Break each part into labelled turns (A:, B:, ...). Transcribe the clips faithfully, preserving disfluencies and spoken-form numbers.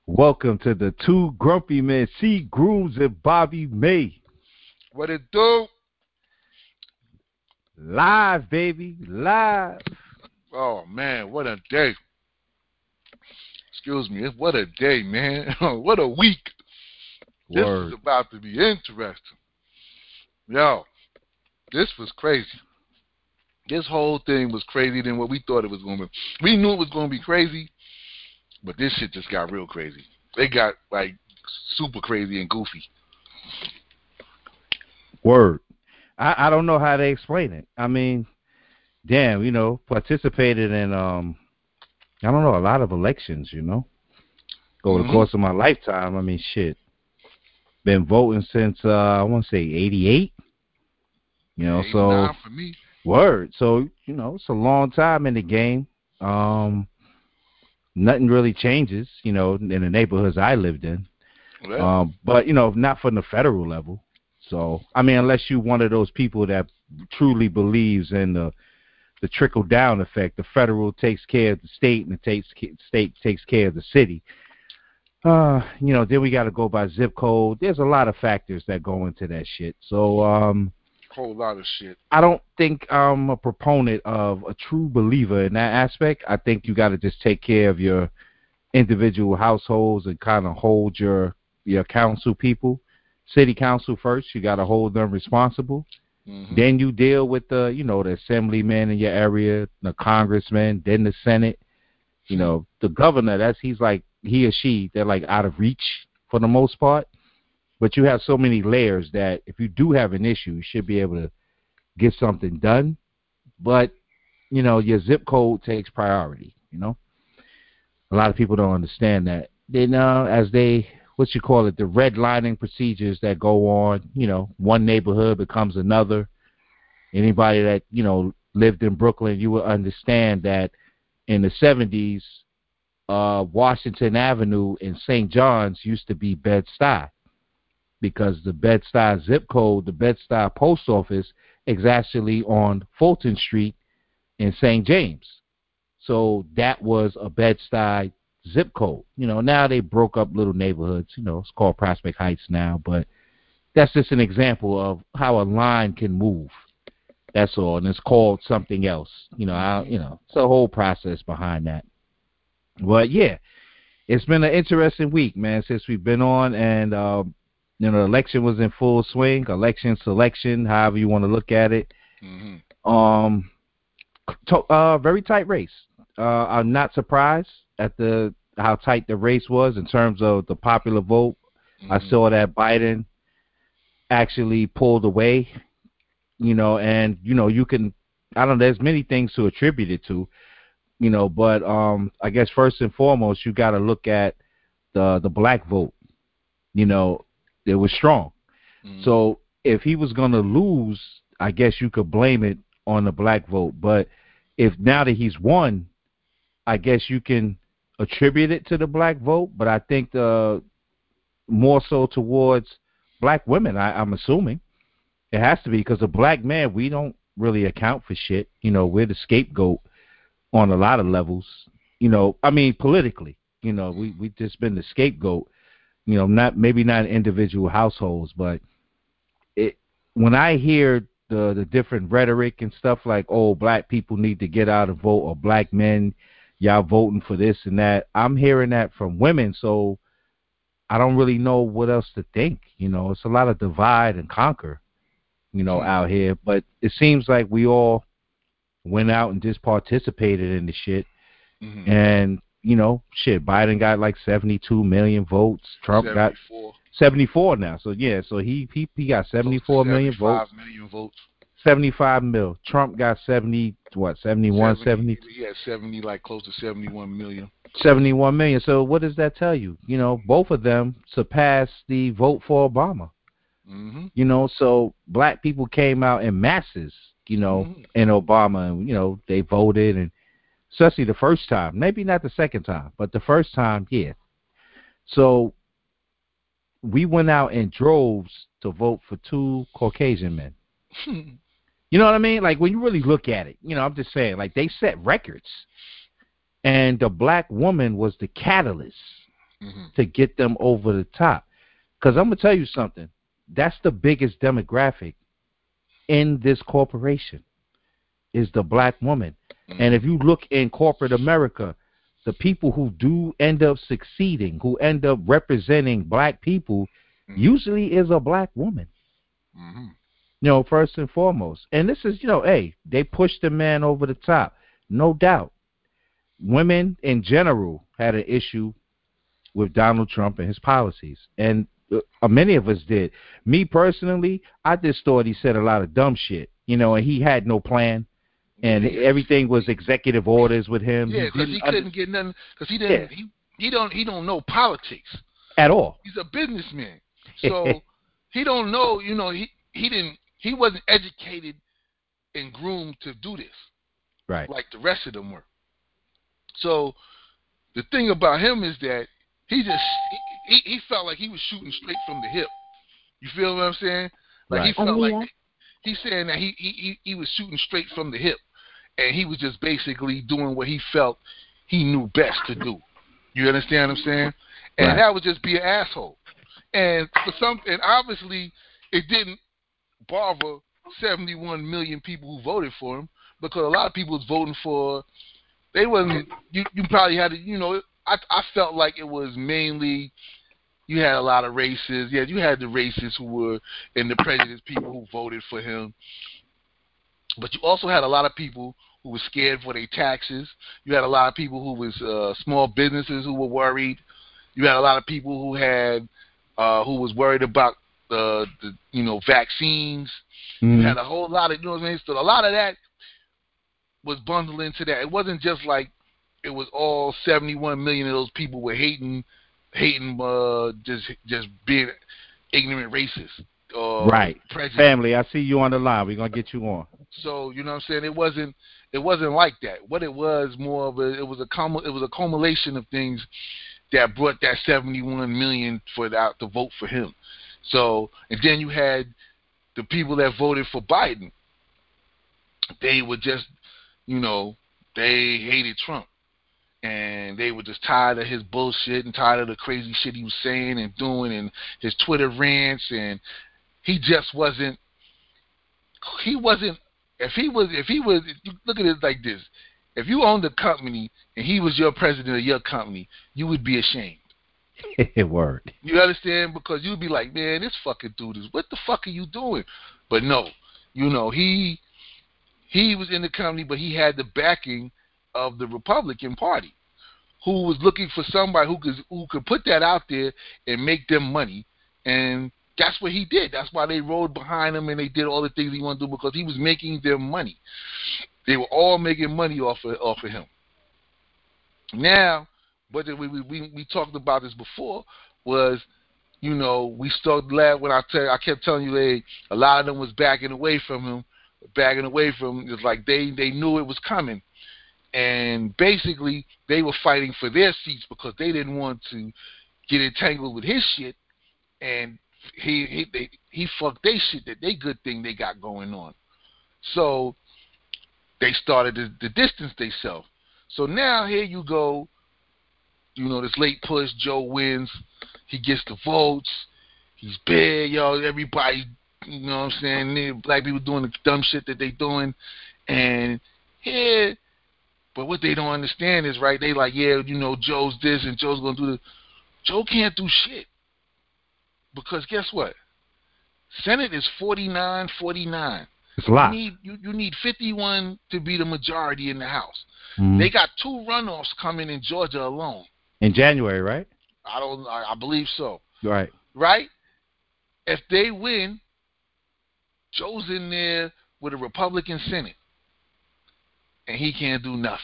A: Welcome to the Two Grumpy Men, C. Grooms and Bobby May.
B: What it do?
A: Live, baby, live.
B: Oh man, what a day. Excuse me, what a day, man. What a week. This is
A: Word.
B: about to be interesting. Yo, this was crazy. This whole thing was crazy than what we thought it was going to be. We knew it was going to be crazy, but this shit just got real crazy. It got like super crazy and goofy.
A: Word. I, I don't know how they explain it. I mean, damn, you know, participated in, um, I don't know, a lot of elections, you know, over the
B: Mm-hmm.
A: course of my lifetime. I mean, shit. Been voting since, uh, I want to say eighty-eight, you know, so,
B: eighty-nine for me.
A: word. So, you know, it's a long time in the game. Um, Nothing really changes, you know, in the neighborhoods I lived in.
B: Yeah.
A: Um, but you know, not from the federal level. So I mean, unless you're one of those people that truly believes in the the trickle down effect, the federal takes care of the state and the takes state takes care of the city. Uh, you know, then we got to go by zip code. There's a lot of factors that go into that shit. So um,
B: Whole lot of shit.
A: I don't think I'm a proponent of a true believer in that aspect. I think you got to just take care of your individual households and kind of hold your your council people, city council first. You got to hold them responsible.
B: Mm-hmm.
A: Then you deal with the you know the assemblyman in your area, the congressman, then the senate. You
B: Hmm.
A: know the governor. That's he's like he or she. They're like out of reach for the most part. But you have so many layers that if you do have an issue, you should be able to get something done. But you know your zip code takes priority. You know a lot of people don't understand that. Then uh, as they what you call it, the redlining procedures that go on, you know, one neighborhood becomes another. Anybody that, you know, lived in Brooklyn, you will understand that in the seventies, uh, Washington Avenue in Saint John's used to be Bed-Stuy because the Bed-Stuy zip code, the Bed-Stuy post office is actually on Fulton Street in Saint James. So that was a Bed-Stuy zip code. You know, now they broke up little neighborhoods. You know, it's called Prospect Heights now, but that's just an example of how a line can move. That's all, and it's called something else. You know, I,
B: Mm-hmm.
A: you know, it's a whole process behind that. But yeah, it's been an interesting week, man, since we've been on, and um, you know, the election was in full swing. Election selection, however you want to look at it.
B: Mm-hmm.
A: Um, to, uh, very tight race. Uh, I'm not surprised at the how tight the race was in terms of the popular vote. I
B: Mm-hmm.
A: saw that Biden actually pulled away, you know, and you know you can I don't know. There's many things to attribute it to, you know, but um, I guess first and foremost you got to look at the the black vote. You know, it was strong.
B: Mm-hmm.
A: So if he was going to lose, I guess you could blame it on the black vote. But if now that he's won, I guess you can attribute it to the black vote, but I think the more so towards black women. I, I'm assuming it has to be because a black man, we don't really account for shit. You know, we're the scapegoat on a lot of levels. You know, I mean politically. You know, we we just been the scapegoat. You know, not maybe not in individual households, but it when I hear the the different rhetoric and stuff like, oh, black people need to get out and vote, or black men, y'all voting for this and that. I'm hearing that from women, so I don't really know what else to think. You know, it's a lot of divide and conquer, you know,
B: Hmm.
A: out here. But it seems like we all went out and just participated in the shit.
B: Mm-hmm.
A: And, you know, shit, Biden got like seventy-two million votes. Trump got
B: seventy-four.
A: seventy-four now. So, yeah, so he, he, he got
B: Close to
A: seventy-four million votes.
B: seventy-five million votes.
A: seventy-five mil. Trump got seventy, what, seventy-one,
B: seventy.
A: seventy,
B: He had seventy, like close to seventy-one million.
A: seventy-one million. So what does that tell you? You know, both of them surpassed the vote for Obama.
B: Mm-hmm.
A: You know, so black people came out in masses, you know,
B: Mm-hmm.
A: in Obama, and, you know, they voted, and especially the first time, maybe not the second time, but the first time, yeah. So we went out in droves to vote for two Caucasian men. You know what I mean? Like when you really look at it, you know, I'm just saying, like they set records, and the black woman was the catalyst.
B: mm-hmm.
A: to get them over the top. Because I'm gonna tell you something. That's the biggest demographic in this corporation is the black woman.
B: Mm-hmm.
A: And if you look in corporate America, the people who do end up succeeding, who end up representing black people,
B: mm-hmm.
A: usually is a black woman.
B: Mm-hmm.
A: You know, first and foremost. And this is, you know, hey, they pushed the man over the top, no doubt. Women in general had an issue with Donald Trump and his policies, and uh, many of us did. Me personally, I just thought he said a lot of dumb shit, you know, and he had no plan, and
B: yeah,
A: everything was executive orders with him.
B: Yeah, because he, he couldn't under- get nothing. Because he didn't. Yeah. He he don't he don't know politics
A: at all.
B: He's a businessman, so he don't know. You know, he he didn't. He wasn't educated and groomed to do this,
A: right?
B: Like the rest of them were. So the thing about him is that he just he, he felt like he was shooting straight from the hip. You feel what I'm saying? Like
A: right.
B: he felt
C: oh,
B: like
C: yeah.
B: he's saying that he, he he was shooting straight from the hip, and he was just basically doing what he felt he knew best to do. You understand what I'm saying? And
A: right.
B: that would just be an asshole. And for some, and obviously it didn't bother seventy-one million people who voted for him, because a lot of people was voting for. They wasn't. You you probably had to. You know, I I felt like it was mainly. You had a lot of racists. Yeah, you had the racists who were and the prejudiced people who voted for him. But you also had a lot of people who were scared for their taxes. You had a lot of people who was uh, small businesses who were worried. You had a lot of people who had uh, who was worried about the, the you know vaccines. Mm-hmm. You had a whole lot of you know what I mean. So a lot of that was bundled into that. It wasn't just like it was all seventy-one million of those people were hating, hating, uh, just just being ignorant racists. Uh,
A: right.
B: Prejudice.
A: Family, I see you on the line. We're gonna get you on.
B: So you know what I'm saying. It wasn't. It wasn't like that. What it was more of a. It was a. Com- it was a culmination of things that brought that seventy-one million for that to vote for him. So and then you had the people that voted for Biden. They were just. You know, they hated Trump, and they were just tired of his bullshit and tired of the crazy shit he was saying and doing and his Twitter rants, and he just wasn't, he wasn't, if he was, if he was, look at it like this, if you owned a company and he was your president of your company, you would be ashamed.
A: Word.
B: You understand? Because you'd be like, man, this fucking dude is, what the fuck are you doing? But no, you know, he, He was in the company, but he had the backing of the Republican Party, who was looking for somebody who could who could put that out there and make them money. And that's what he did. That's why they rode behind him and they did all the things he wanted to do, because he was making them money. They were all making money off of off of him. Now, but we we we, we talked about this before, was you know we started glad when I tell I kept telling you they a lot of them was backing away from him. Backing away from it's like they, they knew it was coming, and basically they were fighting for their seats because they didn't want to get entangled with his shit, and he he they, he fucked they shit that they good thing they got going on. So they started to, to distance themselves. So now here you go, you know this late push. Joe wins, he gets the votes, he's big, yo. Everybody. You know what I'm saying? Black people doing the dumb shit that they doing, and yeah, but what they don't understand is, right, they like, yeah, you know, Joe's this and Joe's gonna do this. Joe can't do shit, because guess what? Senate is forty-nine forty-nine.
A: It's a lot.
B: You need, you, you need fifty-one to be the majority in the House.
A: Mm-hmm.
B: They got two runoffs coming in Georgia alone.
A: In January, right?
B: I don't, I, I believe so.
A: Right.
B: Right? If they win, Joe's in there with a Republican Senate, and he can't do nothing.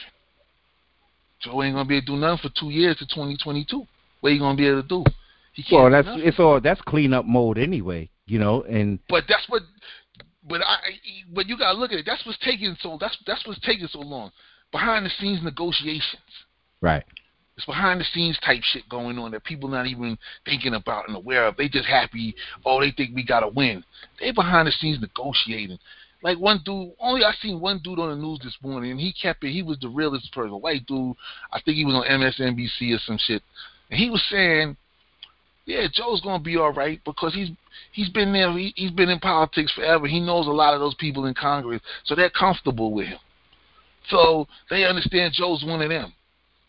B: Joe ain't gonna be able to do nothing for two years to twenty twenty-two. What he gonna be able to do? He can't.
A: Well, that's
B: do
A: it's all that's cleanup mode anyway, you know. And
B: but that's what. But I. But you gotta look at it. That's what's taking so. That's that's what's taking so long. Behind the scenes negotiations.
A: Right.
B: It's behind the scenes type shit going on that people not even thinking about and aware of. They just happy. Oh, they think we gotta win. They behind the scenes negotiating. Like one dude, only I seen one dude on the news this morning, and he kept it. He was the realest person, white dude. I think he was on M S N B C or some shit. And he was saying, yeah, Joe's gonna be all right because he's he's been there. He, he's been in politics forever. He knows a lot of those people in Congress, so they're comfortable with him. So they understand Joe's one of them.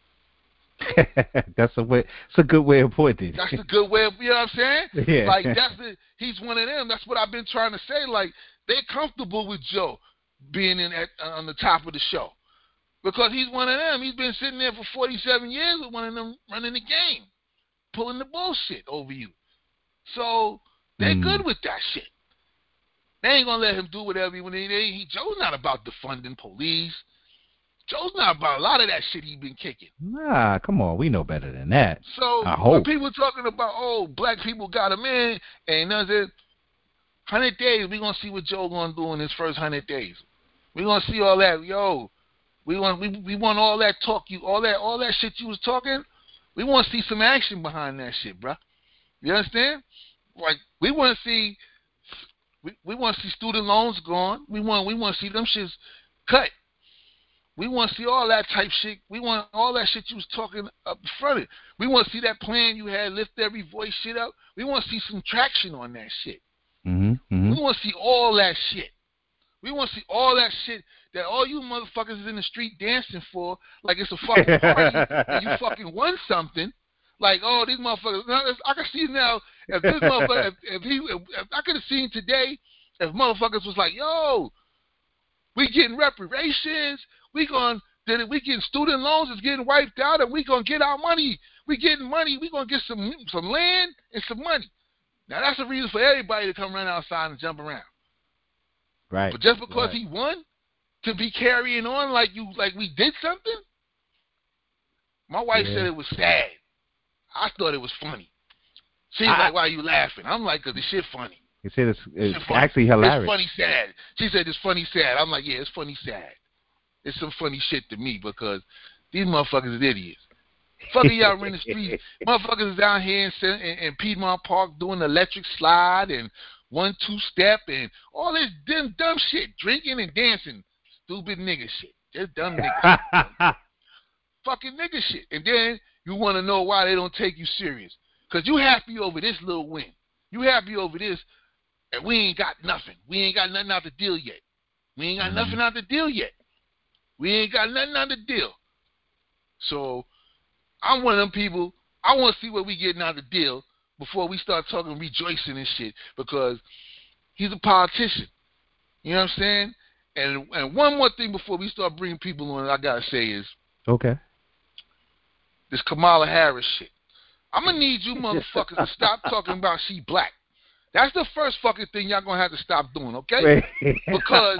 A: That's a way. It's a good way of putting it.
B: That's a good way of, you know what I'm saying?
A: Yeah.
B: Like that's the he's one of them. That's what I've been trying to say. Like they're comfortable with Joe being in at, on the top of the show because he's one of them. He's been sitting there for forty-seven years with one of them running the game, pulling the bullshit over you. So they're mm. good with that shit. They ain't gonna let him do whatever he want. He, he Joe's not about defunding police. Joe's not about a lot of that shit he been kicking.
A: Nah, come on, we know better than that.
B: So
A: I hope.
B: When people talking about, oh, black people got him in, and nothing, hundred days, we gonna see what Joe gonna do in his first hundred days. We gonna see all that, yo. We want we we want all that talk you, all that all that shit you was talking. We want to see some action behind that shit, bruh. You understand? Like we want to see, we we want to see student loans gone. We want we want to see them shits cut. We want to see all that type shit. We want all that shit you was talking up in front of it. We want to see that plan you had, lift every voice shit up. We want to see some traction on that shit.
A: Mm-hmm, mm-hmm.
B: We want to see all that shit. We want to see all that shit that all you motherfuckers is in the street dancing for like it's a fucking party and you fucking won something. Like, oh, these motherfuckers. I can see now if this motherfucker, if, if he, if, if I could have seen today if motherfuckers was like, yo, we getting reparations. We going then we getting student loans is getting wiped out, and we gonna get our money. We getting money. We gonna get some some land and some money. Now that's a reason for everybody to come run outside and jump around.
A: Right.
B: But just because
A: right.
B: he won, to be carrying on like you like we did something. My wife
A: yeah.
B: said it was sad. I thought it was funny. She's
A: I,
B: like, "Why are you laughing?" I'm like, "Cause the shit funny."
A: You said it's, it's
B: shit funny.
A: actually hilarious.
B: It's funny sad. She said it's funny sad. I'm like, yeah, it's funny sad. It's some funny shit to me because these motherfuckers is idiots. Fucking y'all in the streets. Motherfuckers is down here in, in, in Piedmont Park doing the electric slide and one two step and all this dumb dumb shit, drinking and dancing, stupid nigga shit, just dumb nigga shit. Fucking nigga shit. And then you want to know why they don't take you serious because you happy over this little win. You happy over this, and we ain't got nothing. We ain't got nothing out the deal yet. We ain't got mm-hmm. nothing out the deal yet. We ain't got nothing out the deal. So I'm one of them people. I want to see what we getting out the deal before we start talking rejoicing and shit because he's a politician. You know what I'm saying? And and one more thing before we start bringing people on, I gotta say is
A: okay.
B: This Kamala Harris shit. I'm gonna need you motherfuckers to stop talking about she black. That's the first fucking thing y'all gonna have to stop doing, okay? because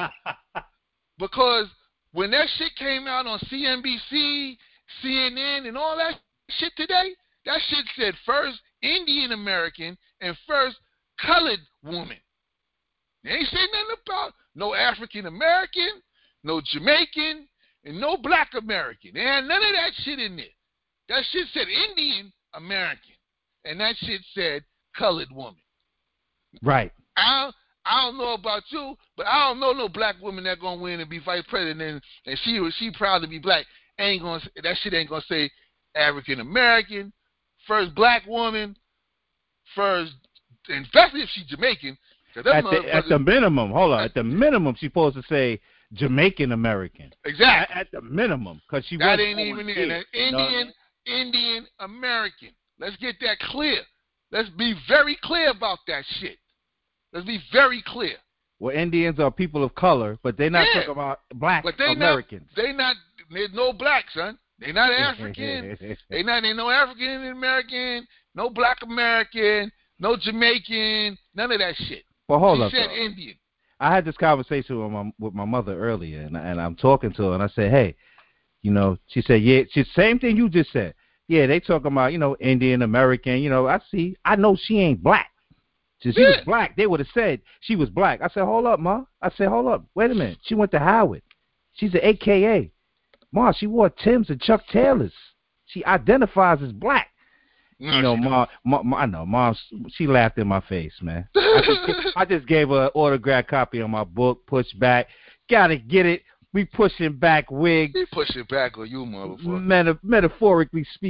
B: because when that shit came out on C N B C, C N N, and all that shit today, that shit said first Indian American and first colored woman. They ain't saying nothing about no African American, no Jamaican, and no black American. They had none of that shit in there. That shit said Indian American, and that shit said colored woman.
A: Right.
B: I don't, I don't know about you, but I don't know no black woman that gonna win and be vice president, and she she proud to be black. Ain't gonna that shit ain't gonna say African American, first black woman, first, and especially if she's Jamaican.
A: At the, at the minimum, hold on. At the minimum, she's supposed to say Jamaican American.
B: Exactly.
A: At, at the minimum, because she
B: that
A: was
B: ain't even in Indian no. Indian American. Let's get that clear. Let's be very clear about that shit. Let's be very clear.
A: Well, Indians are people of color, but they're not yeah. talking about black
B: but they
A: Americans.
B: Not, they not. There's no black, son. They not African. they not. They no African American. No black American. No Jamaican. None of that shit.
A: Well, hold
B: she
A: up.
B: said
A: though.
B: Indian.
A: I had this conversation with my with my mother earlier, and and I'm talking to her, and I said, hey, you know, she said, yeah, she same thing you just said. Yeah, they talking about, you know, Indian American. You know, I see. I know she ain't black. If she
B: yeah.
A: was black, they would have said she was black. I said, hold up, Ma. I said, hold up. Wait a minute. She went to Howard. She's an A K A. Ma, she wore Tim's and Chuck Taylors. She identifies as black.
B: No,
A: you know, Mom, Mom, I know, Mom, she laughed in my face, man. I just, I just gave her an autographed copy of my book, Push Back. Gotta get it. We pushing back, Wig.
B: We pushing back on you, motherfucker.
A: Meta- metaphorically speaking.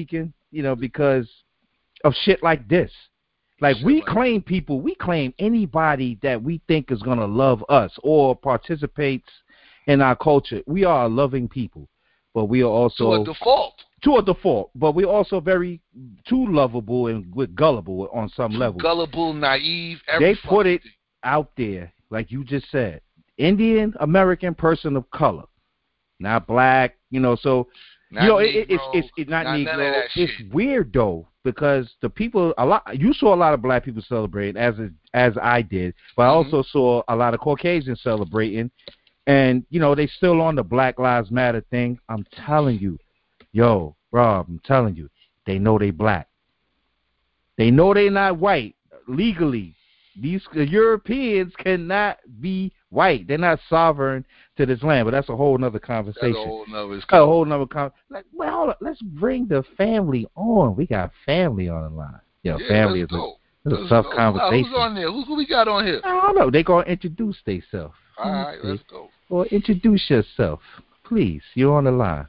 A: you know, because of shit like this. Like
B: Shit
A: we
B: like
A: claim people, we claim anybody that we think is gonna love us or participates in our culture. We are loving people, but we are also
B: to a default.
A: To a default, but we're also very too lovable and we're gullible on some
B: Too
A: level.
B: Gullible, naive. Every
A: They put it
B: thing.
A: out there, like you just said, Indian American person of color, not black. You know, so
B: Not
A: you know,
B: Negro,
A: it, it's it's it's not,
B: not
A: Negro.
B: none of that
A: It's
B: shit.
A: weird though because the people a lot. You saw a lot of black people celebrating as as I did, but
B: mm-hmm.
A: I also saw a lot of Caucasians celebrating, and you know they still on the Black Lives Matter thing. I'm telling you, yo, Rob, I'm telling you, they know they black. They know they not white legally. These Europeans cannot be white. They're not sovereign to this land. But that's a whole nother conversation.
B: That's a whole nother.
A: A whole nother con- like, well, hold on. Let's bring the family on. We got family on the line. Yo,
B: yeah,
A: family
B: let's
A: is
B: go.
A: a,
B: let's
A: a tough
B: go.
A: conversation.
B: Who's on there? Who, who we got on here?
A: I don't know. They gonna introduce themselves.
B: All right, let's go.
A: Or introduce yourself, please. You're on the line.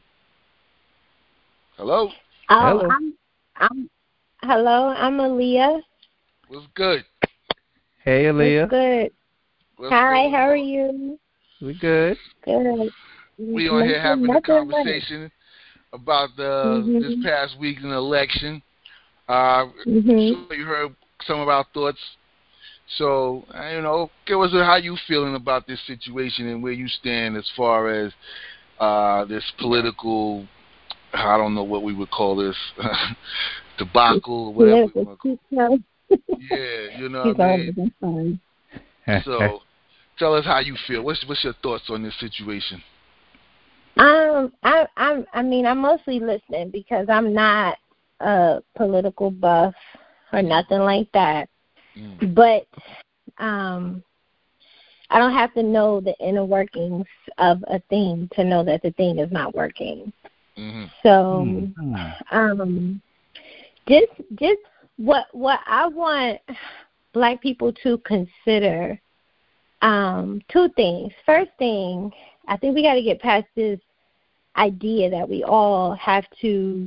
B: Hello.
C: Oh,
A: Hello.
C: I'm, I'm, hello, I'm Aaliyah.
B: What's good?
A: Hey, Aaliyah.
C: What's good?
B: What's
C: Hi, how are
B: on?
C: you?
A: We good.
C: Good.
B: We on here having a conversation about the
C: mm-hmm.
B: this past week's election. Uh,
C: mm-hmm.
B: So you heard some of our thoughts. So, you know, give us how you feeling about this situation and where you stand as far as uh, this political, I don't know what we would call this, debacle or whatever we want to call it. Yeah, you know what I mean? So, tell us how you feel. What's what's your thoughts on this situation?
C: Um, I I'm I mean I'm mostly listening because I'm not a political buff or nothing like that. Mm. But um, I don't have to know the inner workings of a thing to know that the thing is not working. Mm-hmm. So, mm-hmm. um, just just what what I want Black people to consider. Um, two things. First thing, I think we got to get past this idea that we all have to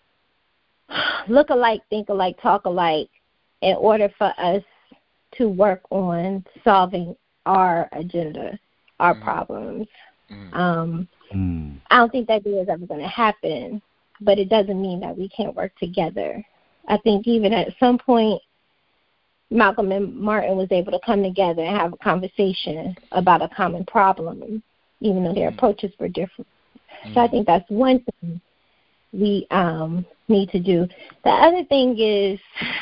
C: look alike, think alike, talk alike in order for us to work on solving our agenda, our mm-hmm. problems. Mm-hmm. Um, mm. I don't think that day is ever going to happen, but it doesn't mean that we can't work together. I think even at some point, Malcolm and Martin was able to come together and have a conversation about a common problem, even though their mm-hmm. approaches were different. Mm-hmm. So I think that's one thing we um, need to do. The other thing is,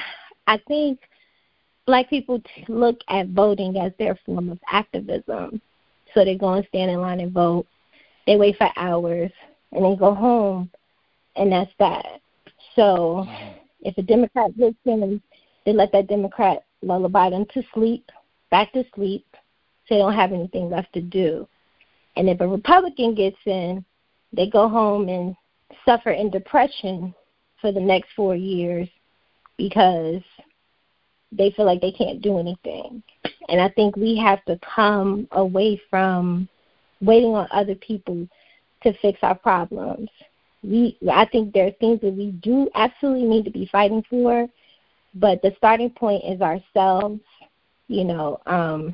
C: I think Black people look at voting as their form of activism. So they go and stand in line and vote. They wait for hours, and they go home, and that's that. So mm-hmm. if a Democrat gets in, they let that Democrat lullaby them to sleep, back to sleep, so they don't have anything left to do. And if a Republican gets in, they go home and suffer in depression for the next four years because they feel like they can't do anything. And I think we have to come away from waiting on other people to fix our problems. We, I think there are things that we do absolutely need to be fighting for, but the starting point is ourselves, you know, um,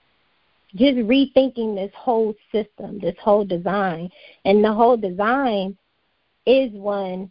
C: just rethinking this whole system, this whole design. And the whole design is one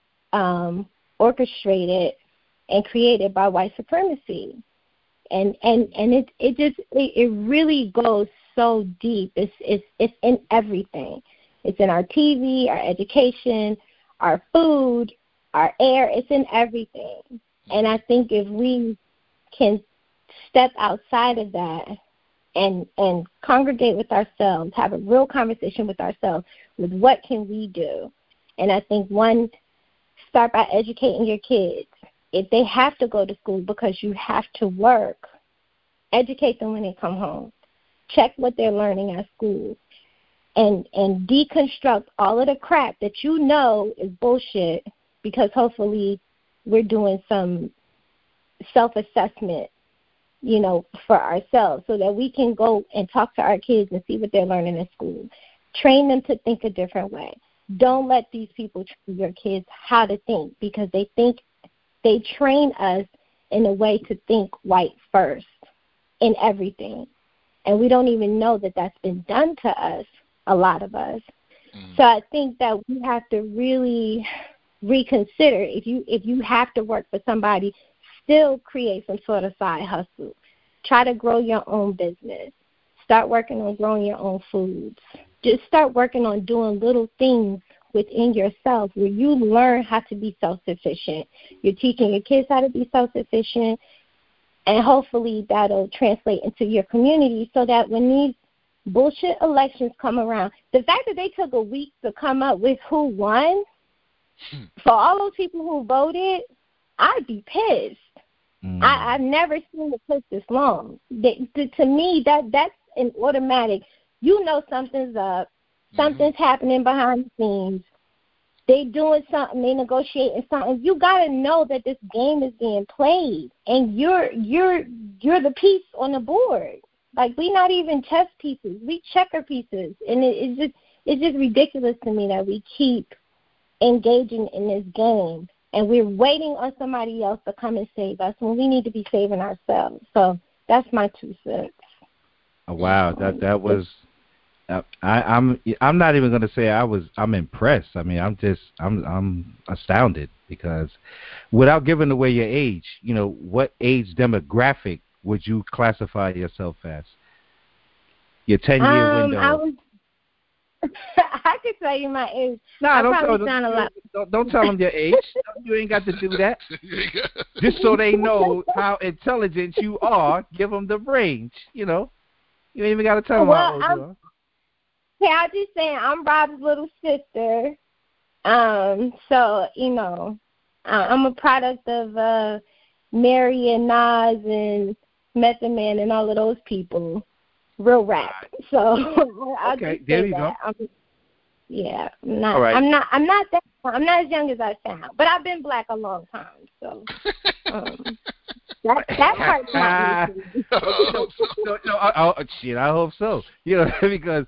C: um, orchestrated and created by white supremacy. And and, and it it just it, it really goes so deep. It's it's it's in everything. It's in our T V, our education, our food, our air. It's in everything. And I think if we can step outside of that and and congregate with ourselves, have a real conversation with ourselves with what can we do. And I think one, start by educating your kids. If they have to go to school because you have to work, educate them when they come home. Check what they're learning at school. And and deconstruct all of the crap that you know is bullshit, because hopefully we're doing some self-assessment, you know, for ourselves so that we can go and talk to our kids and see what they're learning in school. Train them to think a different way. don't let these people train your kids how to think, because they think they train us in a way to think white first in everything. And we don't even know that that's been done to us, a lot of us. Mm. So I think that we have to really reconsider. If you if you have to work for somebody, still create some sort of side hustle. Try to grow your own business. Start working on growing your own foods. Just start working on doing little things within yourself where you learn how to be self-sufficient. You're teaching your kids how to be self-sufficient, and hopefully that'll translate into your community so that when these bullshit elections come around, the fact that they took a week to come up with who won, for all those people who voted, I'd be pissed. Mm. I, I've never seen it take this long. They, to, to me, that that's an automatic. You know something's up. Something's mm-hmm. happening behind the scenes. They doing something. They negotiating something. You gotta know that this game is being played, and you're you're you're the piece on the board. Like, we not even chess pieces. We checker pieces, and it, it's just it's just ridiculous to me that we keep engaging in this game, and we're waiting on somebody else to come and save us when we need to be saving ourselves. So that's my two cents.
A: Oh, wow, that that was. Uh, I, I'm I'm not even gonna say I was I'm impressed. I mean, I'm just I'm I'm astounded, because without giving away your age, you know, what age demographic would you classify yourself as? Your ten year
C: um,
A: window.
C: I was I could tell you my age.
A: No,
C: I
A: don't
C: probably
A: tell
C: sound
A: them.
C: a lot.
A: Don't, don't tell them your age. You ain't got to do that. Just so they know how intelligent you are, give them the range. You know, you ain't even got to tell them
C: well,
A: how old
C: I'm,
A: you are.
C: Okay, I'm just saying, I'm Rob's little sister. Um, so, you know, I'm a product of uh, Mary and Nas and Method Man and all of those people. Real rap. So I'll
A: okay,
C: just
A: there
C: say
A: you
C: that.
A: go.
C: I'm, yeah, I'm not.
A: All right.
C: I'm not. I'm not that. I'm not as young as I sound, but I've been black a long time. So um, that that part's not me.
A: no, no, no, I, I, shit, I hope so. You know, because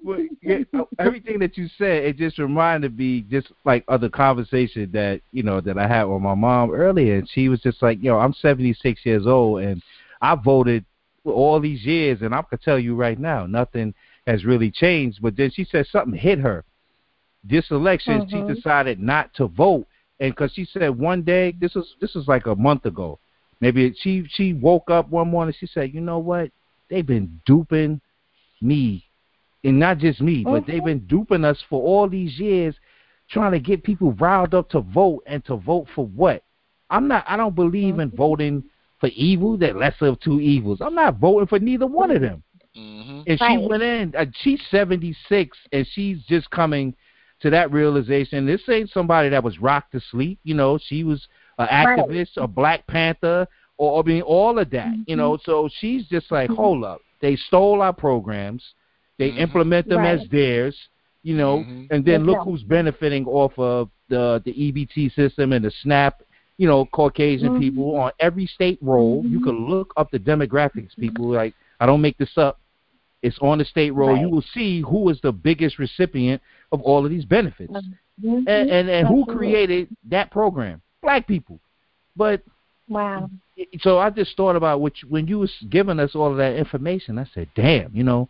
A: everything that you said, it just reminded me, just like other conversation that you know that I had with my mom earlier, and she was just like, you know, I'm seventy-six years old, and I voted for all these years, and I can tell you right now, nothing has really changed. But then she said something hit her. This election, mm-hmm. she decided not to vote, and because she said one day, this was this was like a month ago. Maybe she she woke up one morning, she said, you know what? They've been duping me, and not just me, mm-hmm. but they've been duping us for all these years, trying to get people riled up to vote, and to vote for what? I'm not. I don't believe mm-hmm. in voting for evil, that lesser of two evils. I'm not voting for neither one of them. Mm-hmm. And right. she went in. Uh, she's seventy-six, and she's just coming to that realization. This ain't somebody that was rocked to sleep. You know, she was an activist, right. a Black Panther, or I mean, all of that. Mm-hmm. You know, so she's just like, mm-hmm. hold up. They stole our programs. They mm-hmm. implement them right. as theirs. You know, mm-hmm. and then look who's benefiting off of the the E B T system and the SNAP. You know, Caucasian mm-hmm. people on every state roll. Mm-hmm. You can look up the demographics. People like, I don't make this up. It's on the state roll. Right. You will see who is the biggest recipient of all of these benefits, mm-hmm. and, and and who created that program. Black people. But
C: wow.
A: So I just thought about what you, when you was giving us all of that information. I said, damn, you know.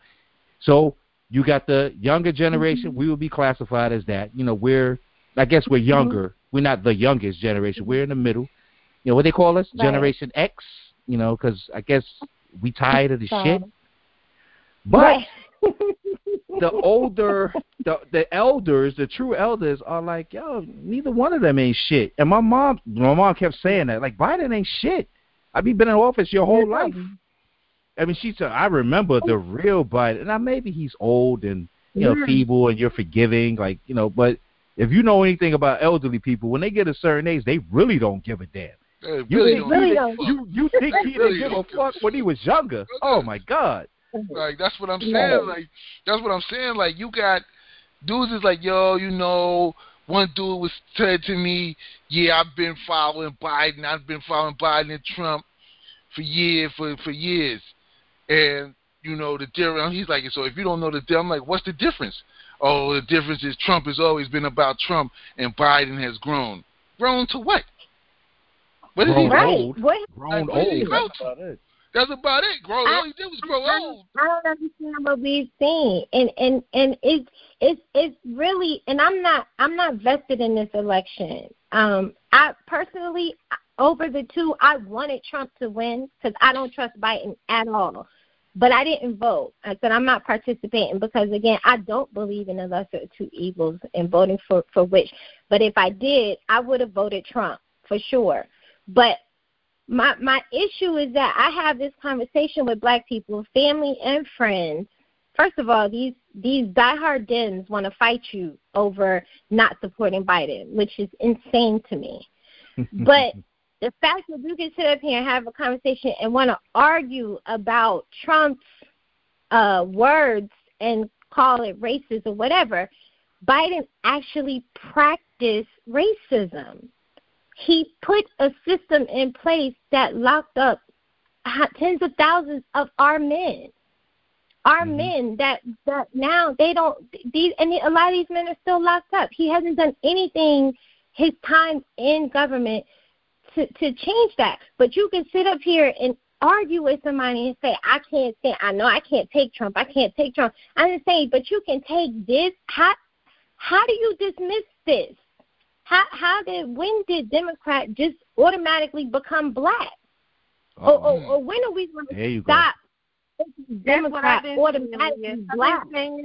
A: So you got the younger generation. Mm-hmm. We will be classified as that. You know, we're I guess we're younger. Mm-hmm. We're not the youngest generation. We're in the middle. You know what they call us? Right. Generation X. You know, because I guess we tired of the so. shit. But right. the older, the the elders, the true elders are like, yo, neither one of them ain't shit. And my mom, my mom kept saying that, like, Biden ain't shit. I mean, been in office your whole life. I mean, she said, I remember the real Biden. Now maybe he's old and you know yeah. feeble, and you're forgiving, like you know. But if you know anything about elderly people, when they get a certain age, they really don't give a damn.
B: They
A: you
B: really
A: think
B: don't
A: he
B: give
A: didn't, you you think he really didn't give a fuck when he was younger? Oh my God.
B: Like that's what I'm saying. Like that's what I'm saying. Like you got dudes is like, yo, you know, one dude was said to me, yeah, I've been following Biden. I've been following Biden and Trump for years, for for years, and you know the difference. He's like, so if you don't know the difference, I'm like, what's the difference? oh, the difference is Trump has always been about Trump and Biden has grown. Grown to what? What did he
C: right.
A: old.
C: What?
A: Grown
B: Like, what
A: old.
B: did he grow
A: That's
B: to?
A: about it.
B: That's about it. Grow.
C: I,
B: All he did was grow
C: I,
B: old.
C: I don't understand what we've seen, and and and it's it's it's really, and I'm not I'm not vested in this election. Um, I personally, over the two, I wanted Trump to win because I don't trust Biden at all. But I didn't vote. I said I'm not participating because, again, I don't believe in the lesser of two evils and voting for, for which. But if I did, I would have voted Trump for sure. But my my issue is that I have this conversation with black people, family and friends. First of all, these these diehard Dems want to fight you over not supporting Biden, which is insane to me. But the fact that you can sit up here and have a conversation and want to argue about Trump's uh, words and call it racist or whatever, Biden actually practiced racism. He put a system in place that locked up tens of thousands of our men. Our mm-hmm. men that, that now they don't, these, and a lot of these men are still locked up. He hasn't done anything his time in government to, to change that. But you can sit up here and argue with somebody and say, I can't stand, I know I can't take Trump, I can't take Trump. I'm just saying, but you can take this. How, how do you dismiss this? How how did when did Democrat just automatically become black? Or, or, or when are we going to stop Democrat automatically black?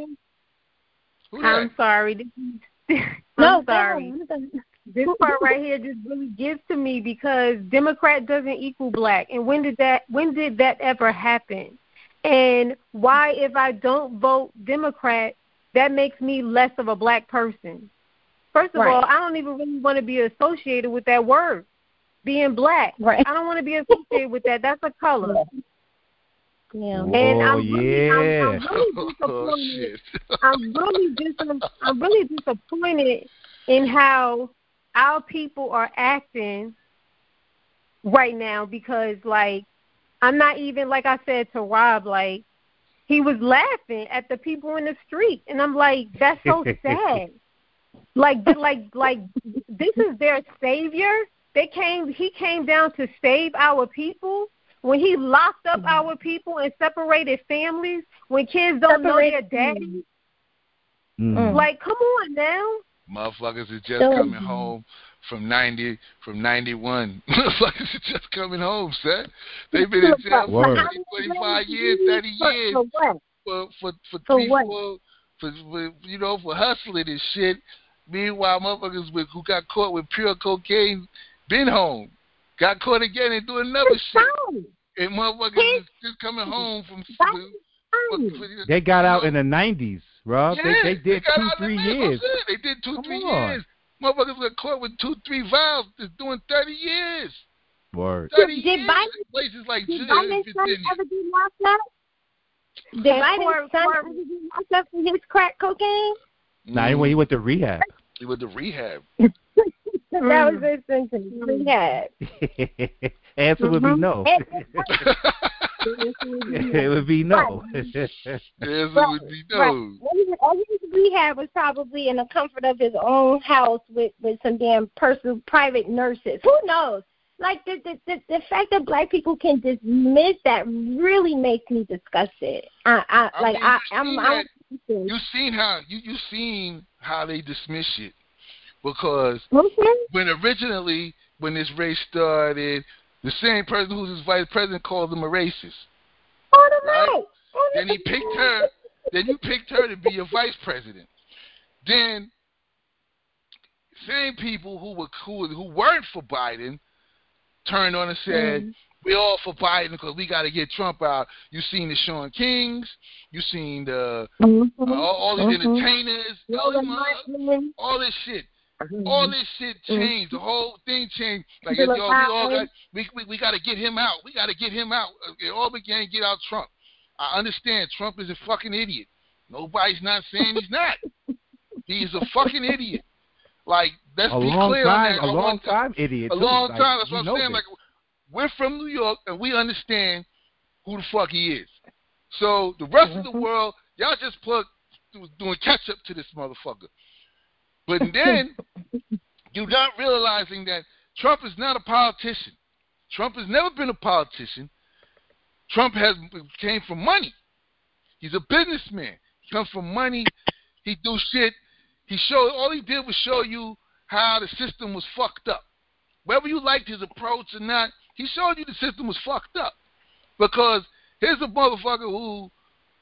D: I'm sorry. This is,
C: no,
D: I'm sorry. This part right here just really gives to me because Democrat doesn't equal black. And when did that when did that ever happen? And why, if I don't vote Democrat, that makes me less of a black person? First of right. all, I don't even really want to be associated with that word, being black.
C: Right.
D: I don't want to be associated with that. That's a color.
C: Yeah.
D: And I'm
A: oh,
D: really,
A: yeah.
D: I'm, I'm really disappointed.
B: Oh,
D: I'm really dis- I'm really disappointed in how our people are acting right now because, like, I'm not even, like I said to Rob, like, he was laughing at the people in the street. And I'm like, that's so sad. Like, like, like, this is their savior. They came. He came down to save our people. When he locked up our people and separated families, when kids don't separated. know their daddy, mm. like, come on now.
B: Motherfuckers is just coming home from ninety, from ninety-one. Motherfuckers is just coming home, son. They've been in jail for twenty, twenty-five years, thirty years
C: for
B: for for for,
C: for
B: three,
C: what?
B: four, for, for you know, for hustling and shit. Meanwhile, motherfuckers with, who got caught with pure cocaine been home, got caught again and doing another shit. And motherfuckers is just coming home from. For, for, for,
A: they got
B: you
A: out
B: know,
A: in the nineties, Rob.
B: Yeah,
A: they, they did
B: they
A: two, three years.
B: They did two,
A: Come
B: three
A: on.
B: years. Motherfuckers got caught with two, three vials. Just doing thirty years.
A: Word.
B: Thirty
C: did
B: years.
C: Biden,
B: Places like
C: did
B: jail,
C: Biden's son ever get locked up? Did Biden's son ever get locked up for his crack cocaine?
A: Nah, mm. he went to rehab.
B: He went to rehab.
C: That was his sentence. Rehab.
A: Answer
C: mm-hmm.
A: would be no. It would be no.
B: Answer would be no.
C: Right. His rehab was probably in the comfort of his own house with, with some damn personal private nurses. Who knows? Like the, the the the fact that black people can dismiss that really makes me disgusted. I, I,
B: I
C: like
B: mean,
C: I
B: I'm.
C: I'm
B: you seen how you you seen how they dismiss it because
C: mm-hmm.
B: when originally when this race started, the same person who's his vice president called him a racist.
C: Oh, the
B: right?
C: right. Oh,
B: then he picked her. Then you picked her to be your vice president. Then same people who were who who weren't for Biden turned on and said, mm. we're all for Biden because we got to get Trump out. You seen the Sean Kings. You seen the
C: mm-hmm.
B: uh, all, all these
C: mm-hmm.
B: entertainers. All, them, all this shit. Mm-hmm. All this shit changed. Mm-hmm. The whole thing changed. Like, yo, we all got, we, we, we got to get him out. We got to get him out. It all began to get out Trump. I understand Trump is a fucking idiot. Nobody's not saying he's not. He's a fucking idiot. Like, let's
A: a
B: be
A: long
B: clear
A: time,
B: on that.
A: A long time idiot.
B: A
A: too.
B: long
A: like,
B: time. That's what I'm saying.
A: This.
B: Like, we're from New York, and we understand who the fuck he is. So the rest mm-hmm. of the world, y'all just put was doing catch up to this motherfucker. But then you're not realizing that Trump is not a politician. Trump has never been a politician. Trump has came from money. He's a businessman. He comes from money. He do shit. He showed all he did was show you how the system was fucked up. Whether you liked his approach or not, he showed you the system was fucked up. Because here's a motherfucker who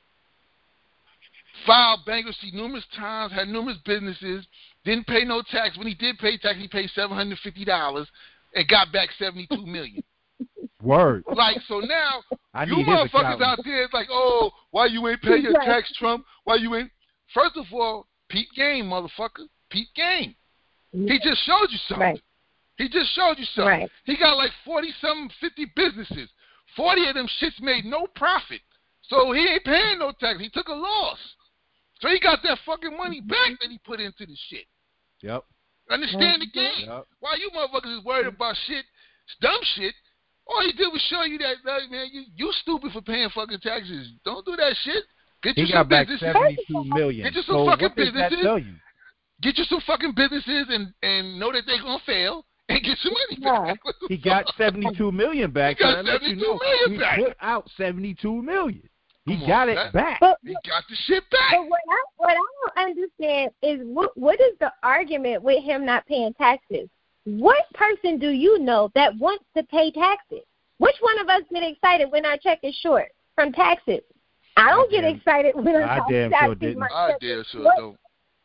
B: filed bankruptcy numerous times, had numerous businesses, didn't pay no tax. When he did pay tax, he paid seven hundred fifty dollars and got back seventy-two million dollars.
A: Word.
B: Like, so now,
A: I
B: you
A: need
B: motherfuckers out there, it's like, oh, why you ain't pay your tax, Trump? Why you ain't? First of all, peep game, motherfucker. Peep game. He just showed you something. Right. He just showed you something. Right. He got like forty-something, fifty businesses. forty of them shits made no profit. So he ain't paying no tax. He took a loss. So he got that fucking money back that he put into the shit.
A: Yep.
B: Understand the game. Yep. Why you motherfuckers is worried about shit, dumb shit? All he did was show you that, like, man, you you stupid for paying fucking taxes. Don't do that shit. Get you
A: he
B: some
A: got back
B: businesses.
A: seventy-two million.
B: Get you some
A: so
B: fucking
A: what does
B: businesses.
A: That tell you?
B: Get you some fucking businesses and, and know that they're gonna fail and get your money back.
A: Yeah. He got seventy-two million back.
B: He got
A: so that
B: seventy-two
A: you know,
B: million
A: he
B: back.
A: Put out seventy-two million. He
B: Come
A: got
B: on,
A: it
B: that,
A: back.
C: But,
B: he got the shit back.
C: But what I what I don't understand is what what is the argument with him not paying taxes? What person do you know that wants to pay taxes? Which one of us get excited when our check is short from taxes? I don't I get damn, excited when our
A: I damn
C: taxes.
A: Sure didn't.
B: I damn sure
C: what?
B: don't.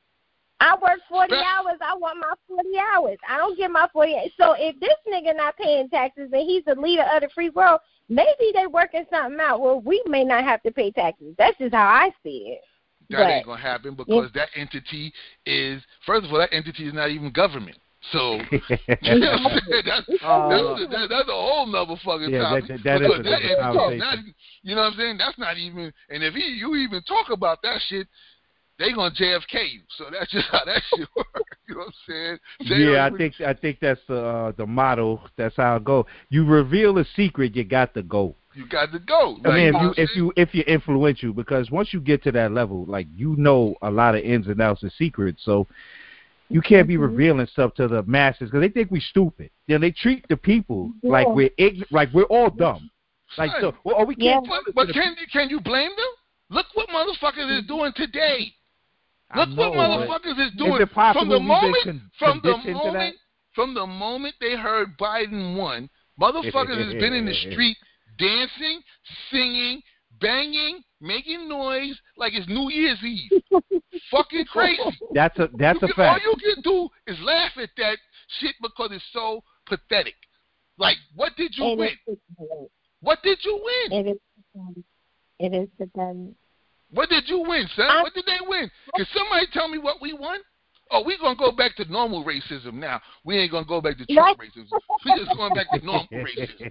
C: I work forty hours. I want my forty hours. I don't get my forty. So if this nigga not paying taxes and he's the leader of the free world, maybe they working something out. Well, we may not have to pay taxes. That's just how I see it.
B: That
C: but,
B: ain't gonna happen because yeah. that entity is, first of all, that entity is not even government. So you know what I'm saying? That's, uh, that's, that, that's a whole nother fucking
A: yeah,
B: topic.
A: That, that, that is
B: that
A: entity conversation.
B: Not, you know what I'm saying? That's not even. And if he, you even talk about that shit, they gonna J F K you. So that's just how that shit works. You know what I'm saying? They
A: yeah, I think I think that's the uh, the motto. That's how it go. You reveal a secret, you got to go.
B: You got to go.
A: I like, mean, if you if you if you're influential, because once you get to that level, like you know a lot of ins and outs and secrets, so you can't be revealing stuff to the masses because they think we stupid. You know, they treat the people yeah. like we're ign- like we're all dumb. Like so, well, oh, we can't.
B: Yeah. But, but can you can you blame them? Look what motherfuckers is doing today. Look know, what motherfuckers is doing.
A: Is it possible
B: from the moment
A: con-
B: from the moment from the moment they heard Biden won, motherfuckers has been in the street dancing, singing, banging, making noise like it's New Year's Eve. Fucking crazy.
A: That's a that's
B: you
A: a
B: can,
A: fact.
B: All you can do is laugh at that shit because it's so pathetic. Like, what did you
C: it
B: win? What did you win?
C: It is. It is pathetic.
B: What did you win, son? I, what did they win? Can somebody tell me what we won? Oh, we're going to go back to normal racism now. We ain't going to go back to Trump racism. We're just going back to normal racism.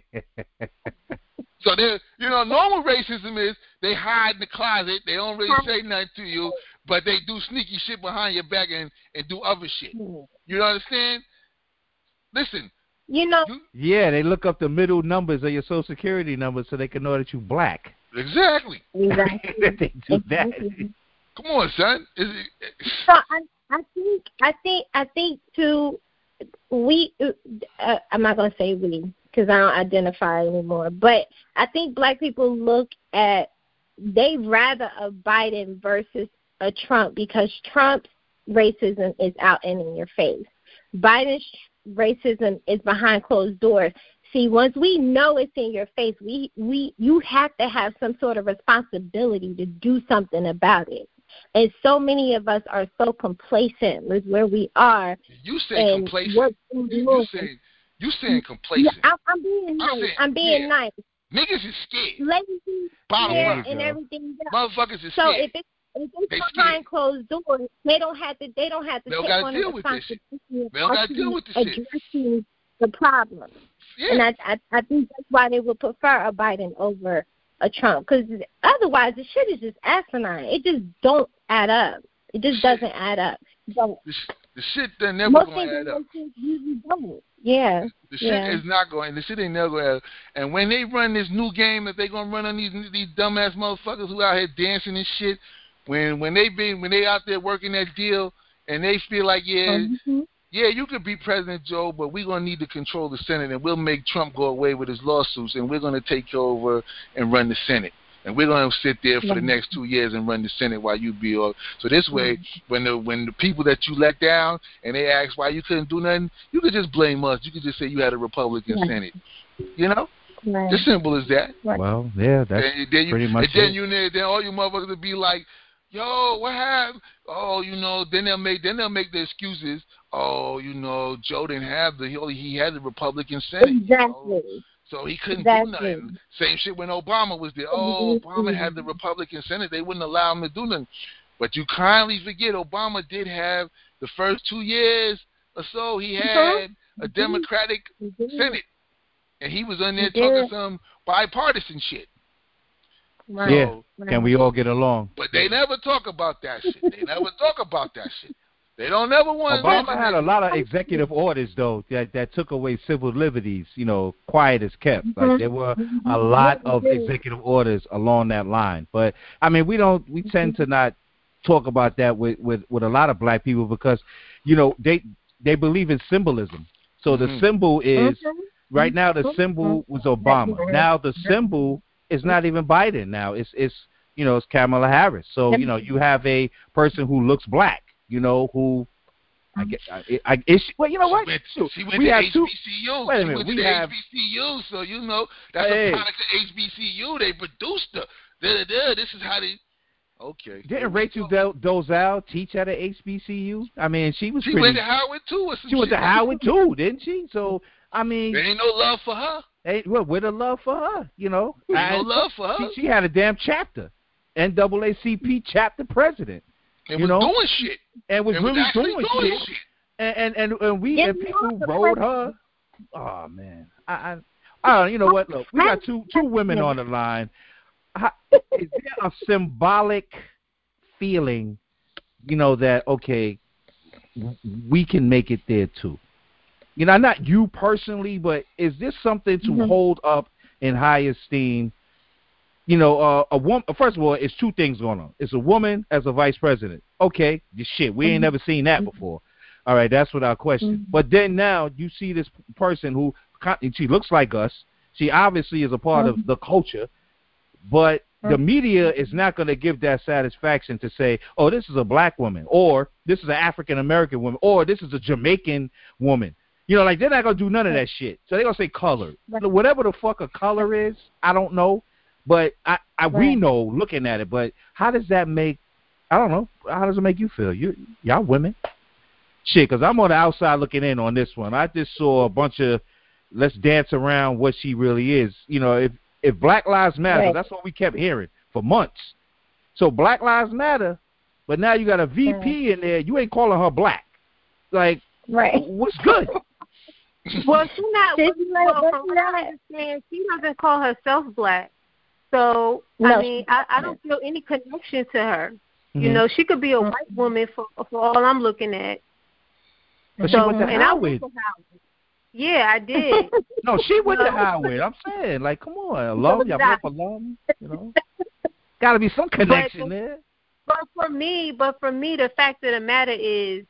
B: So, you know, normal racism is they hide in the closet. They don't really say nothing to you, but they do sneaky shit behind your back and, and do other shit. You understand? Listen.
C: You know.
B: You,
A: yeah, they look up the middle numbers of your Social Security number so they can know that you're black.
B: Exactly.
C: Exactly.
A: They do that.
B: Come on, son. Is it,
C: so I, I think, I think, I think too. We, uh, I'm not gonna say we because I don't identify anymore. But I think black people look at they rather a Biden versus a Trump because Trump's racism is out and in your face. Biden's racism is behind closed doors. See, once we know it's in your face, we, we you have to have some sort of responsibility to do something about it. And so many of us are so complacent with where we are.
B: You say complacent. You, you say you saying complacent.
C: Yeah, I'm, I'm being nice. I'm, saying, I'm being yeah. nice.
B: Niggas is scared.
C: Lazy, scared, and everything else.
B: Motherfuckers is
C: so
B: scared.
C: if it's if it's behind closed doors, they don't have to. They don't have to
B: they
C: take
B: don't
C: on
B: deal
C: the
B: with this shit.
C: They
B: don't got to deal with the shit.
C: Addressing the problem.
B: Yeah.
C: And I, I, I think that's why they would prefer a Biden over a Trump, because otherwise the shit is just asinine. It just don't add up. It just shit. doesn't add up. So,
B: the, the shit that never going to add up.
C: Don't. Yeah.
B: The shit
C: yeah.
B: is not going. The shit ain't never going to add up. And when they run this new game that they going to run on these these dumbass motherfuckers who out here dancing and shit, when when they been when they out there working that deal and they feel like yeah.
C: Mm-hmm.
B: Yeah, you could be President Joe, but we're going to need to control the Senate, and we'll make Trump go away with his lawsuits, and we're going to take over and run the Senate. And we're going to sit there for the next two years and run the Senate while you be all. So this way, when the when the people that you let down and they ask why you couldn't do nothing, you could just blame us. You could just say you had a Republican
C: Right.
B: Senate. You know?
C: Right.
B: As simple as that.
C: Right.
A: Well, yeah, that's
B: and then you,
A: pretty much
B: and then
A: it.
B: you then all you motherfuckers would be like, yo, what happened? Oh, you know, then they'll make then they'll make the excuses. Oh, you know, Joe didn't have the he only he had the Republican Senate.
C: Exactly.
B: You know? So he couldn't
C: Exactly.
B: do nothing. Same shit when Obama was there. Oh, Obama had the Republican Senate. They wouldn't allow him to do nothing. But you kindly forget Obama did have the first two years or so he had a Democratic Senate. And he was in there talking some bipartisan shit.
C: Right.
A: Yeah.
C: Right.
A: Can we all get along?
B: But they never talk about that shit. They never talk about that shit. They don't never want to
A: Obama had a lot of executive orders, though, that, that took away civil liberties, you know, quiet as kept. Like, there were a lot of executive orders along that line. But, I mean, we don't, we tend to not talk about that with, with, with a lot of black people because, you know, they they believe in symbolism. So the
B: Mm-hmm.
A: symbol is, right now the symbol was Obama. Now the symbol is not even Biden now. It's, it's you know, it's Kamala Harris. So, you know, you have a person who looks black. You know who? I get. I, I is she, well, you know what?
B: She went, she went
A: we
B: to
A: have
B: H B C U.
A: Two, wait a
B: she
A: minute.
B: went
A: We
B: to
A: have
B: H B C U, so you know that's
A: hey,
B: a product of H B C U. They produced her. Da, da, da, this is how they. Okay.
A: Didn't Rachel Do- Dolezal teach at a H B C U? I mean, she was.
B: She
A: pretty,
B: went to Howard too, or some
A: She went
B: shit.
A: to Howard too, didn't she? So I mean,
B: there ain't no love for her.
A: Hey, well, with a love for her, you know.
B: Ain't
A: I,
B: no love for her.
A: She, she had a damn chapter, N double A C P chapter president.
B: And
A: you
B: was
A: know?
B: doing shit.
A: And was
B: and
A: really
B: was
A: doing,
B: doing
A: shit.
B: shit.
A: And, and and and we
C: Yes,
A: and people rode her. Oh man, I, I, I you know what? Look, we got two two women on the line. How, is there a symbolic feeling, you know, that okay, we can make it there too? You know, not you personally, but is this something to mm-hmm. hold up in high esteem? You know, uh, a woman. First of all, it's two things going on. It's a woman as a vice president. Okay, shit, we ain't mm-hmm. never seen that before. All right, that's without question. Mm-hmm. But then now you see this person who she looks like us. She obviously is a part mm-hmm. of the culture, but mm-hmm. the media is not going to give that satisfaction to say, "Oh, this is a black woman," or "This is an African American woman," or "This is a Jamaican woman." You know, like they're not gonna do none of that shit. So they're gonna say color. Whatever the fuck a color is, I don't know. But I, I right. we know looking at it. But how does that make? I don't know. How does it make you feel? You y'all women, shit. Because I'm on the outside looking in on this one. I just saw a bunch of let's dance around what she really is. You know, if if Black Lives Matter, right. that's what we kept hearing for months. So Black Lives Matter, but now you got a V P right. in there. You ain't calling her black. Like,
C: right?
A: What's good?
D: Well, she's not. Well, well, from what I understand, she doesn't call herself black. So no, I mean, I, I don't feel any connection to her. Mm-hmm. You know, she could be a white woman for for all I'm looking at.
A: But
D: so,
A: she went to
D: and
A: Howard.
D: I went to Howard. Yeah, I did.
A: No, she went no. to Howard. I'm saying, like, come on, alum, y'all both alum. You know, got to be some connection
D: but,
A: there.
D: But for me, but for me, the fact of the matter is,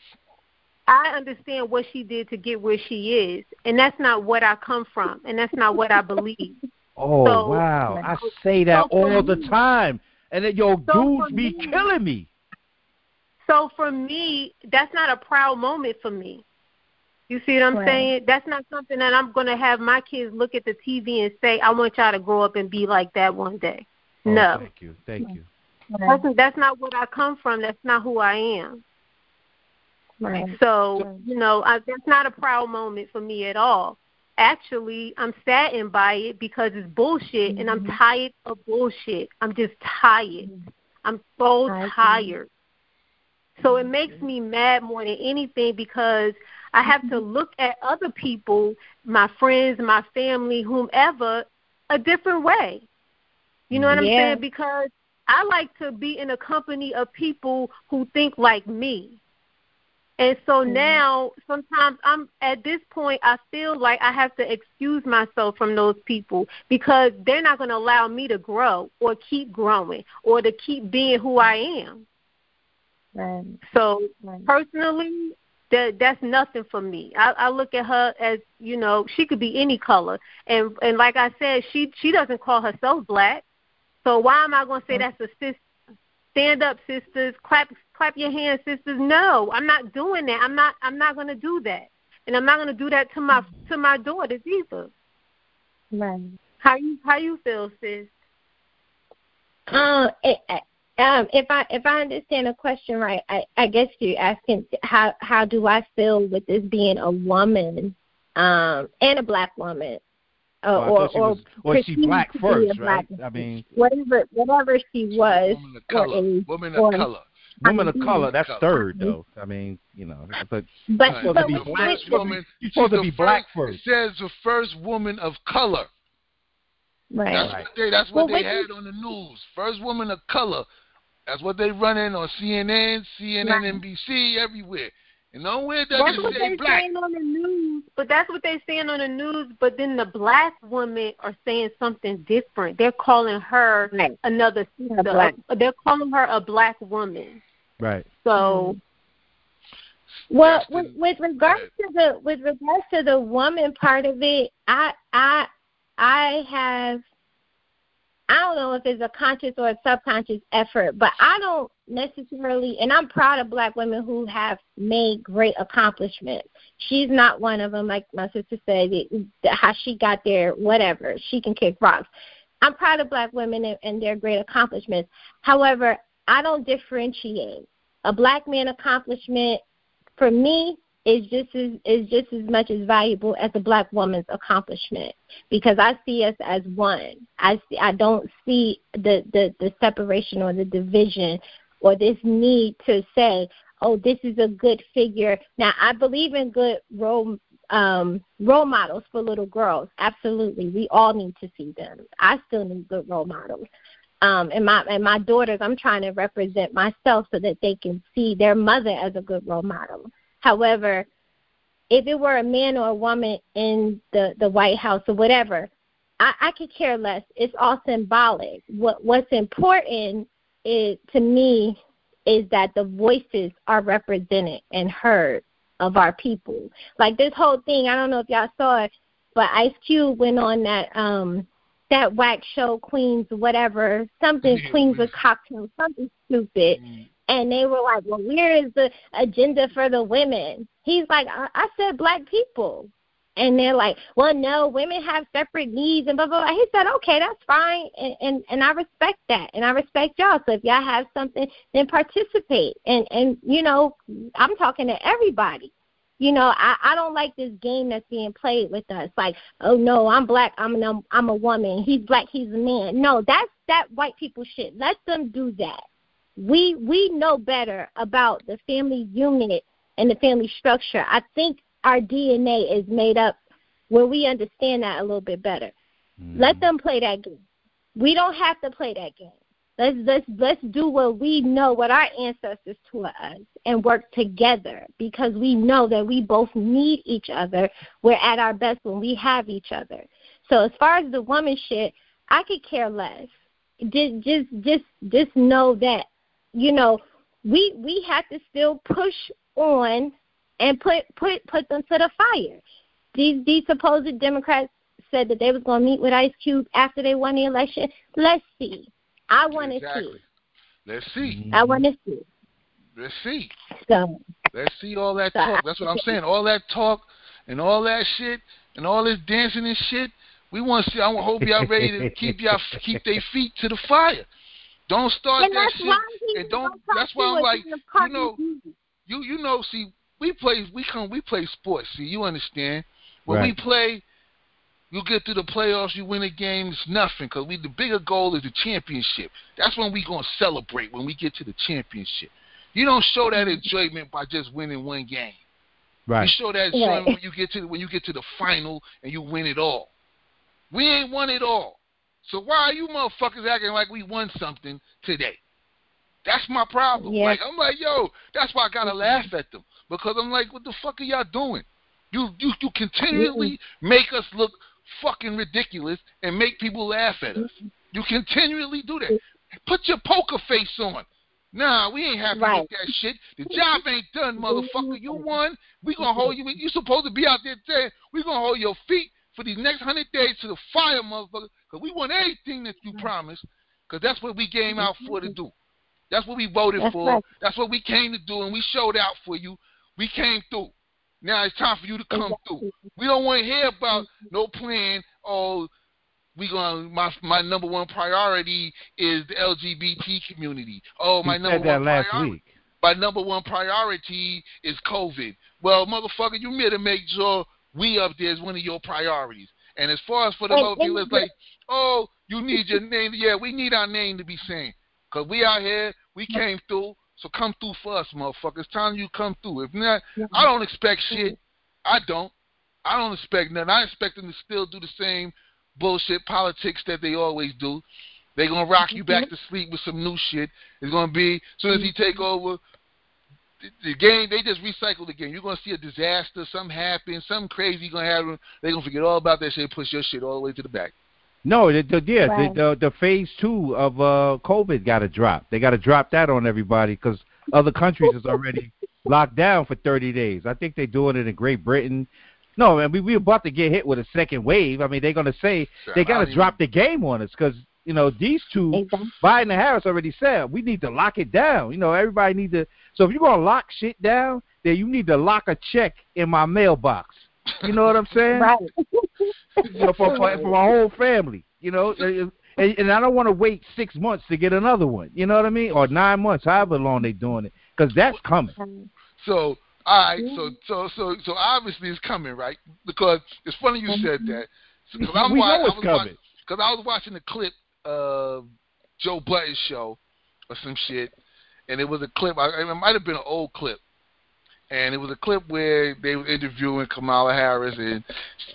D: I understand what she did to get where she is, and that's not what I come from, and that's not what I believe.
A: Oh,
D: so,
A: wow. I say that so all the me, time, and then your so dudes be me, killing me.
D: So for me, that's not a proud moment for me. You see what I'm right. saying? That's not something that I'm going to have my kids look at the T V and say, I want y'all to grow up and be like that one day.
A: Oh,
D: no.
A: Thank you. Thank you.
D: That's, that's not what I come from. That's not who I am.
C: Right.
D: So, you know, I, that's not a proud moment for me at all. Actually, I'm saddened by it because it's bullshit, mm-hmm. and I'm tired of bullshit. I'm just tired. Mm-hmm. I'm so I tired. See. So it makes me mad more than anything because I have to look at other people, my friends, my family, whomever, a different way. You know what I'm
C: yeah.
D: saying? Because I like to be in a company of people who think like me. And so now, sometimes I'm at this point, I feel like I have to excuse myself from those people because they're not going to allow me to grow or keep growing or to keep being who I am.
C: Right.
D: So
C: Right.
D: personally, that that's nothing for me. I, I look at her as, you know, she could be any color, and and like I said, she she doesn't call herself black. So why am I going to say that's a sister? Stand up, sisters. Clap, clap your hands, sisters. No, I'm not doing that. I'm not. I'm not going to do that, and I'm not going to do that to my to my daughters either.
C: Right.
D: How you How you feel, sis?
C: Um, it, um, if I if I understand the question right, I, I guess you're asking how how do I feel with this being a woman, um, and a black woman. Uh,
A: well,
C: or
A: she
C: or
A: was, or she black first, right? I mean,
C: whatever whatever she was,
B: Woman of
C: or
B: color.
C: is,
B: Woman
C: or,
B: of color.
A: woman of color, that's
B: Color.
A: third, though. I mean, you know, but
C: but
A: you're supposed
C: but
A: to be
C: with,
A: black.
C: with,
B: First woman.
A: You're supposed to
B: the
A: be
B: first,
A: black first.
B: It says the first woman of color.
C: right.
B: That's
A: Right.
B: what they. That's what
C: Well,
B: they
C: with
B: had on the news. First woman of color. That's what they running on C N N, C N N,
C: Right.
B: N B C, everywhere. And nowhere does
D: That's
B: it
D: what
B: say
D: they're
B: black.
D: saying on the news. But that's what they're saying on the news. But then the black women are saying something different. They're calling her
C: Right.
D: another sister.
C: Black.
D: They're calling her a black woman.
A: Right.
D: So.
C: Well,
B: That's the-
C: with, with regards to the with regards to the woman part of it, I I I have I don't know if it's a conscious or a subconscious effort, but I don't necessarily, and I'm proud of black women who have made great accomplishments. She's not one of them, like my sister said, it, how she got there, whatever. She can kick rocks. I'm proud of black women and, and their great accomplishments. However, I don't differentiate. A black man accomplishment, for me, is just as is just as much as valuable as a black woman's accomplishment, because I see us as one. I see, I don't see the, the, the separation or the division or this need to say, oh, this is a good figure. Now, I believe in good role um, role models for little girls. Absolutely, we all need to see them. I still need good role models. Um, and my and my daughters, I'm trying to represent myself so that they can see their mother as a good role model. However, if it were a man or a woman in the, the White House or whatever, I, I could care less. It's all symbolic. What What's important is, to me, is that the voices are represented and heard of our people. Like this whole thing, I don't know if y'all saw it, but Ice Cube went on that um that whack show, Queens, whatever, something,
B: Yeah,
C: Queens
B: we-
C: of Cocktail, something stupid.
B: Mm.
C: And they were like, well, where is the agenda for the women? He's like, I, I said black people. And they're like, well, no, women have separate needs and blah, blah, blah. He said, okay, that's fine. And, and, and I respect that. And I respect y'all. So if y'all have something, then participate. And, and you know, I'm talking to everybody. You know, I, I don't like this game that's being played with us. Like, oh, no, I'm black, I'm, an, I'm a woman. He's black, he's a man. No, that's that white people shit. Let them do that. We we know better about the family unit and the family structure. I think our D N A is made up where we understand that a little bit better. Mm-hmm. Let them play that game. We don't have to play that game. Let's let's let's do what we know, what our ancestors taught us, and work together, because we know that we both need each other. We're at our best when we have each other. So as far as the woman shit, I could care less. Just just just just know that, you know, we we have to still push on and put put put them to the fire. These these supposed Democrats said that they was going to meet with Ice Cube after they won the election. Let's see. I want to
B: exactly.
C: see.
B: Let's see.
C: I want to see.
B: Let's see.
C: So
B: let's see all that
C: so
B: talk. That's what I'm saying. All that talk and all that shit and all this dancing and shit. We want to see. I hope y'all ready to keep y'all keep their feet to the fire. Don't start
C: and
B: that
C: that's
B: shit.
C: Why
B: And don't. That's why I'm like, you know, you you know. See, we play. We come. We play sports. See, you understand? When
A: right.
B: we play, you get to the playoffs. You win a game. It's nothing, because we the bigger goal is the championship. That's when we gonna celebrate, when we get to the championship. You don't show that enjoyment by just winning one game.
A: Right.
B: You show that enjoyment
C: right.
B: when you get to the, when you get to the final and you win it all. We ain't won it all. So why are you motherfuckers acting like we won something today? That's my problem.
C: Yeah.
B: Like, I'm like, yo, that's why I gotta laugh at them. because I'm like, what the fuck are y'all doing? You you you continually make us look fucking ridiculous and make people laugh at us. You continually do that. Put your poker face on. Nah, we ain't happy right. with that shit. The job ain't done, motherfucker. You won. We gonna hold you. You supposed to be out there saying we gonna hold your feet for these next hundred days to the fire, motherfucker. Cause we want everything that you promised. Cause that's what we came out for to do. That's what we voted that's for. Right. That's what we came to do, and we showed out for you. We came through. Now it's time for you to come through. We don't want to hear about no plan. Oh, we gonna my my number one priority is the L G B T community. Oh, my
A: he
B: number
A: said that
B: one
A: last
B: priority.
A: Week.
B: My number one priority is COVID. Well, motherfucker, you better make sure we up there is one of your priorities. And as far as for the other people, it's like, oh, you need your name. Yeah, we need our name to be seen. Because we out here, we came through, so come through for us, motherfucker. It's time you come through. If not, I don't expect shit. I don't. I don't expect nothing. I expect them to still do the same bullshit politics that they always do. They're going to rock you back to sleep with some new shit. It's going to be, as soon as he take over, the, the game, they just recycle the game. You're going to see a disaster, something happen, something crazy going to happen. They're going to forget all about that shit and push your shit all the way to the back.
A: No, the, the, yeah,
C: right.
A: the, the the phase two of uh, COVID got to drop. They got to drop that on everybody because other countries is already locked down for thirty days. I think they're doing it in Great Britain. No, man, we we about to get hit with a second wave. I mean, they're gonna say sure, they got to drop even... the game on us because you know these two, exactly. Biden and Harris already said we need to lock it down. You know, everybody need to. So if you're gonna lock shit down, then you need to lock a check in my mailbox. You know what I'm saying?
C: Right.
A: You know, for, for, for my whole family, you know, and, and I don't want to wait six months to get another one, you know what I mean, or nine months, however long they're doing it, because that's coming.
B: So, all right, so so so so obviously it's coming, right? Because it's funny you said that. Cause I'm
A: we
B: watch,
A: know it's
B: I was
A: coming.
B: Because I was watching a clip of Joe Budden's show or some shit, and it was a clip. I, it might have been an old clip. And it was a clip where they were interviewing Kamala Harris, and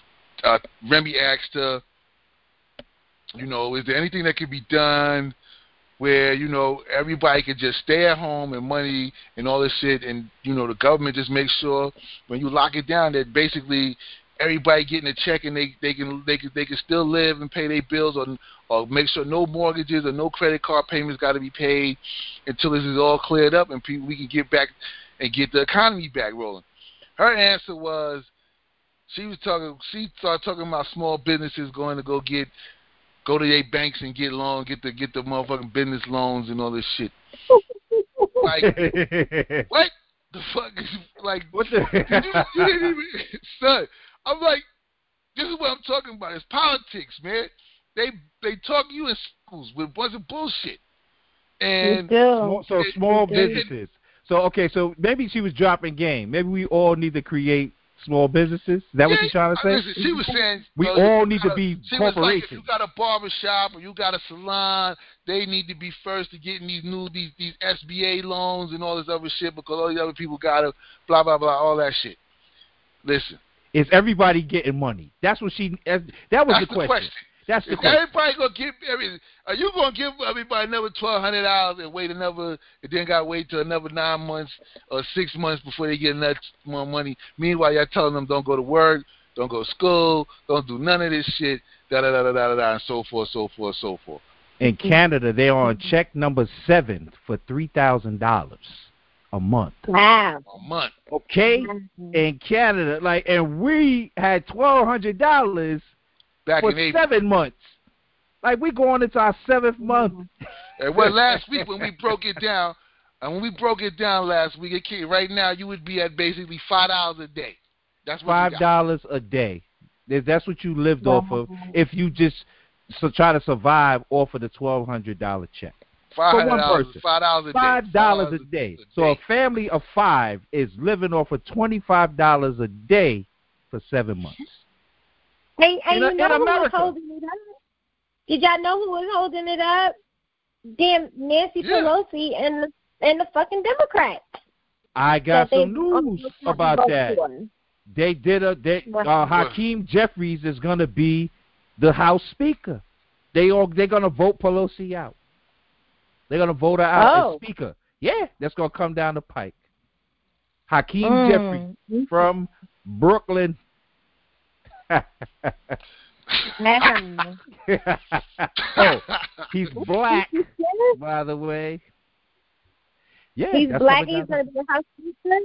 B: uh, Remy asked her, you know, is there anything that could be done where, you know, everybody could just stay at home and money and all this shit, and, you know, the government just makes sure when you lock it down that basically everybody getting a check and they, they can they can they can still live and pay their bills, or or make sure no mortgages or no credit card payments got to be paid until this is all cleared up and people we can get back and get the economy back rolling. Her answer was, she was talking, she started talking about small businesses going to go get, go to their banks and get loans, get the get the motherfucking business loans and all this shit. Like, what the fuck is, like,
A: what the?
B: you, you didn't even, son, I'm like, this is what I'm talking about. It's politics, man. They they talk you in schools with a bunch of bullshit. And
A: small, so
B: it,
A: small
B: it,
A: businesses. So, okay, so maybe she was dropping game. Maybe we all need to create small businesses. Is that
B: yeah,
A: what you're trying to say?
B: Listen, she was saying
A: we
B: uh,
A: all need
B: gotta,
A: to be
B: she
A: corporations.
B: Was like, if you got a barber shop or you got a salon, they need to be first to getting these new these these S B A loans and all this other shit because all these other people got to blah blah blah all that shit. Listen,
A: is everybody getting money? That's what she. That was
B: That's
A: the question.
B: The question.
A: That's the
B: Is
A: question.
B: everybody gonna give every? Are you gonna give everybody another twelve hundred dollars and wait another? And then got to wait till another nine months or six months before they get enough more money. Meanwhile, y'all telling them don't go to work, don't go to school, don't do none of this shit, da da da da da da, and so forth, so forth, so forth.
A: In Canada, they're on check number seven for three thousand dollars a month.
C: Wow.
B: A month.
A: Okay, in Canada, like, and we had twelve hundred dollars.
B: Back
A: for
B: in April.
A: seven months. Like, we going into our seventh month.
B: And well, last week when we broke it down, and when we broke it down last week, it came, right now you would be at basically five dollars a day. That's what
A: five dollars a day. That's what you lived yeah. off of if you just so try to survive off of the twelve hundred dollars check. For one person.
B: five dollars a day.
A: five dollars a day. So a family of five is living off of twenty-five dollars a day for seven months.
C: Hey, hey,
A: in,
C: you know
A: in
C: who
A: America.
C: was holding it up? Did y'all know who was holding it up? Damn, Nancy
B: yeah.
C: Pelosi and the, and the fucking Democrats.
A: I got some news about that. For. They did a they uh, Hakeem Jeffries is gonna be the House Speaker. They all they're gonna vote Pelosi out. They're gonna vote her out
C: oh.
A: as Speaker. Yeah, that's gonna come down the pike. Hakeem
C: Mm.
A: Jeffries from Brooklyn. Oh, he's black, by the way. Yeah,
C: he's
A: that's
C: black.
A: coming
C: He's
A: down.
C: a house teacher.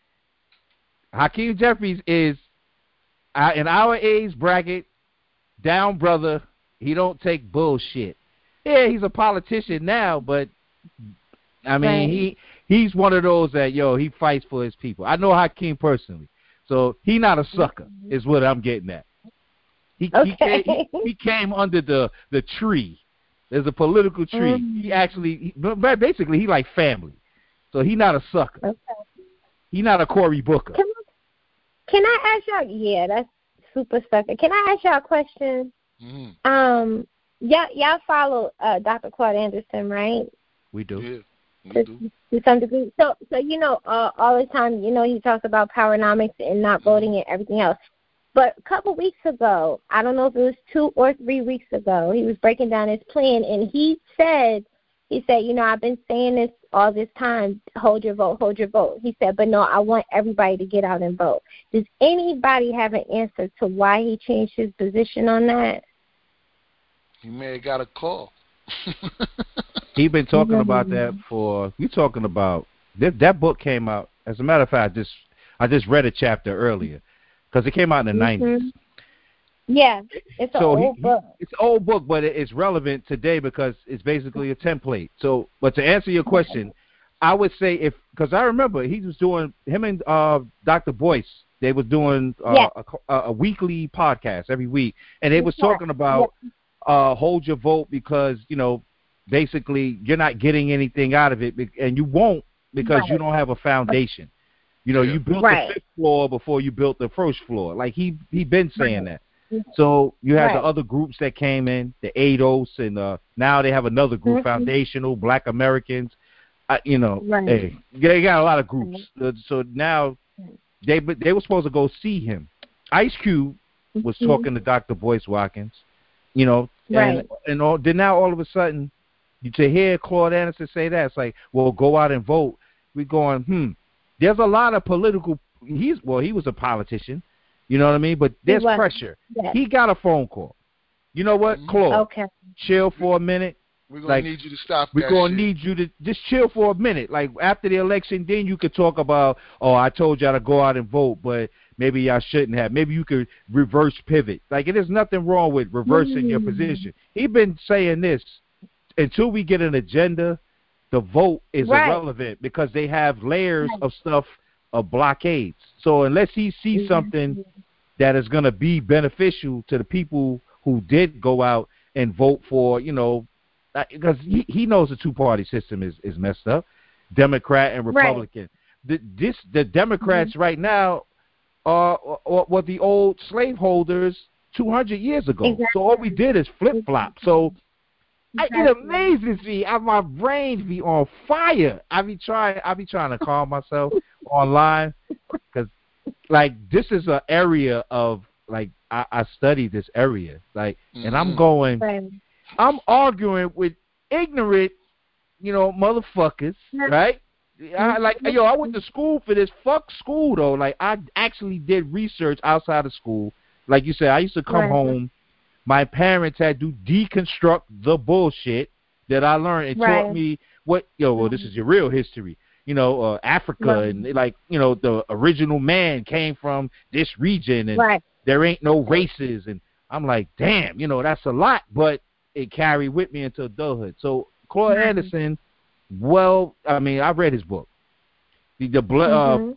A: Hakeem Jeffries is uh, in our age bracket, down brother. He don't take bullshit. Yeah, he's a politician now, but I mean,
C: Right.
A: he he's one of those that yo he fights for his people. I know Hakeem personally, so he not a sucker. Is what I'm getting at. He
C: Okay.
A: he, came, he, he came under the the tree. There's a political tree.
C: Mm.
A: He actually, he, but basically, he like family. So he not a sucker.
C: Okay.
A: He not a Cory Booker.
C: Can, can I ask y'all? Yeah, that's super sucker. Can I ask y'all a question?
B: Mm-hmm.
C: Um, y'all, y'all follow uh, Doctor Claude Anderson, right?
A: We do.
B: Yeah, we do.
C: To some degree. So, so you know, uh, all the time, you know, he talks about powernomics and not voting and everything else. But a couple weeks ago, I don't know if it was two or three weeks ago, he was breaking down his plan, and he said, he said, you know, I've been saying this all this time, hold your vote, hold your vote. He said, but no, I want everybody to get out and vote. Does anybody have an answer to why he changed his position on that?
B: He may have got a call.
A: He been talking about that for. We talking about that, that book came out. As a matter of fact, I just I just read a chapter earlier because it came out in the
C: Mm-hmm.
A: nineties.
C: Yeah, it's an
A: So
C: old
A: he,
C: book.
A: he, it's an old book, but it, it's relevant today because it's basically a template. So, but to answer your question, I would say if because I remember he was doing him and uh, Doctor Boyce. They was doing uh,
C: Yeah.
A: a, a weekly podcast every week, and they was
C: Yeah.
A: talking about
C: Yeah.
A: uh, hold your vote because you know basically you're not getting anything out of it, and you won't because
C: Right.
A: you don't have a foundation. You know,
B: Yeah.
A: you built
C: Right.
A: the fifth floor before you built the first floor. Like he he been saying
C: Right.
A: that. So you had
C: Right.
A: the other groups that came in, the A D O S, and uh, now they have another group,
C: Mhm.
A: Foundational Black Americans. I, you know,
C: Right.
A: hey, they got a lot of groups. Uh, so now they but they were supposed to go see him. Ice Cube was
C: Mhm.
A: talking to Doctor Boyce Watkins. You know, and
C: Right.
A: and all, then now all of a sudden, you to hear Claude Anderson say that it's like, well, go out and vote. We're going, hmm. There's a lot of political. He's well, he was a politician. You know what I mean? But there's
C: was.
A: pressure.
C: Yes.
A: He got a phone call. You know what,
B: Mhm.
A: Claude?
C: Okay.
A: Chill for a minute.
B: We're gonna
A: Like,
B: need you to stop
A: We're
B: that
A: gonna
B: shit.
A: need you to just chill for a minute. Like after the election, then you could talk about, oh, I told y'all to go out and vote, but maybe y'all shouldn't have. Maybe you could reverse pivot. Like there's nothing wrong with reversing your
C: Mm.
A: position. He's been saying this until we get an agenda. The vote is
C: Right.
A: irrelevant because they have layers of stuff of blockades. So unless he sees
C: Mhm.
A: something that is going to be beneficial to the people who did go out and vote for, you know, because he, he knows the two-party system is, is messed up, Democrat and Republican. Right. The, this, the Democrats mm-hmm. right now are, are, are the old slaveholders two hundred years ago. Exactly. So all we did is flip-flop. So exactly. I, it amazes me. I, my brain be on fire. I be trying. I be trying to calm myself online because, like, this is an area of like I, I study this area, like, mm-hmm. and I'm going. Right. I'm arguing with ignorant, you know, motherfuckers, right? I, like, yo, I went to school for this. Fuck school, though. Like, I actually did research outside of school. Like you said, I used to come right. home. My parents had to deconstruct the bullshit that I learned. It right. taught me what, yo, well, this is your real history. You know, uh, Africa right. and, like, you know, the original man came from this region, and right. there ain't no races. And I'm like, damn, you know, that's a lot, but it carried with me into adulthood. So Claude mm-hmm. Anderson, well, I mean, I read his book, the, the mm-hmm.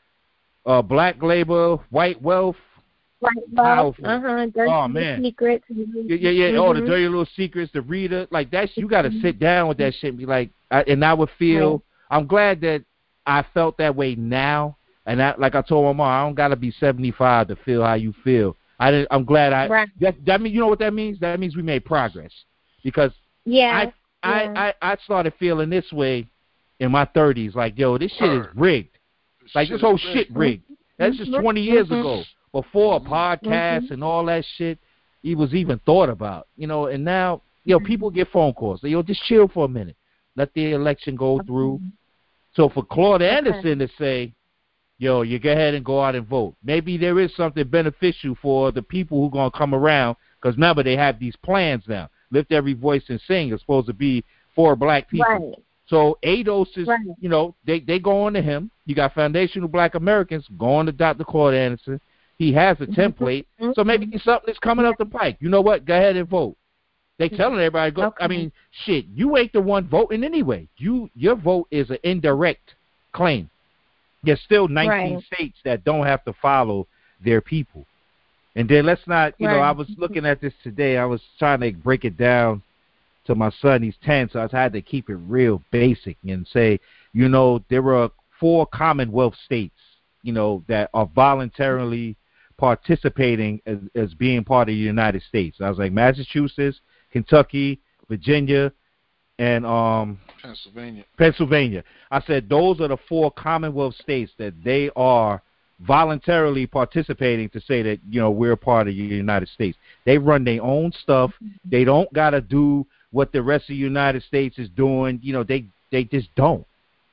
A: uh, uh, Black Labor, White Wealth.
C: White Wealth, uh-huh, dirty
A: oh man,
C: secrets.
A: Yeah, yeah, yeah. Mm-hmm. Oh, the dirty little secrets, the reader, like that's you got to mm-hmm. sit down with that shit and be like, I, and I would feel. Right. I'm glad that I felt that way now, and I, like I told my mom, I don't got to be seventy-five to feel how you feel. I didn't, I'm glad I. Right. That that mean you know what that means? That means we made progress because
C: yeah,
A: I
C: yeah.
A: I, I I started feeling this way in my thirties. Like, yo, this shit is rigged. This like this whole shit rigged. rigged. That's just twenty years mm-hmm. ago. Before a podcast mm-hmm. and all that shit, he was even thought about, you know. And now, yo, mm-hmm. people get phone calls. They, yo, just chill for a minute, let the election go through. So for Claude Anderson okay. to say, yo, you go ahead and go out and vote. Maybe there is something beneficial for the people who going to come around, because remember, they have these plans now. Lift Every Voice and Sing is supposed to be for black people.
C: Right.
A: So ADOS is,
C: right.
A: you know, they, they go on to him. You got Foundational Black Americans going to Doctor Claude Anderson. He has a template. Mm-hmm. So maybe it's something that's coming up the pike. You know what? Go ahead and vote. They telling everybody, go. Okay. I mean, shit, you ain't the one voting anyway. You Your vote is an indirect claim. There's still nineteen right. states that don't have to follow their people. And then let's not, you right. know, I was looking at this today. I was trying to break it down to my son. He's ten, so I had to keep it real basic and say, you know, there are four Commonwealth states, you know, that are voluntarily participating as, as being part of the United States. I was like Massachusetts, Kentucky, Virginia, and um,
B: Pennsylvania.
A: Pennsylvania. I said those are the four Commonwealth states that they are voluntarily participating to say that, you know, we're part of the United States. They run their own stuff. They don't got to do what the rest of the United States is doing. You know, they, they just don't.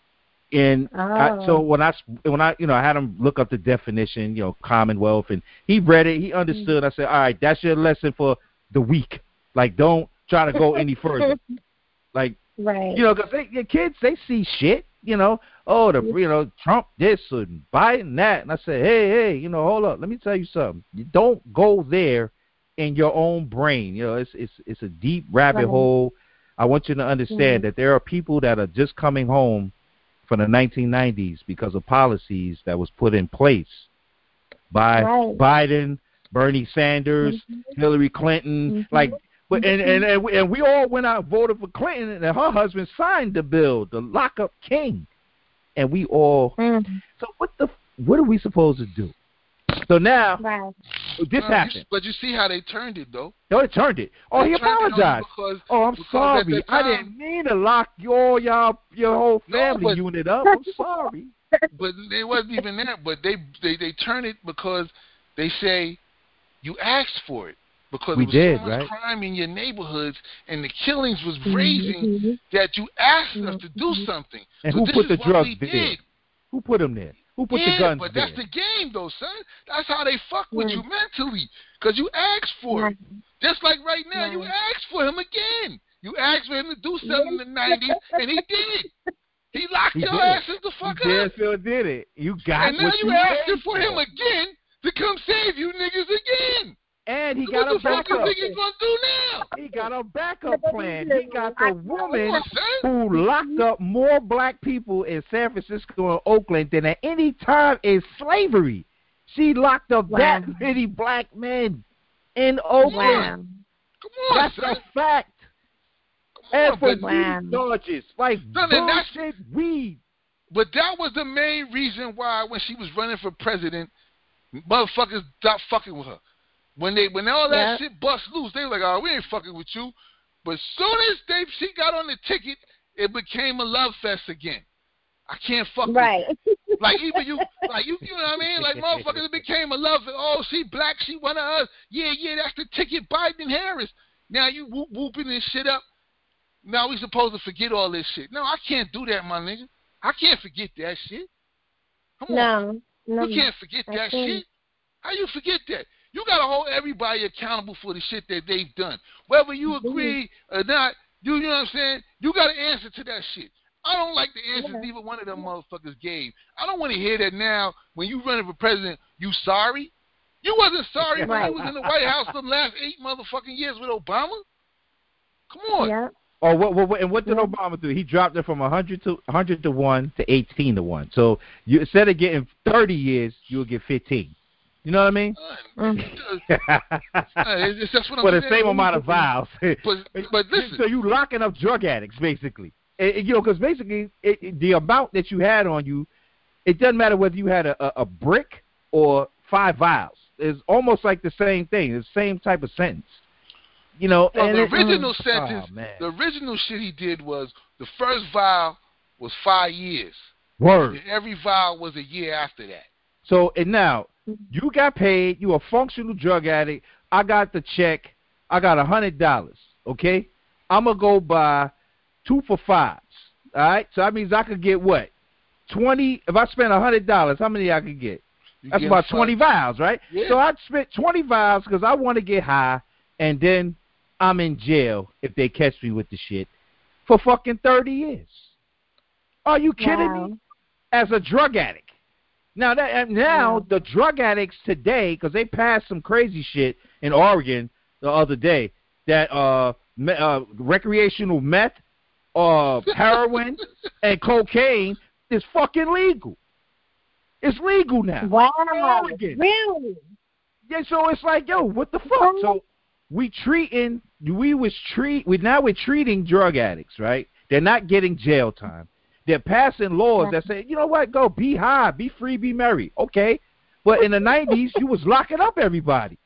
A: And oh. I, so when I, when I, you know, I had him look up the definition, you know, Commonwealth, and he read it. He understood. I said, all right, that's your lesson for the week. Like, don't try to go any further. Like, right. you know, because your kids, they see shit, you know, oh, the, you know, Trump this and Biden that. And I said, hey, hey, you know, hold up. Let me tell you something. You don't go there in your own brain. You know, it's it's it's a deep rabbit right. hole. I want you to understand mm-hmm. that there are people that are just coming home from the nineteen nineties because of policies that was put in place by right. Biden, Bernie Sanders, mm-hmm. Hillary Clinton, mm-hmm. like, but and, and and we, and we all went out and voted for Clinton, and her husband signed the bill, the lockup king, and we all. Mm-hmm. So what the what are we supposed to do? So now right. this
B: no,
A: happened.
B: You, but you see how they turned it, though.
A: No, they turned it. Oh,
B: they
A: he apologized.
B: Because,
A: oh, I'm
B: because
A: sorry. I didn't mean to lock your y'all your whole family
B: no, but,
A: unit up. I'm sorry.
B: But it wasn't even that. But they they they turn it because they say you asked for it. Because
A: we
B: there was
A: did,
B: so much
A: right?
B: crime in your neighborhoods and the killings was raising mm-hmm. that you asked mm-hmm. us to do something.
A: And
B: so
A: who
B: this
A: put
B: is
A: the
B: what
A: drugs
B: we
A: there?
B: Did.
A: Who put them there? Who put
B: yeah,
A: the guns
B: but
A: there?
B: that's the game, though, son. That's how they fuck with yeah. you mentally. Because you asked for yeah. it. Just like right now, yeah. you asked for him again. You asked for him to do something in the nineties, and he did. He locked
A: he
B: your
A: did.
B: asses the fuck
A: he
B: up.
A: He sure did it. You got
B: And now
A: what
B: you
A: you
B: asking for
A: for
B: him again to come save you niggas again.
A: And he
B: so
A: got
B: what
A: a backup.
B: What the fuck you think he's gonna do now?
A: He got a backup plan. He got the woman who locked up more black people in San Francisco and Oakland than at any time in slavery. She locked up wow. that many black men in Oakland.
B: Wow. Come on,
A: that's
B: son.
A: a fact.
B: Come
A: and
B: on,
A: for
B: wow.
A: weed charges, like
B: son,
A: bullshit weed.
B: But that was the main reason why when she was running for president, motherfuckers stopped fucking with her. When they when all that yep. shit bust loose, they were like, oh, we ain't fucking with you. But as soon as they she got on the ticket, it became a love fest again. I can't fuck
C: right.
B: with that. Like even you like you you know what I mean? Like motherfuckers, it became a love fest. Oh, she black, she one of us. Yeah, yeah, that's the ticket, Biden and Harris. Now you whoop, whooping this shit up. Now we supposed to forget all this shit. No, I can't do that, my nigga. I can't forget that shit. Come
C: no,
B: on.
C: No,
B: you can't forget
C: I
B: that
C: can't.
B: shit. How you forget that? You got to hold everybody accountable for the shit that they've done. Whether you agree or not, you, you know what I'm saying? You got to answer to that shit. I don't like the answers yeah. neither one of them motherfuckers gave. I don't want to hear that now when you running for president, you sorry? You wasn't sorry when
C: right.
B: you was in the White House the last eight motherfucking years with Obama. Come on.
C: Yeah.
A: Oh, what, what, and what did
C: yeah.
A: Obama do? He dropped it from one hundred to one hundred to one to eighteen to one. So you, instead of getting thirty years, you'll get fifteen. You know what I mean?
B: Mm. it's just what I'm
A: For the
B: saying.
A: same amount of vials.
B: But, but listen.
A: So you locking up drug addicts, basically. It, you know, because basically it, it, the amount that you had on you, it doesn't matter whether you had a, a, a brick or five vials. It's almost like the same thing. It's the same type of sentence. You know,
B: well,
A: and
B: the
A: it,
B: original
A: mm,
B: sentence,
A: oh, man.
B: the original shit he did was the first vial was five years.
A: Word.
B: And every vial was a year after that.
A: So, and now, you got paid. You a functional drug addict. I got the check. I got one hundred dollars, okay? I'm going to go buy two for fives, all right? So that means I could get what? twenty. If I spend a hundred dollars, how many I could get?
B: You
A: That's
B: get
A: about
B: fun.
A: twenty vials, right?
B: Yeah.
A: So I'd spend twenty vials because I want to get high, and then I'm in jail if they catch me with the shit for fucking thirty years. Are you kidding
C: Wow.
A: me? As a drug addict. Now that and now
C: Wow.
A: the drug addicts today, because they passed some crazy shit in Oregon the other day, that uh, me, uh recreational meth, uh, heroin, and cocaine is fucking legal. It's legal now.
C: Wow.
A: Oregon.
C: Really?
A: Yeah, so it's like, yo, what the fuck? So we treating, we was treat, we now we're treating drug addicts, right? They're not getting jail time. They're passing laws that say, you know what, go be high, be free, be merry. Okay, but in the nineties, you was locking up everybody,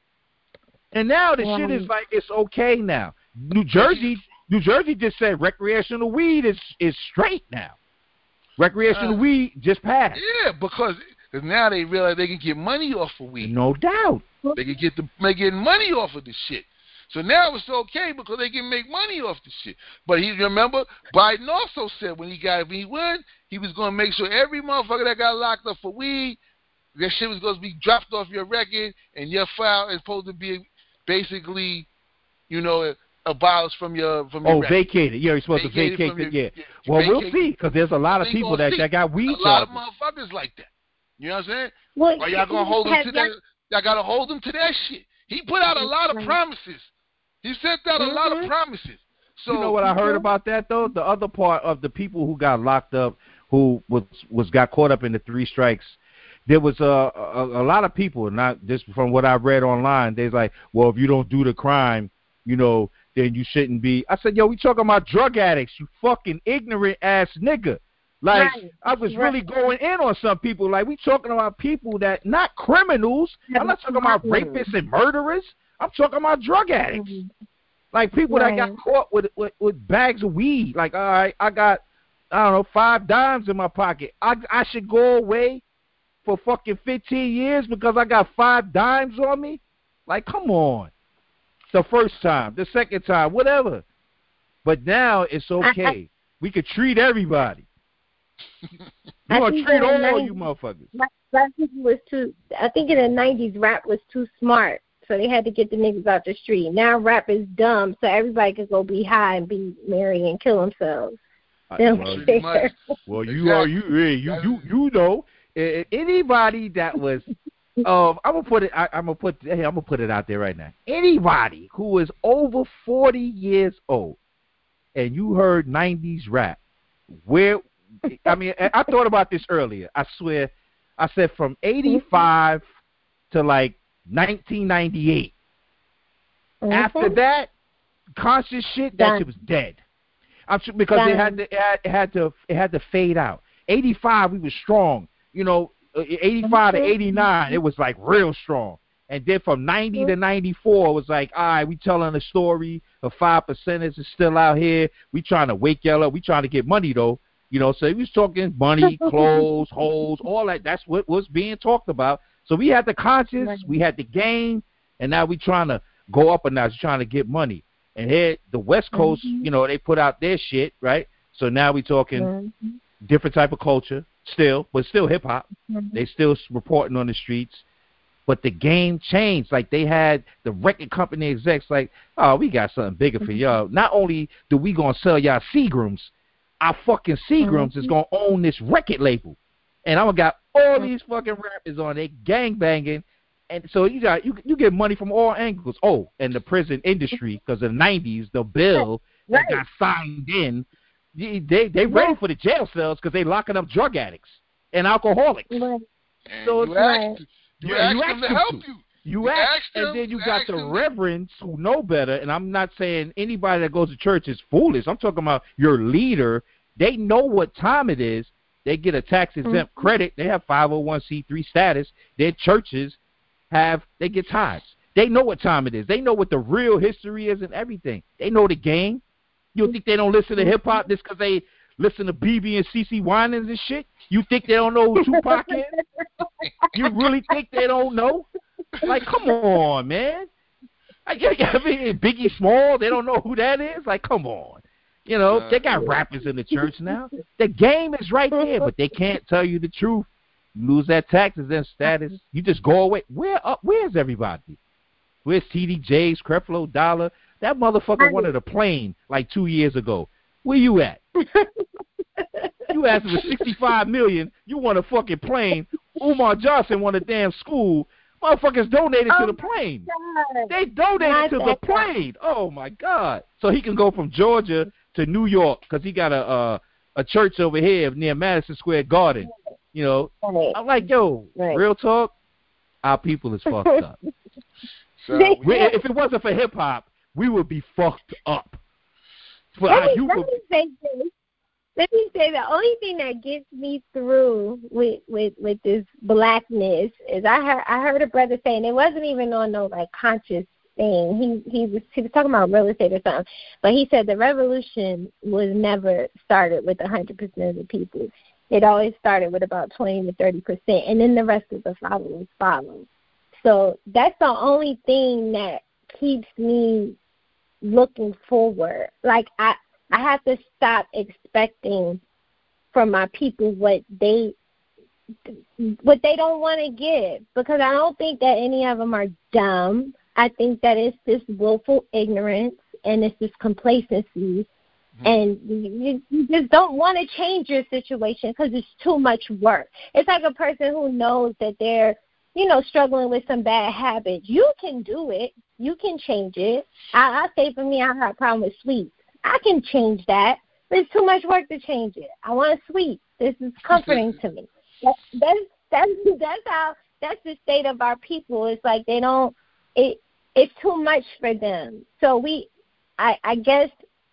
A: and now the shit is like it's okay now. New Jersey, New Jersey just said recreational weed is is straight now. Recreational
B: Uh,
A: weed just passed.
B: Yeah, because cause now they realize they can get money off of weed.
A: No doubt.
B: They can get the they getting money off of the shit. So now it's okay because they can make money off the shit. But he remember Biden also said when he got when he won, he was gonna make sure every motherfucker that got locked up for weed, that shit was gonna be dropped off your record and your file is supposed to be basically, you know, abolished from your from your
A: Oh,
B: record.
A: vacated. Yeah, you're supposed
B: Vacated
A: to vacate
B: from
A: it.
B: your-
A: Yeah.
B: your-
A: Well, we'll
B: vacated-
A: see because there's a lot of
B: We
A: people
B: gonna
A: that,
B: see.
A: that got weed
B: A lot of
A: charges.
B: motherfuckers like that. You know what I'm saying?
C: Well,
B: Or y'all gonna hold him
C: have
B: to
C: y'all-
B: that? Y'all gotta hold him to that shit. He put out a lot of
C: Right.
B: promises. He sent out a lot of
C: Mhm.
B: promises. So
A: You know what I heard about that though? The other part of the people who got locked up, who was was got caught up in the three strikes, there was a a, a lot of people, not just from what I read online. They's like, well, if you don't do the crime, you know, then you shouldn't be. I said, yo, we talking about drug addicts, you fucking ignorant ass nigga. Like
C: Right.
A: I was
C: Right.
A: really going in on some people. Like we talking about people that not criminals. I'm not talking about rapists and murderers. I'm talking about drug addicts.
C: Mhm.
A: Like people
C: Right.
A: that got caught with, with with bags of weed. Like, all right, I got, I don't know, five dimes in my pocket. I I should go away for fucking fifteen years because I got five dimes on me? Like, come on. The first time, the second time, whatever. But now it's okay. We could treat everybody.
C: I
A: You gonna
C: think
A: treat
C: in the
A: all
C: nineties
A: you motherfuckers.
C: Rap, rap music was too. I think in the nineties, rap was too smart, so they had to get the niggas out the street. Now rap is dumb, so everybody could go be high and be merry and kill themselves. They don't
A: Well,
B: Pretty much.
C: care.
A: Well, you are you hey, you you you know eh, anybody that was um I'm gonna put it I, I'm gonna put hey, I'm gonna put it out there right now. Anybody who is over forty years old and you heard nineties rap, where I mean I thought about this earlier. I swear, I said from eighty-five to like nineteen ninety-eight. After that, conscious shit, that
C: Done.
A: shit was dead. I'm sure, because it had to, it had, it had to, it had to fade out. eighty-five, we was strong. You know, uh, eighty-five to eighty-nine, it was like real strong. And then from ninety to ninety-four, it was like, all right, we telling a story of five percenters is still out here. We trying to wake y'all up. We trying to get money though. You know, so we was talking money, clothes, hoes, all that. That's what was being talked about. So we had the conscious, we had the game, and now we trying to go up a notch, trying to get money. And here, the West Coast,
C: Mhm.
A: you know, they put out their shit, right? So now we talking
C: Mhm.
A: different type of culture still, but still hip hop.
C: Mhm.
A: They still reporting on the streets. But the game changed. Like they had the record company execs like, oh, we got something bigger for y'all. Not only do we gonna sell y'all Seagrams, our fucking Seagrams is gonna own this record label. And I'm gonna got all these fucking rappers on it, gang banging. And so you got you you get money from all angles. Oh, and the prison industry, because in the nineties, the bill
C: Right.
A: that got signed in, they they, they ready
C: Right.
A: for the jail cells because they locking up drug addicts and alcoholics.
C: Right.
B: And
A: So
B: you
A: it's
B: asked, you
A: Yeah,
B: asked
A: you
B: them
A: asked
B: to
A: them
B: help
A: to.
B: you.
A: You,
B: You
A: ask,
B: asked them,
A: and then you
B: you
A: got
B: asked
A: the
B: them to-
A: reverends who know better. And I'm not saying anybody that goes to church is foolish. I'm talking about your leader. They know what time it is. They get a tax exempt
C: Mhm.
A: credit. They have five oh one c three status. Their churches have they get tithes. They know what time it is. They know what the real history is and everything. They know the game. You think they don't listen to hip hop just because they listen to B B and C C Winans and shit? You think they don't know who Tupac is? You really think they don't know? Like, come on, man. I, I mean, Biggie Small, they don't know who that is? Like, come on. You know, uh, they got rappers in the church now. The game is right there, but they can't tell you the truth. You lose that taxes and status. You just go away. Where up? Where's everybody? Where's T D Jakes, Creflo Dollar? That motherfucker wanted a plane like two years ago. Where you at? You asked for sixty-five million dollars. You want a fucking plane. Umar Johnson want a damn school. Motherfuckers donated oh to the plane. God. They donated Not to the plane. God. Oh, my God. So he can go from Georgia to New York because he got a uh, a church over here near Madison Square Garden. You know, right. I'm like, yo, right. real talk, our people is fucked up. So we, if it wasn't for hip hop, we would be fucked up.
C: For let, me, let me say this. Let me say the only thing that gets me through with with, with this blackness is I heard I heard a brother saying it wasn't even on no like conscious thing. He he was he was talking about real estate or something, but he said the revolution was never started with a hundred percent of the people. It always started with about twenty to thirty percent, and then the rest of the followers follow. So that's the only thing that keeps me looking forward. Like I, I have to stop expecting from my people what they, what they don't want to give, because I don't think that any of them are dumb. I think that it's this willful ignorance and it's this complacency. And you, you just don't want to change your situation because it's too much work. It's like a person who knows that they're, you know, struggling with some bad habits. You can do it. You can change it. I, I say for me, I have a problem with sweets. I can change that, but it's too much work to change it. I want a sweet. This is comforting to me. That, that's, that's, that's how, that's the state of our people. It's like they don't, it, it's too much for them. So we, I, I guess,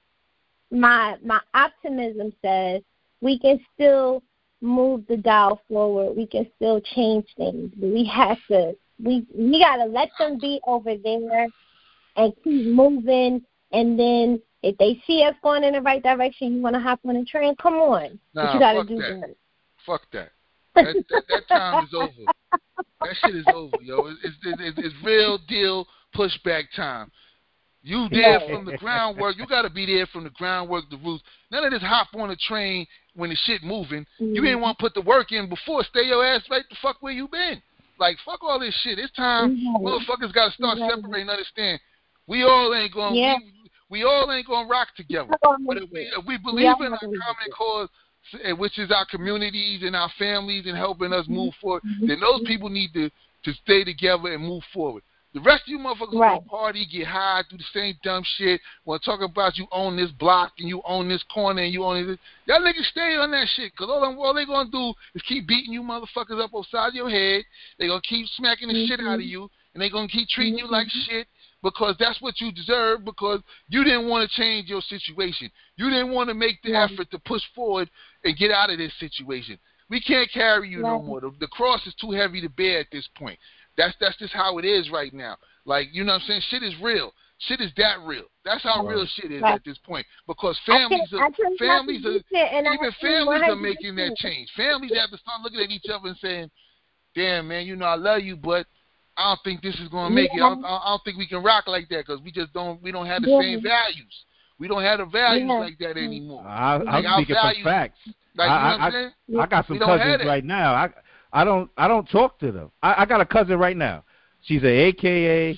C: My my optimism says we can still move the dial forward. We can still change things. But we have to we we gotta let them be over there and keep moving. And then if they see us going in the right direction, you want to hop on the train? Come on.
B: Nah,
C: but you gotta
B: fuck
C: do
B: that.
C: that.
B: Fuck that. That, that. That time is over. That shit is over, yo. It's it's, it's, it's real deal pushback time. You there from the groundwork. You got to be there from the groundwork, the roots. None of this hop on the train when the shit moving. Mm-hmm. You didn't want to put the work in before. Stay your ass right the fuck where you been. Like, fuck all this shit. It's time. Mm-hmm. Motherfuckers got to start mm-hmm. separating, understand. We all ain't going to, yeah. we, we all ain't going to rock together. But if we, if we believe yeah. in our common cause, which is our communities and our families and helping us move forward, mm-hmm. then those people need to, to stay together and move forward. The rest of you motherfuckers right. want to party, get high, do the same dumb shit, want to talk about you own this block and you own this corner and you own this. Y'all niggas stay on that shit, because all, all they going to do is keep beating you motherfuckers up upside your head. They going to keep smacking the mm-hmm. shit out of you, and they going to keep treating mm-hmm. you like shit because that's what you deserve, because you didn't want to change your situation. You didn't want to make the yeah. effort to push forward and get out of this situation. We can't carry you right. no more. The, the cross is too heavy to bear at this point. That's that's just how it is right now. Like, you know what I'm saying? Shit is real. Shit is that real. That's how right. real shit is right. at this point. Because families are families are even families are making that change. Families have to start looking at each other and saying, "Damn, man, you know I love you, but I don't think this is gonna make yeah. it. I don't, I don't think we can rock like that because we just don't. We don't have the yeah. same values. We don't have the values yeah. like that anymore.
A: I,
B: like
A: I'm speaking values, from facts.
B: Like,
A: I,
B: you know what I'm
A: I,
B: saying?
A: I got some cousins right now. I I don't I don't talk to them. I, I got a cousin right now. She's a A K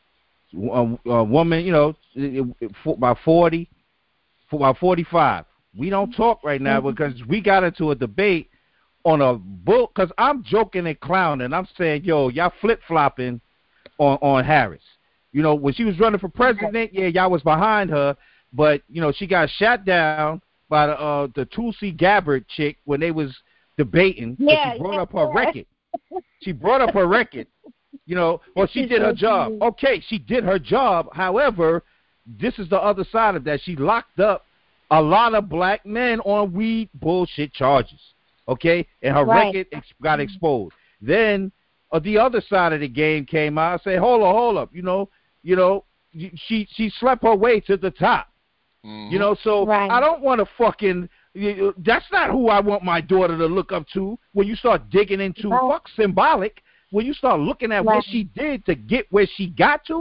A: A a, a woman, you know, about forty, about forty-five. We don't talk right now because we got into a debate on a book. Because I'm joking and clowning. I'm saying, yo, y'all flip flopping on on Harris. You know, when she was running for president, yeah, y'all was behind her, but you know, she got shot down by the uh, the Tulsi Gabbard chick when they was debating.
C: Yeah,
A: she brought
C: yeah,
A: up her
C: yeah.
A: record. She brought up her record. You know, well, she did her job. Okay, she did her job. However, this is the other side of that. She locked up a lot of black men on weed bullshit charges. Okay, and her right. record ex- got exposed. Then uh, the other side of the game came out and said, "Hold up, hold up. You know, you know, she she slept her way to the top. Mm-hmm. You know, so right. I don't want to fucking. That's not who I want my daughter to look up to. When you start digging into right. fuck symbolic, when you start looking at right. what she did to get where she got to,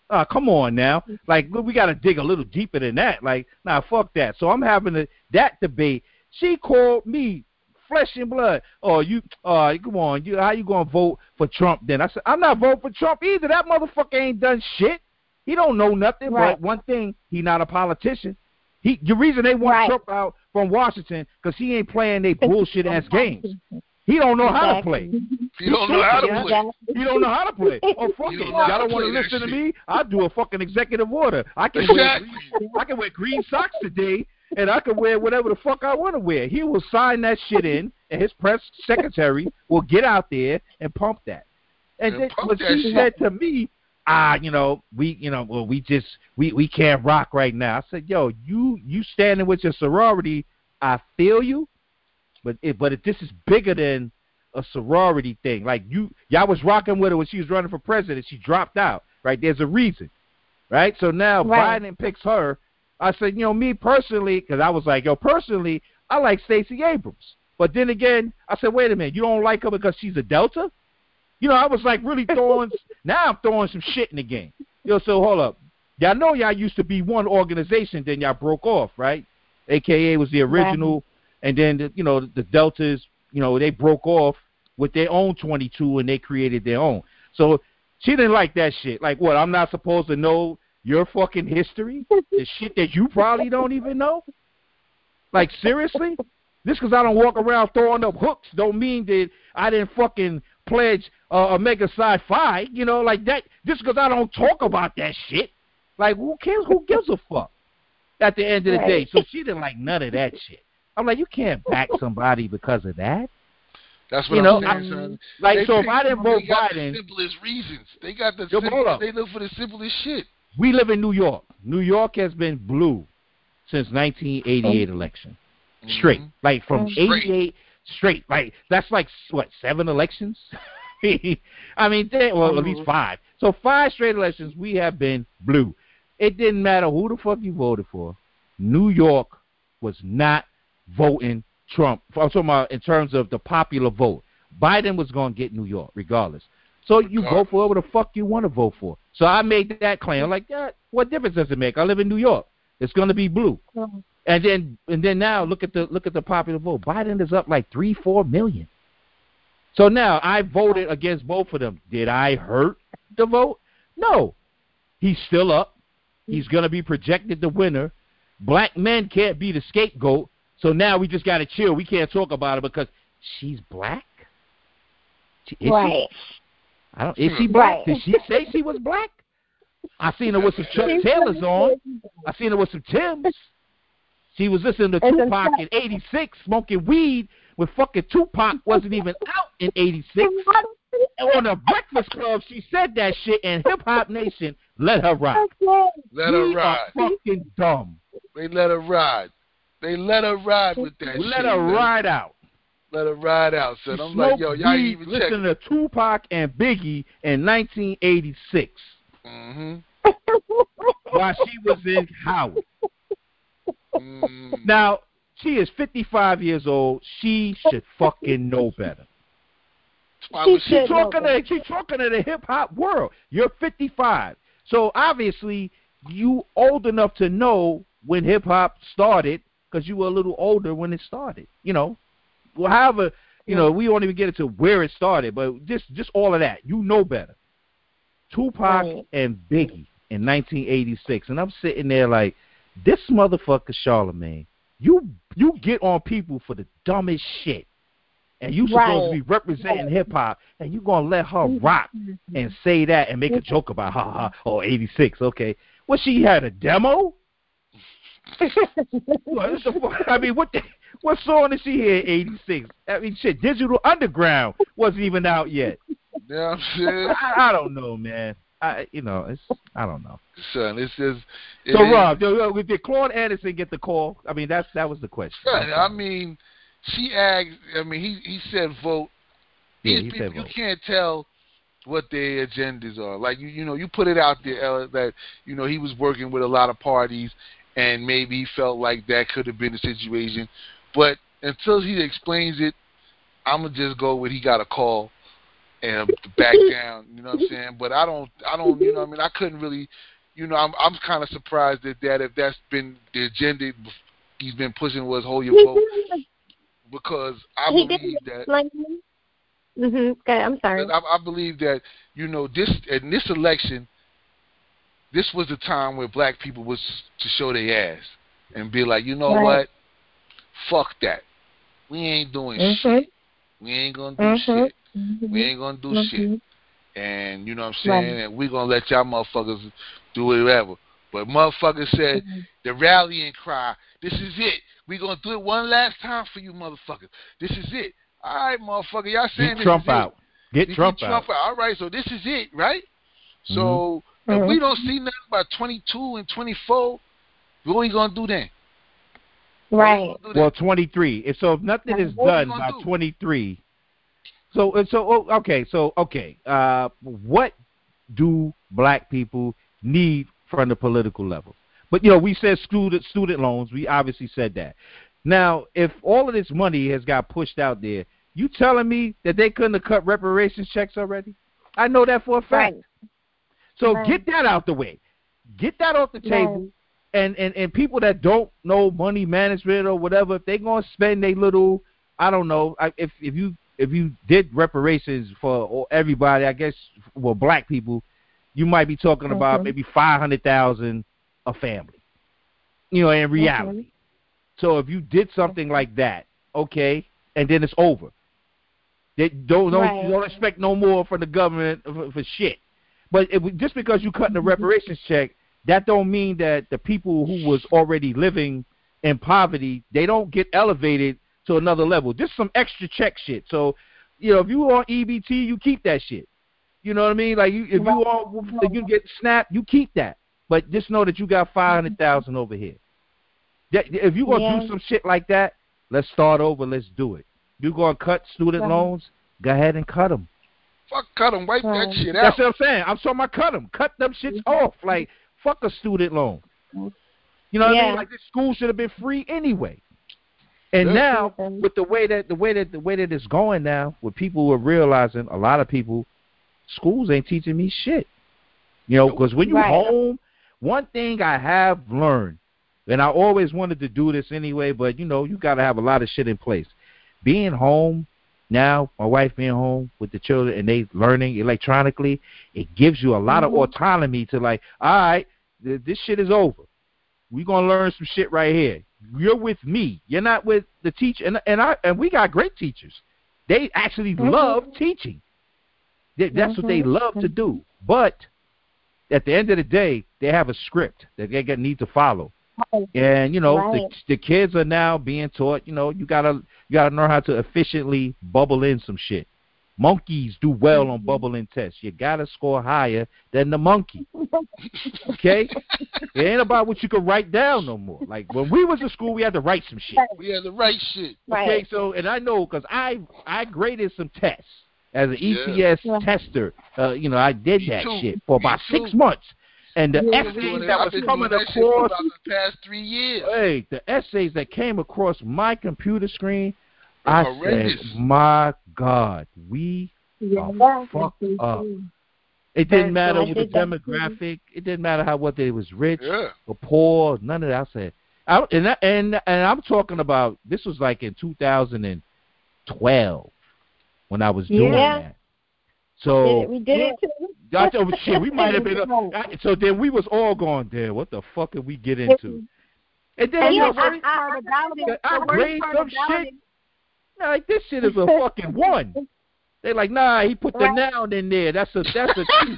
A: Uh, come on now. Like, we got to dig a little deeper than that. Like, nah, fuck that. So I'm having a, that debate. She called me flesh and blood. Oh, you, uh, come on. You, how you going to vote for Trump then? I said, I'm not voting for Trump either. That motherfucker ain't done shit. He don't know nothing.
C: Right.
A: But one thing, he not a politician. He, the reason they want
C: Right.
A: Trump out from Washington, because he ain't playing they bullshit-ass games. He don't know how to play.
B: He don't know how to
A: Yeah.
B: play.
A: He don't know how to play. Oh, fuck
B: He
A: it.
B: don't know how
A: Y'all
B: to
A: don't want to
B: play that
A: listen to
B: shit.
A: me? I'll do a fucking executive order. I can
B: Exactly.
A: wear green, I can wear green socks today, and I can wear whatever the fuck I want to wear. He will sign that shit in, and his press secretary will get out there and pump that. And
B: And
A: then
B: pump
A: what
B: that
A: she
B: shit.
A: said to me, ah, you know, we, you know, well, we just, we, we can't rock right now. I said, yo, you, you standing with your sorority, I feel you, but it, but if this is bigger than a sorority thing, like you, y'all was rocking with her when she was running for president, she dropped out, right? There's a reason, right? So now
C: Right.
A: Biden picks her. I said, you know, me personally, because I was like, yo, personally, I like Stacey Abrams. But then again, I said, wait a minute, you don't like her because she's a Delta? You know, I was like really throwing, now I'm throwing some shit in the game. Yo, so hold up. Y'all know y'all used to be one organization, then y'all broke off, right? A K A was the original, right. And then, the, you know, the Deltas, you know, they broke off with their own twenty-two and they created their own. So she didn't like that shit. Like, what, I'm not supposed to know your fucking history? The shit that you probably don't even know? Like, seriously? Just because I don't walk around throwing up hooks don't mean that I didn't fucking pledge uh, Omega Psi Phi, you know, like that. Just because I don't talk about that shit. Like, who cares? Who gives a fuck at the end of the
C: Right.
A: day? So she didn't like none of that shit. I'm like, you can't back somebody because of that.
B: That's what
A: you
B: I'm
A: know,
B: saying,
A: I,
B: son.
A: Like,
B: they
A: so if I didn't vote
B: they got
A: Biden,
B: the simplest reasons. They got the
A: Yo,
B: simplest, they look for the simplest shit.
A: We live in New York. New York has been blue since nineteen eighty-eight election. Straight. Mm-hmm. Like from
B: straight.
A: eighty-eight straight. Like that's like what, seven elections? I mean, they, well, at least five. So five straight elections we have been blue. It didn't matter who the fuck you voted for. New York was not voting Trump. I'm talking about in terms of the popular vote. Biden was going to get New York regardless. So you vote for whoever the fuck you want to vote for. So I made that claim. I'm like, yeah, what difference does it make? I live in New York. It's going to be blue. Mm-hmm. And then and then now look at the look at the popular vote. Biden is up like three, four million. So now I voted against both of them. Did I hurt the vote? No. He's still up. He's going to be projected the winner. Black men can't be the scapegoat. So now we just got to chill. We can't talk about it because she's black. Is
C: right.
A: She? I don't. Is she black? Right. Did she say she was black? I seen her with some Chuck Taylors on. I seen her with some Timbs. She was listening to Tupac in eighty-six, smoking weed when fucking Tupac wasn't even out in eighty-six. On the Breakfast Club, she said that shit, and Hip Hop Nation let her ride.
B: Let her
A: we
B: ride.
A: Are fucking dumb.
B: They let her ride. They let her ride with that
A: we
B: shit.
A: Let her
B: man.
A: ride out.
B: Let her ride out, son. I'm like, yo, y'all ain't even
A: listen to Tupac and Biggie in nineteen eighty-six.
B: Mm-hmm.
A: While she was in Howard.
B: Mm.
A: Now, she is fifty-five years old. She should fucking know better.
B: She
A: she's talking to she's talking to the hip hop world. You're fifty-five. So obviously you old enough to know when hip hop started because you were a little older when it started. You know. Well, however, you know, we won't even get into where it started, but just just all of that. You know better. Tupac right. and Biggie in nineteen eighty-six. And I'm sitting there like, this motherfucker Charlamagne, you you get on people for the dumbest shit. And you supposed right. to be representing right. hip-hop, and you going to let her rock and say that and make a joke about, ha, ha, oh, eighty-six, okay. Well, she had a demo? I mean, what the, what song did she hear in eighty-six? I mean, shit, Digital Underground wasn't even out yet.
B: Yeah, I'm saying.
A: I, I don't know, man. I, you know, it's I don't know.
B: Son, it's just. It
A: so,
B: is,
A: Rob, did, did Claude Anderson get the call? I mean, that's that was the question.
B: Son, I mean, she asked. I mean, he he said vote.
A: Yeah,
B: These
A: he
B: people,
A: said vote.
B: You can't tell what their agendas are. Like you, you know, you put it out there Ella, that you know he was working with a lot of parties. And maybe he felt like that could have been the situation. But until he explains it, I'm going to just go with he got a call. and back down. You know what I'm saying? But I don't, I don't, you know what I mean? I couldn't really, you know, I'm I'm kind of surprised at that, if that's been the agenda he's been pushing was hold your vote, because I
C: he
B: believe that.
C: Like, mm-hmm. Okay, I'm sorry.
B: I, I believe that, you know, this in this election, this was the time where black people was to show their ass and be like, you know
C: right.
B: what? Fuck that. We ain't doing
C: mm-hmm.
B: shit. We ain't gonna do
C: mm-hmm.
B: shit.
C: Mm-hmm.
B: We ain't gonna do
C: mm-hmm.
B: shit. And you know what I'm saying?
C: Right.
B: And we gonna let y'all motherfuckers do whatever. But motherfuckers said
C: mm-hmm.
B: the rallying cry, this is it. We gonna do it one last time for you motherfuckers. This is it. All right, motherfucker. Y'all saying
A: Get
B: this
A: Trump
B: is
A: out.
B: it.
A: Get
B: You
A: Trump
B: get
A: out.
B: Trump out. All right, so this is it, right?
A: Mm-hmm.
B: So
C: mm-hmm.
B: if we don't see nothing by twenty-two and twenty-four, what are we gonna do then?
C: Right.
B: Do
A: well, twenty-three. If so, if nothing is done by
B: do?
A: twenty-three. So, so okay, so okay. Uh, what do black people need from the political level? But you know, we said student student loans. We obviously said that. Now, if all of this money has got pushed out there, you telling me that they couldn't have cut reparations checks already? I know that for a fact.
C: Right.
A: So
C: right.
A: get that out the way. Get that off the table.
C: Right.
A: And, and, and people that don't know money management or whatever, if they're gonna spend a little, I don't know, if if you if you did reparations for everybody, I guess, well, black people, you might be talking
C: mm-hmm.
A: about maybe five hundred thousand a family. You know, in reality. Mm-hmm. So if you did something like that, okay, and then it's over. They don't don't,
C: right.
A: don't expect no more from the government for, for shit. But if, just because you cut the reparations check, that don't mean that the people who was already living in poverty, they don't get elevated to another level. Just some extra check shit. So, you know, if you on E B T, you keep that shit. You know what I mean? Like, you, if you on, if you get SNAP, you keep that. But just know that you got five hundred thousand over here. That, if you gonna
C: yeah.
A: do some shit like that, let's start over. Let's do it. You gonna cut student
C: right.
A: loans? Go ahead and cut them.
B: Fuck, cut them. Wipe
C: right.
B: that shit out.
A: That's what I'm saying. I'm talking about cut them. Cut them shits mm-hmm. off. Like, fuck a student loan. You know what
C: yeah.
A: I mean? Like, this school should have been free anyway. And
B: yeah.
A: now, with the way that the way that the way that it's going now, with people who are realizing, a lot of people, schools ain't teaching me shit. You know, because when you
C: right.
A: home, one thing I have learned, and I always wanted to do this anyway, but you know, you got to have a lot of shit in place. Being home now, my wife being home with the children and they learning electronically, it gives you a lot mm-hmm. of autonomy to like, all right, th- this shit is over. We're gonna learn some shit right here. You're with me. You're not with the teacher. And and I and we got great teachers. They actually mm-hmm. love teaching. They, that's mm-hmm. what they love to do. But at the end of the day, they have a script that they need to follow. And you know, right. the, the kids are now being taught, you know, you gotta you gotta know how to efficiently bubble in some shit. Monkeys do well mm-hmm. on bubbling tests. You gotta score higher than the monkey. Okay? It ain't about what you can write down no more. Like when we was in school, we had to write some shit.
B: We had to write shit.
A: Okay,
C: right.
A: so and I know because I I graded some tests as an E C S yeah. tester. Uh, you know, I did
B: Me
A: that
B: too.
A: shit for
B: Me
A: about
B: too.
A: six months. And the
B: yeah,
A: essays that was coming
B: that
A: across
B: the past three years.
A: Hey, the essays that came across my computer screen, I
B: horrendous.
A: said, my God, we
C: yeah,
A: are fucked up. It didn't matter
C: I
A: with the demographic. It didn't matter how whether it was rich
B: yeah.
A: or poor. None of that. I said, I, and, I, and and I'm talking about this was like in two thousand twelve when I was doing
C: yeah.
A: that. So
C: we did it.
A: I thought, shit, we might have been. Uh, so then we was all going there. What the fuck did we get into? And then
C: and
A: you know,
C: the worst part about it,
A: I
C: the
A: grade some shit.
C: It.
A: Nah, like this shit is a fucking one. They like, nah, he put the
C: right.
A: noun in there. That's a that's a two.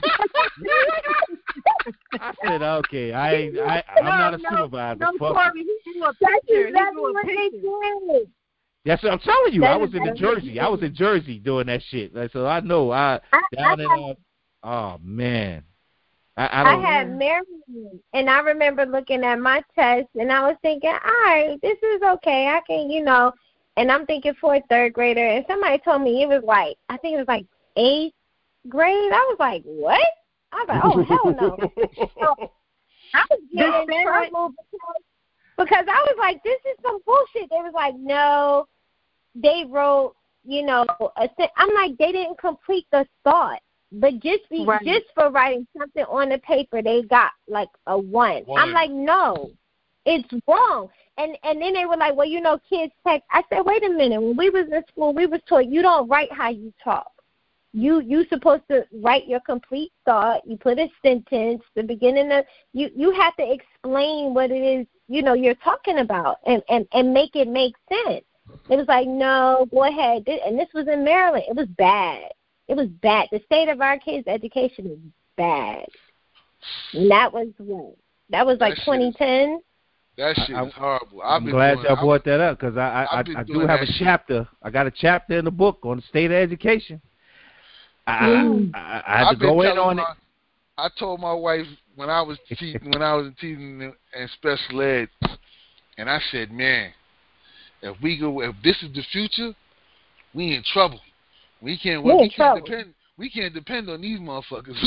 A: I said, okay, I I I'm
D: no,
A: not a
D: no,
A: supervisor.
D: No,
A: fuck
D: Corey, he drew a picture. He drew a picture.
A: That's what I'm telling you.
C: That
A: I was in the Jersey. I was in Jersey doing that shit. Like, so I know. I,
C: I
A: down
C: I
A: in. Uh, oh man. I, I,
C: I
A: don't
C: had
A: know.
C: Marion, and I remember looking at my test, and I was thinking, all right, this is okay. I can, you know, and I'm thinking for a third grader, and somebody told me it was like, I think it was like eighth grade. I was like, what? I was like, oh, hell no. So I was getting in trouble because, because I was like, this is some bullshit. They was like, no, they wrote you know, a, I'm like, they didn't complete the thought. But just be,
D: right.
C: just for writing something on the paper, they got like a one.
B: one.
C: I'm like, no, it's wrong. And and then they were like, well, you know, kids text. I said, wait a minute. When we was in school, we was taught you don't write how you talk. You you supposed to write your complete thought. You put a sentence, the beginning of you. You have to explain what it is, you know, you're talking about, and and and make it make sense. It was like, no, go ahead. And this was in Maryland. It was bad. It was bad. The state of our kids' education is bad. And that was what? That was like
B: that
C: twenty ten.
B: That shit
A: I,
B: is horrible. I've
A: I'm
B: been
A: glad
B: doing,
A: y'all
B: I,
A: brought that up because I I, I, I do have a
B: shit.
A: chapter. I got a chapter in the book on the state of education. I
C: Mm.
A: I, I, I had
B: I've
A: to go
B: been
A: in on
B: my,
A: it.
B: I told my wife when I was te- when I was teaching in special ed, and I said, man, if we go, if this is the future, we in trouble. We can't. Well, we can't trouble. depend. We can't depend on these motherfuckers.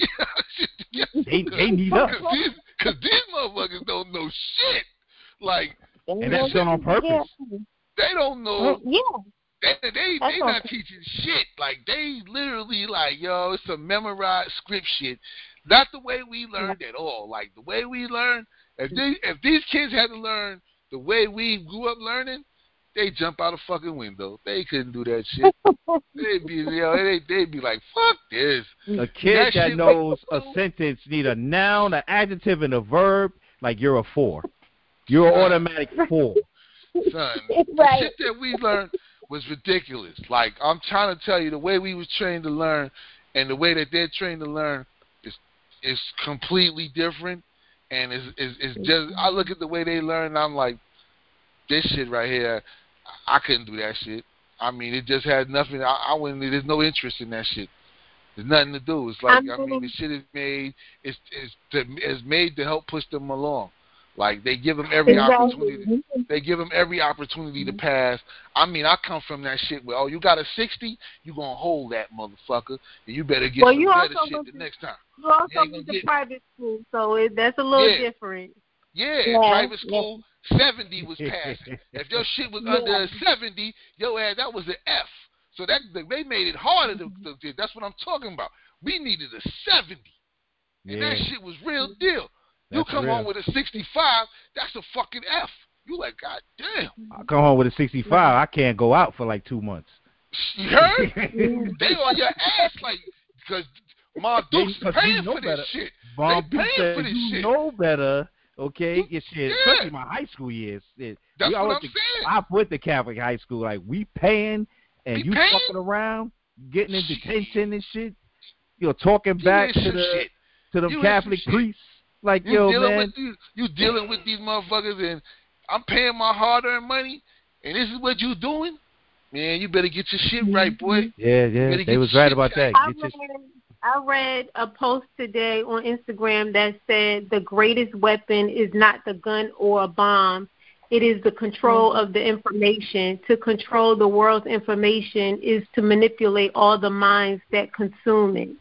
A: they they need us
B: because these, cause these motherfuckers don't know shit. Like,
A: and that's done on purpose.
B: They don't know.
C: Yeah.
B: They they, they not teaching shit. Like, they literally like, yo, it's a memorized script shit. Not the way we learned at all. Like, the way we learn. If they if these kids had to learn the way we grew up learning, they jump out a fucking window. They couldn't do that shit. They'd be, you know, they'd, they'd be like, fuck this.
A: A kid that, that knows a sentence need a noun, an adjective, and a verb, like you're a four. You're an automatic four.
B: Son,
C: right.
B: The shit that we learned was ridiculous. Like, I'm trying to tell you, the way we was trained to learn and the way that they're trained to learn is is completely different. And it's, it's, it's just, I look at the way they learn, and I'm like, this shit right here, I couldn't do that shit. I mean, it just had nothing. I, I wouldn't. There's no interest in that shit. There's nothing to do. It's like, I mean, the shit is made. It's it's to, it's made to help push them along. Like, they give them every
C: exactly.
B: opportunity. They give them every opportunity to pass. I mean, I come from that shit where, oh, you got a sixty, you gonna hold that motherfucker, and you better get
D: well,
B: some
D: you
B: better
D: also
B: shit
D: to,
B: the next time.
D: You also
B: you
D: went to
B: get,
D: private school, so it, that's a little
B: yeah.
D: different.
B: Yeah,
C: yeah,
B: in private school, yeah. seventy was passing. If your shit was
C: yeah.
B: under a seventy, yo ass, that was an F. So that they made it harder to, to that's what I'm talking about. We needed a seventy. And
A: yeah.
B: that shit was real deal. You
A: That's
B: come
A: real.
B: home with a sixty-five, that's a fucking F. You like, God damn.
A: I come home with a sixty-five, I can't go out for like two months.
B: You heard? They on your ass like, because Mom Duke's paying for this
A: better.
B: shit.
A: Mom
B: they paying
A: said,
B: for this
A: you
B: shit.
A: know better, okay? Your shit,
B: yeah.
A: especially my high school years. It,
B: That's
A: we,
B: what
A: I
B: I'm
A: to,
B: saying.
A: I went to Catholic high school. Like, we paying, and
B: we
A: you
B: paying?
A: fucking around, getting in detention and shit. You're talking
B: you
A: back to the
B: shit.
A: to them
B: you
A: Catholic priests. Like,
B: you
A: yo,
B: dealing
A: man.
B: With these, you dealing with these motherfuckers, and I'm paying my hard-earned money, and this is what you doing? Man, you better get your shit right, boy.
A: Yeah, yeah, they was right about that.
D: I
A: get
D: read,
A: your...
D: I read a post today on Instagram that said the greatest weapon is not the gun or a bomb. It is the control of the information. To control the world's information is to manipulate all the minds that consume it.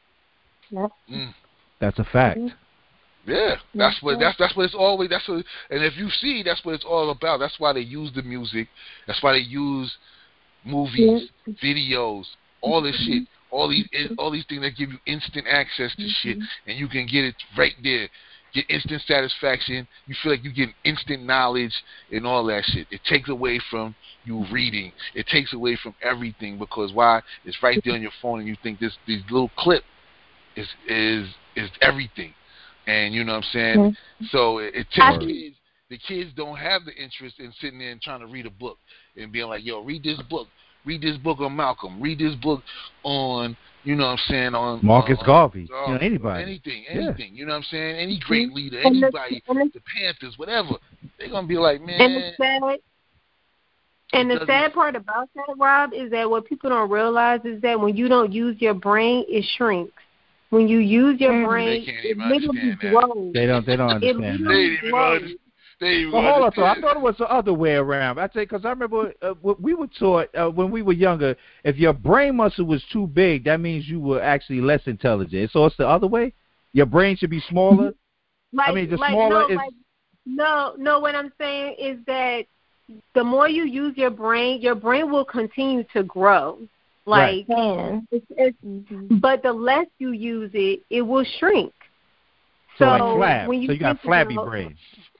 B: Mm.
A: That's a fact.
B: Yeah, that's what that's that's what it's always. That's what, and if you see, that's what it's all about. That's why they use the music. That's why they use movies, videos, all this shit, all these all these things that give you instant access to shit, and you can get it right there. Get instant satisfaction. You feel like you get instant knowledge and all that shit. It takes away from you reading. It takes away from everything because why? It's right there on your phone, and you think this this little clip is is is everything. And you know what I'm saying? Mm-hmm. So it, it takes kids. The kids don't have the interest in sitting there and trying to read a book and being like, yo, read this book. Read this book on Malcolm. Read this book on, you know what I'm saying, on
A: Marcus
B: on,
A: Garvey.
B: On,
A: you know, anybody.
B: Anything, anything. Yeah. You know what I'm saying? Any
D: Mm-hmm.
B: great leader, anybody, the, the Panthers, whatever. They're going to be like, man.
D: And the sad, and the sad part about that, Rob, is that what people don't realize is that when you don't use your brain, it shrinks. When you use your brain, it literally grows.
A: They don't. They don't understand.
D: It literally grows.
A: Well, hold on, so I thought it was the other way around. I tell you, because I remember uh, we were taught uh, when we were younger, if your brain muscle was too big, that means you were actually less intelligent. So it's the other way. Your brain should be smaller.
D: Like,
A: I mean, the
D: like,
A: smaller
D: no,
A: is.
D: Like, no, no. What I'm saying is that the more you use your brain, your brain will continue to grow. Like,
C: right.
D: it's, it's, but the less you use it, it will shrink.
A: So,
D: So,
A: like flab.
D: when you,
A: so you got flabby
D: about,
A: brain.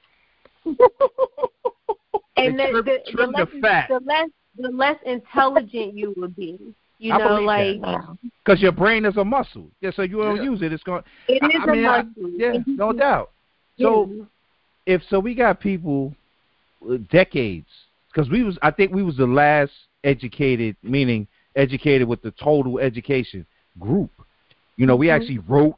D: and the,
A: trim,
D: the,
A: trim
D: the, less,
A: the, fat.
D: the less the less intelligent you will be. You
A: I
D: know,
A: believe
D: like
A: that. Because your brain is a muscle. Yeah, so you don't
B: yeah.
A: use it, it's going.
D: It is
A: I, I
D: a
A: mean,
D: muscle.
A: I, yeah, no doubt. So
D: yeah.
A: if so, we got people uh, decades because we was. I think we was the last educated, meaning educated with the total education group. You know, we
D: Mm-hmm.
A: actually wrote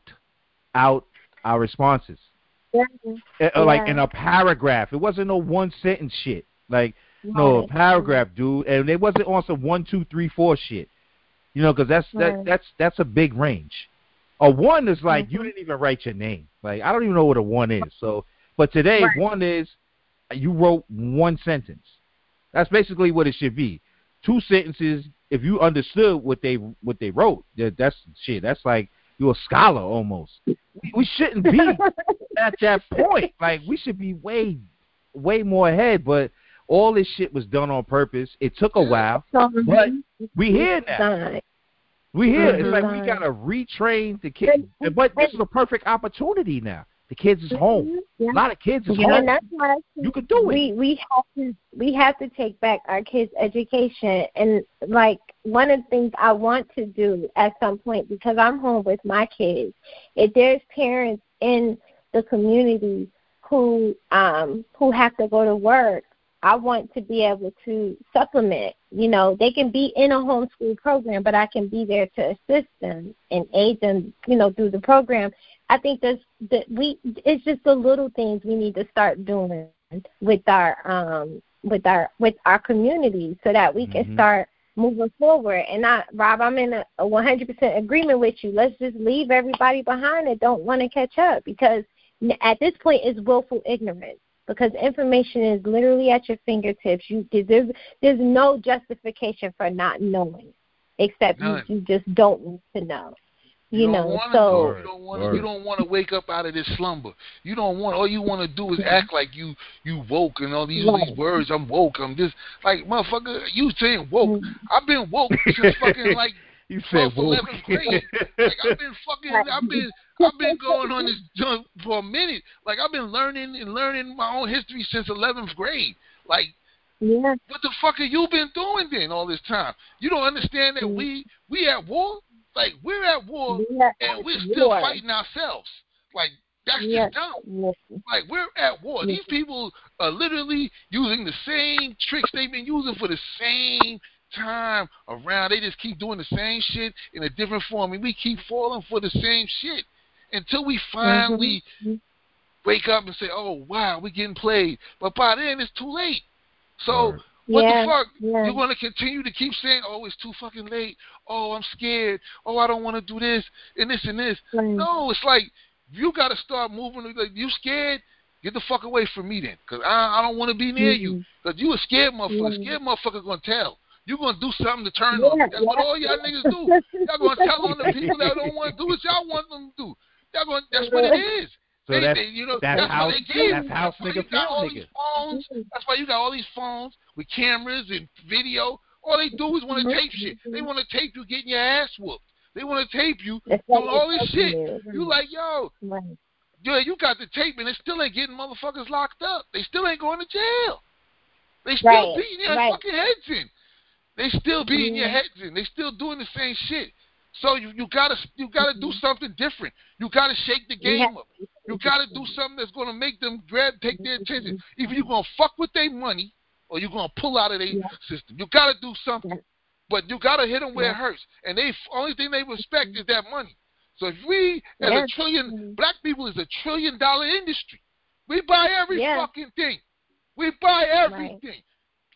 A: out our responses.
C: Yeah.
A: Uh,
C: yeah.
A: Like in a paragraph. It wasn't no one sentence shit. Like
C: right.
A: no a paragraph, dude, and it wasn't on some one, two, three, four shit. You know, because that's
C: right.
A: that that's that's a big range. A one is like
C: mm-hmm.
A: you didn't even write your name. Like I don't even know what a one is. So, but today
C: right.
A: one is you wrote one sentence. That's basically what it should be. Two sentences. If you understood what they what they wrote, that, that's shit. That's like you're a scholar almost. We, we shouldn't be at that point. Like we should be way way more ahead. But all this shit was done on purpose. It took a while,
C: mm-hmm.
A: but we here now. We here.
C: Mm-hmm.
A: It's like we gotta retrain the kids. But this is a perfect opportunity now. The kids is home.
C: Yeah.
A: A lot of kids is
C: yeah,
A: home.
C: And that's why
A: you could do it.
C: We we have to we have to take back our kids' education. And like one of the things I want to do at some point, because I'm home with my kids, if there's parents in the community who um who have to go to work, I want to be able to supplement. You know, they can be in a homeschool program, but I can be there to assist them and aid them, you know, through the program. I think that's, that we it's just the little things we need to start doing with our um with our with our community so that we can mm-hmm. start moving forward. And I, Rob, I'm in a, a one hundred percent agreement with you. Let's just leave everybody behind that don't want to catch up, because at this point it's willful ignorance. Because information is literally at your fingertips. You there's, there's no justification for not knowing, except you, you just don't need to know. You, you know, so
B: you don't want to. You don't want to wake up out of this slumber. You don't want. All you want to do is act like you you woke and all these right. these words. I'm woke. I'm just like motherfucker. You saying woke? I've been woke since fucking like
A: you
B: twelfth, eleventh grade. Like I've been fucking. I've been. I've been going on this junk for a minute. Like I've been learning and learning my own history since eleventh grade. Like.
C: Yeah.
B: What the fuck have you been doing then all this time? You don't understand that we we at war. Like, we're at war, yeah, and we're still war. fighting ourselves. Like, that's yeah. just dumb. Yeah. Like, we're at war. Yeah. These people are literally using the same tricks they've been using for the same time around. They just keep doing the same shit in a different form, and we keep falling for the same shit until we finally mm-hmm. wake up and say, oh, wow, we're getting played. But by then, it's too late. So... Right. What yeah, the fuck? Yeah. You're going to continue to keep saying, oh, it's too fucking late. Oh, I'm scared. Oh, I don't want to do this and this and this. Right. No, it's like you got to start moving. Like, you scared? Get the fuck away from me then, because I, I don't want to be near mm-hmm. you. Because you a scared motherfucker. Yeah. Scared motherfucker going to tell. You're going to do something to turn yeah, on me. That's yeah. what all y'all niggas do. Y'all going to tell on the people that don't want to do what y'all want them to do. Y'all going, that's what it is.
A: So
B: they,
A: that's,
B: they, you know,
A: that's,
B: that's
A: how,
B: what they gave.
A: that's how
B: that's why you got all these phones. That's why you got all these phones with cameras and video. All they do is want to tape shit. They want to tape you getting your ass whooped. They want to tape you doing all this shit. You like, yo, yeah, you got the tape, and it still ain't getting motherfuckers locked up. They still ain't going to jail. They still right. beating your right. fucking heads in. They still beating yeah. your heads in. They still doing the same shit. So you, you gotta you gotta do something different. You gotta shake the game yeah. up. You gotta do something that's gonna make them grab take their attention. Either you're gonna fuck with their money or you're gonna pull out of their yeah. system. You gotta do something. Yeah. But you gotta hit them where yeah. it hurts. And they only thing they respect is that money. So if we as yeah. a trillion black people is a trillion dollar industry. We buy every yeah. fucking thing. We buy everything. Right.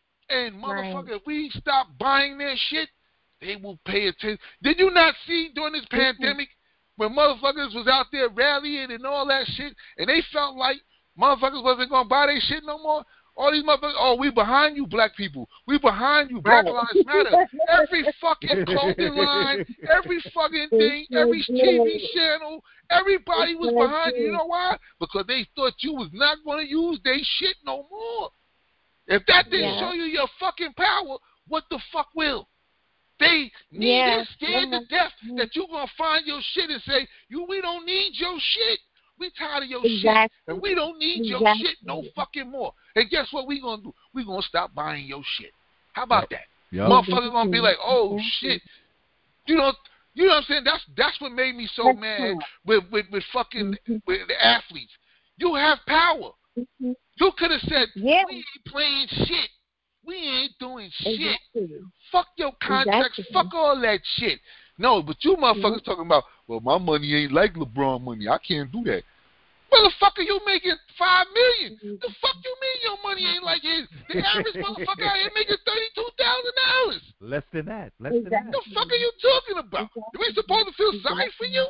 B: And motherfucker, right. if we stop buying their shit, they will pay attention. Did you not see during this pandemic when motherfuckers was out there rallying and all that shit, and they felt like motherfuckers wasn't going to buy their shit no more? All these motherfuckers, oh, we behind you, black people. We behind you. Black Lives Matter. Every fucking clothing line, every fucking thing, every T V channel, everybody was behind you. You know why? Because they thought you was not going to use their shit no more. If that didn't
C: Yeah.
B: show you your fucking power, what the fuck will? They need
C: Yeah.
B: it scared
C: Yeah.
B: to death that you're going to find your shit and say, you, we don't need your shit. We tired of your
C: Exactly.
B: shit, and we don't need
C: Exactly.
B: your shit no fucking more. And guess what we going to do? we going to stop buying your shit. How about
A: Yep.
B: that?
A: Yep.
B: Motherfuckers going to be like, oh, shit. You know, you know what I'm saying? That's that's what made me so
C: That's
B: mad
C: true.
B: with, with, with fucking
C: Mm-hmm.
B: with the athletes. You have power.
C: Mm-hmm.
B: You could have said,
C: Yeah.
B: we ain't playing shit. We ain't doing shit.
C: Exactly.
B: Fuck your contracts.
C: Exactly.
B: Fuck all that shit. No, but you motherfuckers
C: Mhm.
B: talking about, well, my money ain't like LeBron money. I can't do that. Motherfucker, you making five million.
C: Mhm.
B: The fuck you mean your money ain't like his? The average motherfucker out here making thirty-two thousand dollars.
A: Less than that. Less than that.
B: The fuck are you talking about?
C: Exactly.
B: We supposed to feel sorry for you?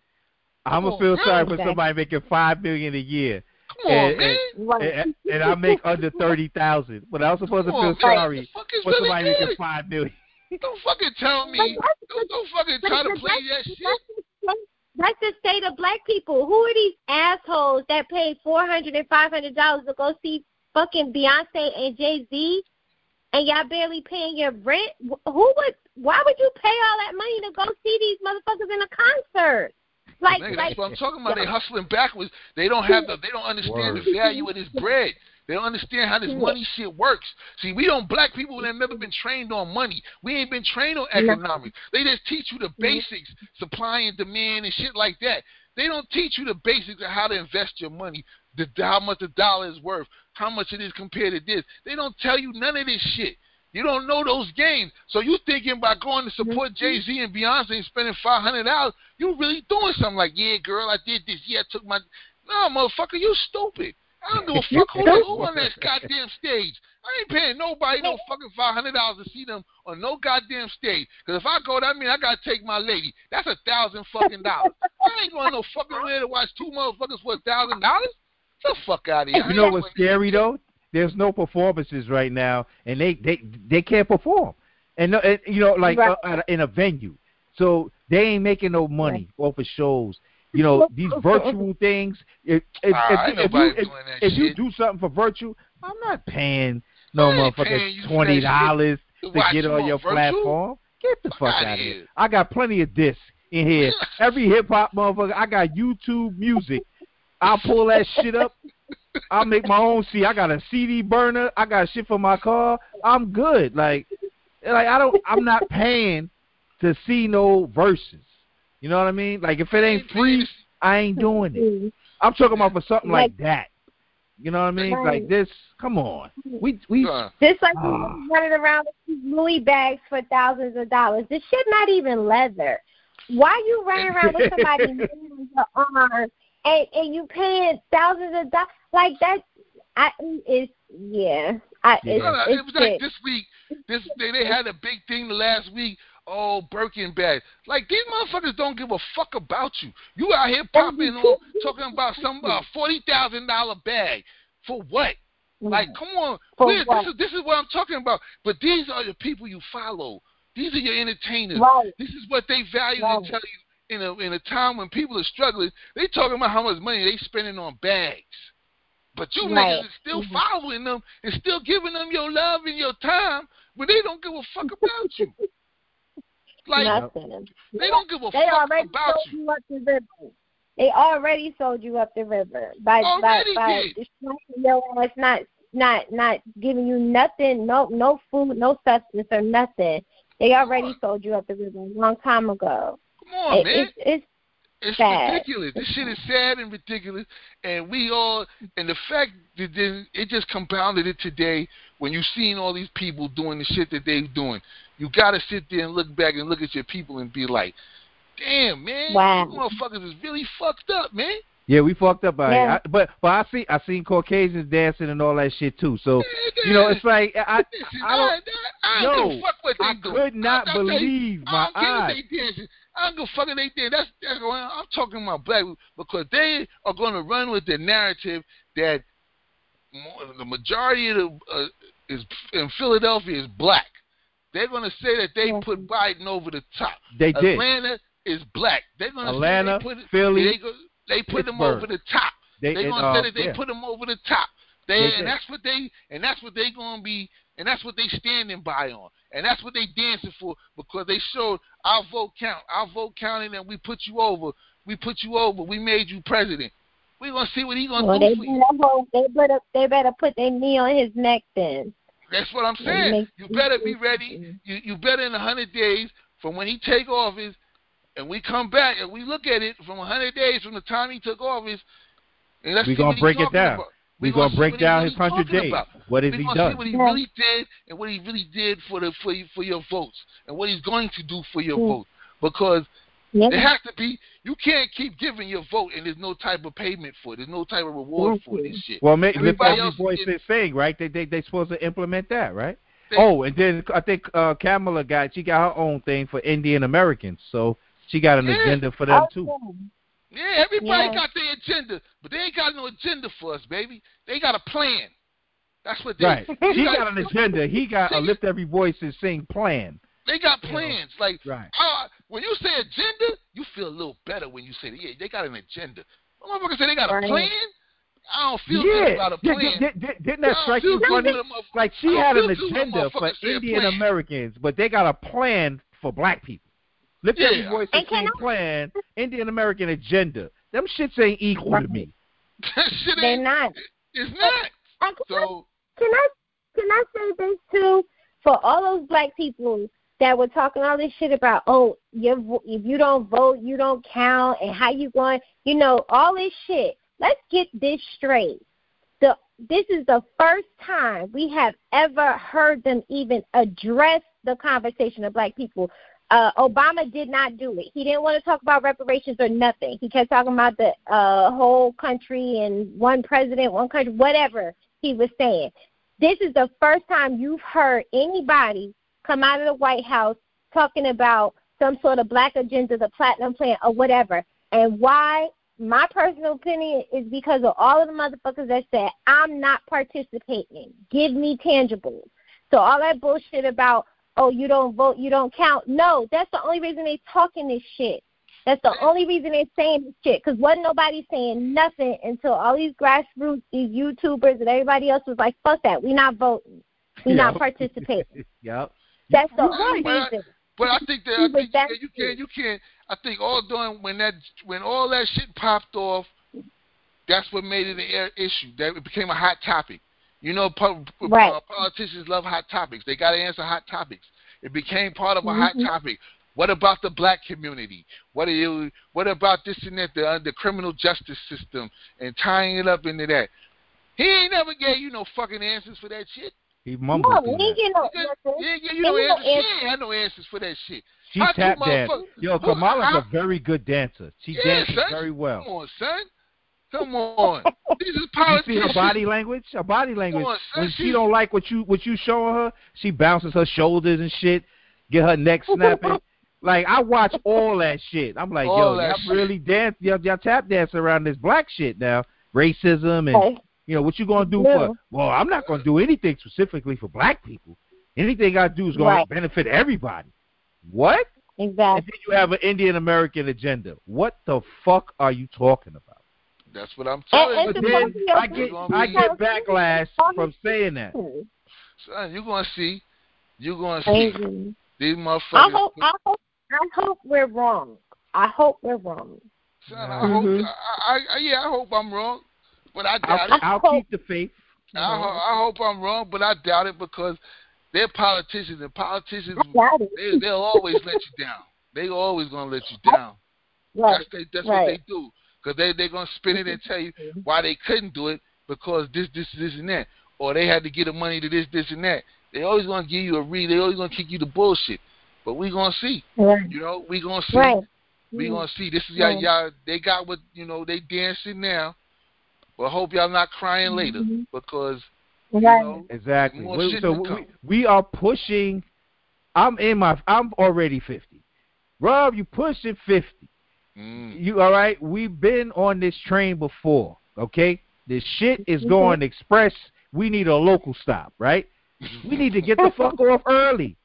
A: I'm
B: Come
A: gonna
B: on,
A: feel
B: man.
A: sorry for
C: Exactly.
A: somebody making five million a year,
B: Come on,
A: and,
B: man.
A: and,
C: Right.
A: and, and I make under thirty thousand. But I'm supposed
B: Come
A: to feel
B: on, man.
A: sorry
B: The fuck is
A: for
B: really
A: somebody making
B: good?
A: five million.
B: Don't fucking tell
C: But
B: me.
C: that's,
B: Don't, don't fucking
C: but,
B: try to
C: but
B: play
C: that's,
B: that shit.
C: that's, the, that's the state of black people. Who are these assholes that paid four hundred and five hundred dollars to go see fucking Beyonce and Jay Z, and y'all barely paying your rent? Who would? Why would you pay all that money to go see these motherfuckers in a concert? Like,
B: Nigga,
C: like
B: that's what I'm talking about. They hustling backwards. They don't have the. They don't understand
A: Word.
B: the value of this bread. They don't understand how this money shit works. See, we don't black people that have never been trained on money. We ain't been trained on economics. They just teach you the basics, supply and demand and shit like that. They don't teach you the basics of how to invest your money, the how much a dollar is worth, how much it is compared to this. They don't tell you none of this shit. You don't know those games. So you thinking by going to support Jay-Z and Beyonce and spending five hundred dollars, you really doing something like, yeah, girl, I did this. Yeah, I took my... No, motherfucker, you stupid. I don't give a fuck who, who on that goddamn stage. I ain't paying nobody no fucking five hundred dollars to see them on no goddamn stage. Because if I go, that means I got to take my lady. That's a thousand fucking dollars. I ain't going no fucking where to watch two motherfuckers for a thousand dollars. Get the fuck out of here.
A: You know what's scary though? There's no performances right now, and they they they can't perform, and, no, and you know like
C: Right.
A: uh, in a venue, so they ain't making no money off of shows. You know these virtual things. If if,
B: Ah,
A: if,
B: ain't
A: if
B: nobody
A: you if,
B: doing that
A: if you
B: shit.
A: do something for virtue, I'm not paying no
B: I ain't paying you
A: motherfucker
B: for
A: twenty
B: that
A: dollars
B: shit
A: to
B: watch
A: get
B: you
A: on
B: on
A: your
B: virtual.
A: platform. Get the
B: Fuck
A: fuck
B: outta
A: out of
B: here.
A: here. I got plenty of discs in here. Every hip hop motherfucker. I got YouTube music. I'll pull that shit up. I'll make my own C. I got a C D burner. I got shit for my car. I'm good. Like, like I don't. I'm not paying to see no verses. You know what I mean? Like, if it ain't free, I ain't doing it. I'm talking about for something like, like that. You know what I mean?
C: Right.
A: Like this. Come on. We we.
B: Uh,
C: Just like
A: Ah.
C: running around with these Louis bags for thousands of dollars. This shit not even leather. Why you running around with somebody in your arm and and you paying thousands of dollars like that? I it's yeah. I
A: Yeah.
C: it's,
B: no, no,
C: it's
B: it was like
C: shit.
B: this week. This they, they had a big thing the last week. Oh, Birkin bag. Like, these motherfuckers don't give a fuck about you. You out here popping on, talking about some uh, forty thousand dollars bag. For what? Like, come on.
C: For
B: We're,
C: what?
B: this is this is what I'm talking about. But these are the people you follow. These are your entertainers.
C: Right.
B: This is what they value
C: Right.
B: and tell you in a, in a time when people are struggling. They talking about how much money they spending on bags. But you
C: Right.
B: niggas is still
C: Mm-hmm.
B: following them and still giving them your love and your time, but they don't give a fuck about you. Like,
C: Nothing.
B: they don't give a
C: They
B: fuck
C: already
B: about
C: sold
B: you.
C: you up the river. They already sold you up the river by
B: Already
C: by, by
B: did.
C: destroying your ass, not not not giving you nothing, no no food, no substance or nothing. They already sold you up the river a long time ago.
B: Come on,
C: it,
B: man.
C: It's it's
B: It's
C: sad.
B: ridiculous. This shit is sad and ridiculous, and we all, and the fact that then it just compounded it today when you seen all these people doing the shit that they doing. You gotta sit there and look back and look at your people and be like, damn, man,
C: Wow.
B: you motherfuckers is really fucked up, man.
A: Yeah, we fucked up. By
C: Yeah.
A: it. I, but but I see I seen Caucasians dancing and all that shit too. So you know it's like I
B: Listen,
A: I don't.
B: I, I
A: yo,
B: don't give a fuck what they
A: I
B: do.
A: could not
B: I, I tell you,
A: believe
B: I
A: my
B: don't care
A: eyes.
B: if they dancing. I don't give a fuck if they dance. That's that's going. I'm talking about black people because they are going to run with the narrative that more, the majority of the, uh, is in Philadelphia is black. They're going to say that they
C: Yeah.
B: put Biden over the top.
A: They did.
B: Atlanta is black. They're going to
A: Atlanta,
B: say they put
A: Philly,
B: they, go, they put them
A: Pittsburgh.
B: over the top.
A: They,
B: They're
A: and,
B: going to
A: uh,
B: say that they
A: yeah.
B: put them over the top. They,
A: they
B: and
A: did.
B: that's what they and that's what they gonna be and that's what they standing by on. And that's what they dancing for because they showed our vote count. Our vote counted and we put you over. We put you over. We made you president. We gonna see what he gonna
C: well,
B: do
C: they
B: for you.
C: better, they better they better put their knee on his neck then.
B: That's what I'm saying. You better be ready. You you better in a hundred days from when he take office, and we come back and we look at it from a hundred days from the time he took office, and let's
A: We're
B: see
A: gonna
B: what
A: break
B: he's
A: it
B: talking
A: down.
B: about.
A: We're
B: We're gonna,
A: gonna break down
B: really
A: his hundred days.
B: about.
A: What has
B: We're
A: he
B: gonna
A: done?
B: see what he
C: Yeah.
B: really did and what he really did for the for you, for your votes and what he's going to do for your
C: Yeah.
B: vote because.
C: Yeah.
B: It has to be. You can't keep giving your vote and there's no type of payment for it. There's no type of reward for it and shit.
A: Well, make, lift
B: Everybody
A: every
B: else
A: voice
B: is-
A: is saying, right? They they they supposed to implement that, right?
B: They-
A: oh, and then I think uh, Kamala got she got her own thing for Indian Americans, so she got an
B: Yeah.
A: agenda for them
C: Oh,
A: too.
B: Yeah, everybody
C: Yeah.
B: got their agenda, but they ain't got no agenda for us, baby. They got a plan. That's what they.
A: Right.
B: They
A: She got an agenda. He got a
B: Sing it.
A: lift every voice and sing plan.
B: They got
A: You know.
B: plans. Like,
A: Right.
B: uh, when you say agenda, you feel a little better when you say, yeah, they got an agenda. When motherfuckers say they got a
C: Right.
B: plan, I don't feel
A: yeah.
B: good about a
A: Yeah,
B: plan.
A: did, did, didn't
B: I
A: that
B: don't
A: strike
B: feel
A: you
B: good
A: funny?
B: when a motherf-
A: Like
B: I
A: she
B: don't
A: had
B: feel
A: an
B: good when a
A: agenda for
B: motherfucker say a
A: Indian
B: plan.
A: Americans, but they got a plan for black people. Lift
B: Yeah.
A: every voice and
C: And can
A: sing
C: I-
A: plan, Indian American agenda. Them shits ain't equal to me.
B: That shit
C: They're
B: ain't.
C: not.
B: It's not.
C: And can, I,
B: So,
C: can I can I say this too? For all those black people that were talking all this shit about, oh, your vo- if you don't vote, you don't count, and how you going, you know, all this shit. Let's get this straight. The this is the first time we have ever heard them even address the conversation of black people. Uh, Obama did not do it. He didn't want to talk about reparations or nothing. He kept talking about the uh, whole country and one president, one country, whatever he was saying. This is the first time you've heard anybody come out of the White House talking about some sort of black agenda, the platinum plan, or whatever. And why? My personal opinion is because of all of the motherfuckers that said, I'm not participating. Give me tangibles. So all that bullshit about, oh, you don't vote, you don't count. No, that's the only reason they talking this shit. That's the only reason they're saying this shit. Because wasn't nobody saying nothing until all these grassroots, these YouTubers, and everybody else was like, fuck that. We not voting. We not
A: Yep.
C: participating.
A: Yep.
C: That's the
B: You're
C: only
B: right.
C: reason.
B: But I think that
C: He
B: I
C: was
B: think
C: that
B: you can't you can't. I think all during when that when all that shit popped off, that's what made it an air issue. That it became a hot topic. You know, po-
C: Right.
B: uh, politicians love hot topics. They got to answer hot topics. It became part of a
C: Mhm.
B: hot topic. What about the black community? What are you? What about this and that? The, uh, the criminal justice system and tying it up into that. He ain't never gave you no fucking answers for that shit.
A: He mumbled
C: No,
A: through
C: he
A: that.
C: get no
B: Yeah,
C: answers.
B: yeah, yeah, you
C: He
B: know
C: ain't no
B: answers. She
C: answers.
B: ain't had no answers for that shit.
A: She
B: How two
A: tap danced.
B: motherfuckers-
A: Yo,
B: Who-
A: Kamala's
B: how-
A: a very good dancer. She
B: Yeah,
A: dances
B: son.
A: very well.
B: Come on, son. Come on. These is
A: You see
B: politicians.
A: her body language? Her body language.
B: on, son,
A: When she
B: she's-
A: don't like what you what you showing her, she bounces her shoulders and shit, get her neck snapping. Like I watch all that shit. I'm like,
B: All
A: yo,
B: that
A: y'all
B: shit.
A: really dance, y'all, y'all tap dance around this black shit now, racism and
C: Okay.
A: you know what you gonna do
C: Yeah.
A: for? Well, I'm not gonna do anything specifically for black people. Anything I do is gonna
C: Right.
A: benefit everybody. What? And
C: Exactly.
A: then you have an Indian American agenda. What the fuck are you talking about?
B: That's what I'm
C: And,
B: telling
C: and
B: you.
A: But
C: to
A: then
C: come to your
A: I get
B: gonna
A: I
B: be-
A: get backlash from saying that.
B: Son, you're going to see. You're going to see.
C: Crazy.
B: These
C: I
B: motherfuckers.
C: hope, I hope, I hope we're wrong. I hope we're wrong.
B: Son, I hope.
C: Mhm.
B: I, I, yeah, I hope I'm wrong. But I doubt
A: I'll,
B: it.
A: I'll
C: hope-
A: keep the faith. you
B: I,
A: know.
B: ho- I hope I'm wrong, but I doubt it because they're politicians, and politicians,
C: I got it.
B: they, they'll always let you down. They always going to let you down.
C: Right.
B: That's, they, that's
C: right.
B: what they do. Because they, they're going to spin it and tell you why they couldn't do it because this, this, this, and that. Or they had to get the money to this, this, and that. They always going to give you a read. They always going to kick you the bullshit. But we going to see.
C: Right.
B: You know, we going to see.
C: Right.
B: We going to see. This is
C: Right.
B: y'all, y'all, they got what, you know, they dancing now. But hope y'all not crying later
C: Mhm.
B: because, you
C: Right.
B: know,
A: Exactly.
B: more
A: We-
B: shit
A: so
B: to
A: we,
B: come.
A: we are pushing. I'm in my. I'm already fifty. Rob, you pushing fifty.
B: Mm.
A: You all right? We've been on this train before. Okay, this shit is
C: Mhm.
A: going express. We need a local stop, right? We need to get the fuck off early.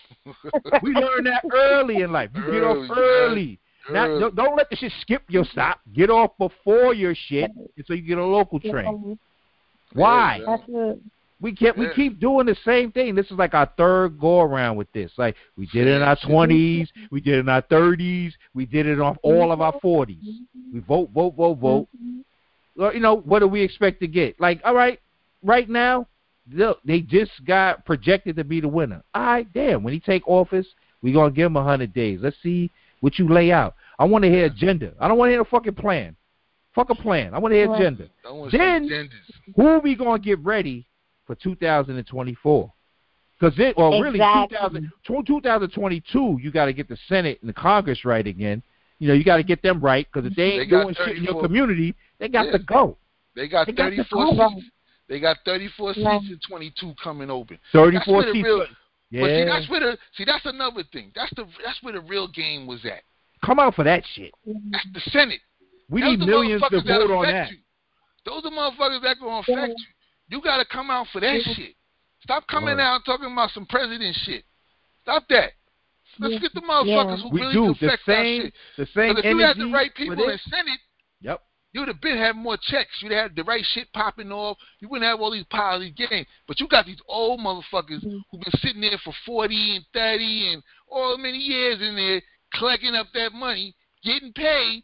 A: We learned that early in life. You get
B: Early,
A: off early. Not,
B: Early.
A: don't, don't let the shit skip your stop. Get off before your shit, and so you get a local train. Why?
B: Yeah,
A: we kept
B: yeah.
A: we keep doing the same thing. This is like our third go around with this. Like we did it in our twenties, we did it in our thirties, we did it on all of our forties. We vote, vote, vote, vote. Well, you know, what do we expect to get? Like, all right, right now, they just got projected to be the winner. All right, damn. When he take office, we gonna give him a hundred days. Let's see what you lay out. I want to hear agenda. I don't want to hear a fucking plan. Fuck a plan. I want to hear agenda. Then who are we gonna get ready for two thousand twenty-four? Because it, well, exactly. really, two thousand twenty-two, you got to get the Senate and the Congress right again. You know, you got to get them right, because if they ain't they doing shit in your community, they got yeah. to go.
B: They got they thirty-four got seats. They got thirty-four
C: right.
B: seats and twenty-two coming open.
A: thirty-four seats.
B: Real,
A: yeah.
B: But see, that's where the see that's another thing. That's the that's where the real game was at.
A: Come out for that shit.
B: That's the Senate.
A: We Those need millions to vote
B: that
A: on that.
B: You. Those are motherfuckers that gonna affect yeah. you. You got to come out for that yeah. shit. Stop coming right. out talking about some president shit. Stop that. Let's yeah. get the motherfuckers yeah. who
A: we
B: really
A: do.
B: can affect
A: the same,
B: that shit.
A: The same
B: if
A: energy
B: you had the right people in Senate,
A: yep.
B: you would have been having more checks. You'd have had the right shit popping off. You wouldn't have all these policy games. But you got these old motherfuckers mm-hmm. who've been sitting there for forty and thirty and all many years in there collecting up that money, getting paid,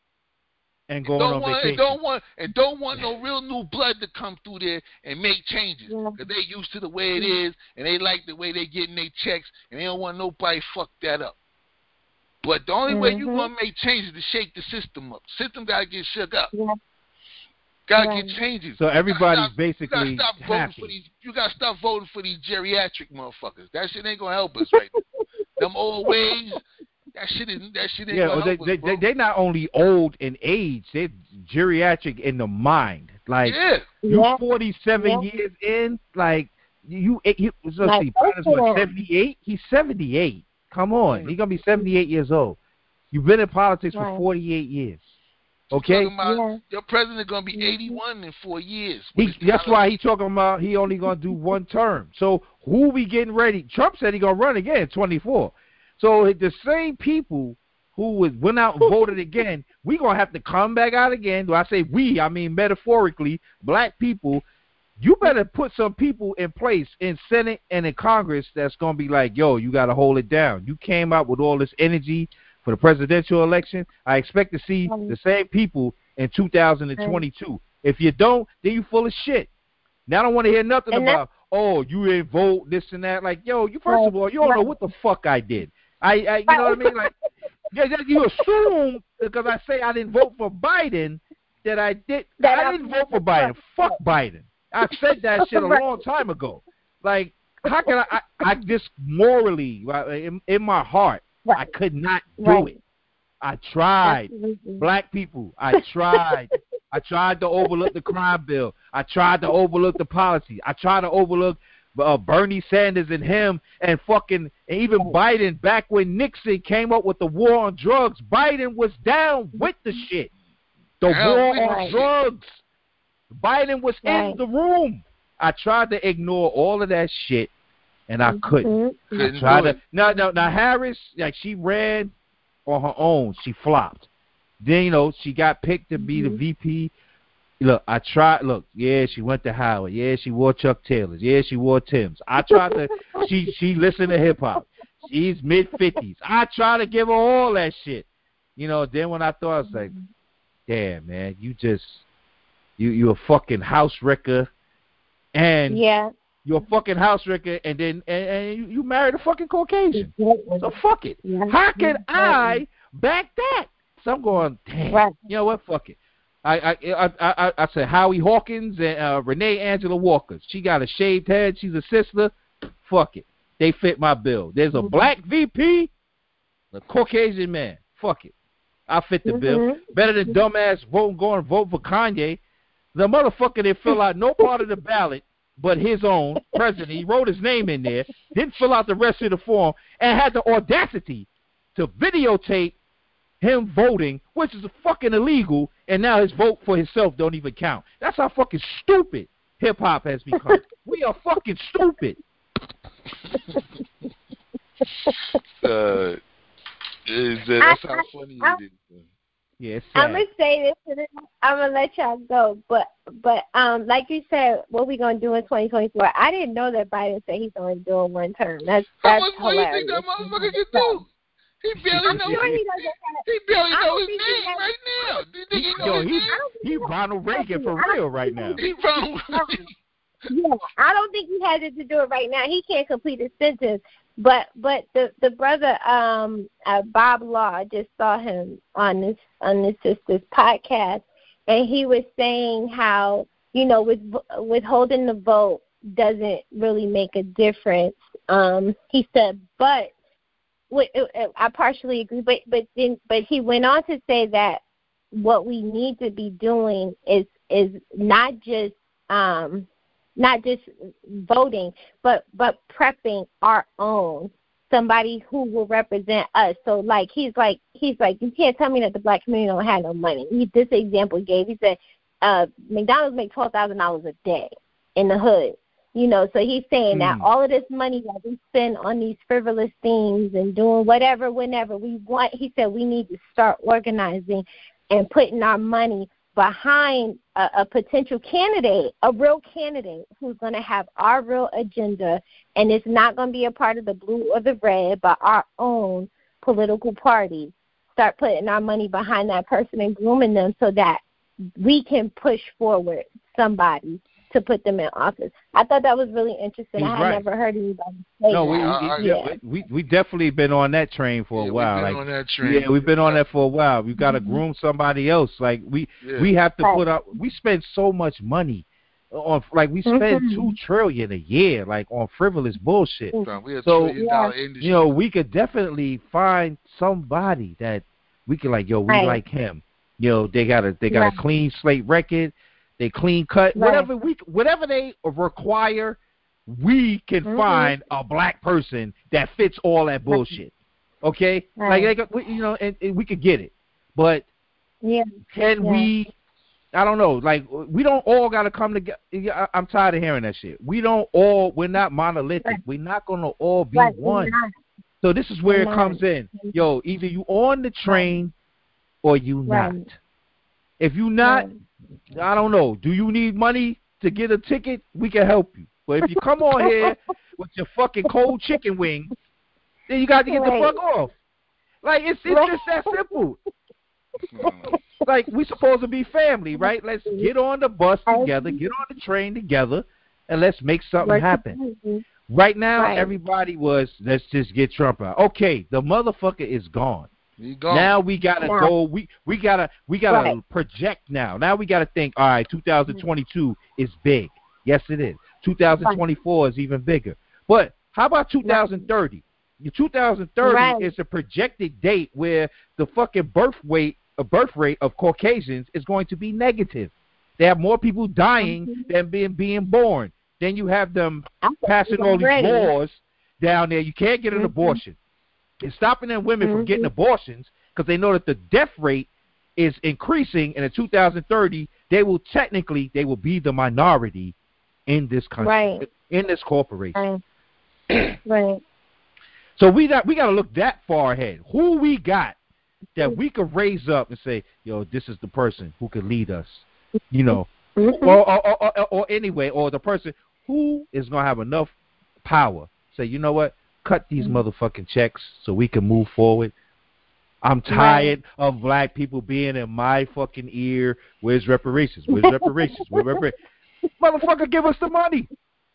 A: and going
B: don't
A: on
B: want,
A: vacation.
B: And don't want and don't want no real new blood to come through there and make changes. Because yeah. they used to the way it is, and they like the way they getting their checks, and they don't want nobody fuck that up. But the only mm-hmm. way you gonna make changes is to shake the system up. System gotta get shook up. Yeah. Gotta yeah. get changes.
A: So everybody's stop, basically
B: you gotta stop voting
A: happy.
B: for these. You gotta stop voting for these geriatric motherfuckers. That shit ain't gonna help us right now. Them old ways. That shit isn't. That shit ain't
A: yeah,
B: gonna
A: well,
B: help
A: they,
B: us,
A: they, they're not only old in age; they're geriatric in the mind. Like
B: yeah.
A: you,
C: yeah.
A: forty-seven
C: yeah.
A: years in. Like you, you let's
C: like,
A: see, Biden's what, seventy-eight? He's seventy-eight. Come on, mm. he's gonna be seventy-eight years old. You've been in politics right. for forty-eight years. Okay,
B: yeah. your president gonna be eighty-one in four years.
A: He, that's why he talking about he only gonna do one term. So who we getting ready? Trump said he gonna run again in twenty-four. So the same people who was went out and voted again, we gonna have to come back out again. Do I say we? I mean metaphorically, black people. You better put some people in place in Senate and in Congress that's gonna be like, yo, you gotta hold it down. You came out with all this energy for the presidential election. I expect to see the same people in two thousand twenty-two. If you don't, then you full of shit. Now I don't want to hear nothing and about, oh, you didn't vote, this and that. Like, yo, you first of all, you don't know what the fuck I did. I, I you know what I mean? Like, you assume because I say I didn't vote for Biden that I did. That I didn't vote for Biden. Fuck Biden. I said that shit a long time ago. Like, how can I? I, I just morally, in, in my heart, right. I could not do right. it. I tried. Absolutely. Black people, I tried. I tried to overlook the crime bill. I tried to overlook the policy. I tried to overlook uh, Bernie Sanders and him and fucking and even Biden back when Nixon came up with the war on drugs. Biden was down with the shit. The
B: Hell,
A: war on
B: right.
A: drugs. Biden was right. in the room. I tried to ignore all of that shit, and I couldn't.
B: couldn't
A: I tried to. No, no, now Harris, like she ran on her own. She flopped. Then you know she got picked to be mm-hmm. the V P. Look, I tried. Look, yeah, she went to Howard. Yeah, she wore Chuck Taylors. Yeah, she wore Timbs. I tried to. she she listened to hip hop. She's mid fifties. I tried to give her all that shit. You know. Then when I thought, I was like, damn, man, you just. You you a fucking house wrecker, and
C: yeah.
A: you're a fucking house wrecker, and then and, and you, you married a fucking Caucasian. So fuck it. Yeah. How can I back that? So I'm going, damn. Right. You know what? Fuck it. I I I I, I said Howie Hawkins and uh, Renee Angela Walker. She got a shaved head. She's a sister. Fuck it. They fit my bill. There's a mm-hmm. black V P, a Caucasian man. Fuck it. I fit the mm-hmm. bill. Better than dumbass vote going and vote for Kanye. The motherfucker didn't fill out no part of the ballot but his own president. He wrote his name in there, didn't fill out the rest of the form, and had the audacity to videotape him voting, which is fucking illegal, and now his vote for himself don't even count. That's how fucking stupid hip-hop has become. We are fucking stupid.
B: uh, is that, that's how funny it is.
A: Yeah, it's
C: I'm
A: sad.
C: gonna say this, and then I'm gonna let y'all go. But but um, like you said, what we gonna do in twenty twenty-four? I didn't know that Biden said he's only doing one term. That's
B: How
C: that's
B: much more you think
C: hilarious.
B: that motherfucker can do? He barely
C: I'm
B: know.
C: sure
B: His,
C: he doesn't have.
B: he barely
C: I
B: know
C: don't
B: his
C: think he
B: name
C: has.
B: right now. Do you think he know
A: Yo,
B: his
A: he
B: name?
A: he Ronald Reagan for real right now.
B: He Ronald Reagan.
C: Yeah, I don't think he has it to do it right now. He can't complete his sentence. But but the the brother um uh, Bob Law, I just saw him on this on this sister's podcast, and he was saying how, you know, with withholding the vote doesn't really make a difference. Um, he said, but I partially agree, but but then but he went on to say that what we need to be doing is is not just um not just voting, but but prepping our own, somebody who will represent us. So like he's like he's like you can't tell me that the black community don't have no money. He, this example he gave, he said uh, McDonald's make twelve thousand dollars a day in the hood. You know, so he's saying mm. that all of this money that we spend on these frivolous things and doing whatever, whenever we want, he said we need to start organizing and putting our money behind a, a potential candidate, a real candidate who's going to have our real agenda, and it's not going to be a part of the blue or the red, but our own political party. Start putting our money behind that person and grooming them so that we can push forward somebody to put them in office. I thought that was really interesting.
A: He's
C: I had
A: right.
C: never heard anybody say
A: no,
C: that.
A: We, we,
B: I,
A: yeah. we, we definitely been on that train for
B: yeah,
A: a while.
B: We've been
A: like,
B: on that train.
A: Yeah, we've been on that for a while. We've got to mm-hmm. groom somebody else. Like we yeah. we have to right. put up. We spend so much money on, like we spend mm-hmm. two trillion a year, like on frivolous bullshit.
B: Mm-hmm. We a
A: so
B: trillion dollar industry.
A: You know, we could definitely find somebody that we can like. Yo, we right. like him. You know, they got a they got right. a clean slate record. They clean cut, right. whatever we, whatever they require, we can mm-hmm. find a black person that fits all that bullshit. Okay, right. like they, you know, and, and we could get it, but
C: yeah,
A: can yeah. we? I don't know. Like we don't all got to come together. I'm tired of hearing that shit. We don't all. We're not monolithic. Right. We're not gonna all be
C: right.
A: one. So this is where we're it not. comes in. Yo, either you on the train or you
C: right.
A: not. If you not. Right. I don't know. Do you need money to get a ticket? We can help you. But if you come on here with your fucking cold chicken wing, then you got to get right. the fuck off. Like, it's it's right. just that simple. Like, we supposed to be family, right? Let's get on the bus together, get on the train together, and let's make something happen. Right now, right. everybody was, let's just get Trump out. Okay, the motherfucker is gone. Now we gotta yeah. go. We we gotta we gotta right. project now. Now we gotta think. All right, two thousand twenty-two is big. Yes, it is. two thousand twenty-four right. is even bigger. But how about two thousand thirty? Your two thousand thirty right. is a projected date where the fucking birth rate, a birth rate of Caucasians is going to be negative. They have more people dying mm-hmm. than being being born. Then you have them I'm passing all these ready. laws down there. You can't get an mm-hmm. abortion. It's stopping them women mm-hmm. from getting abortions because they know that the death rate is increasing, and in two thousand thirty, they will technically they will be the minority in this country,
C: right.
A: in this corporation.
C: Right. right.
A: So we got we got to look that far ahead. Who we got that we could raise up and say, yo, this is the person who could lead us, you know, mm-hmm. or, or, or, or, or anyway, or the person who is gonna have enough power. Say, you know what? Cut these motherfucking checks so we can move forward. I'm tired right. of black people being in my fucking ear. Where's reparations? Where's reparations? Where's reparations? Motherfucker, give us the money.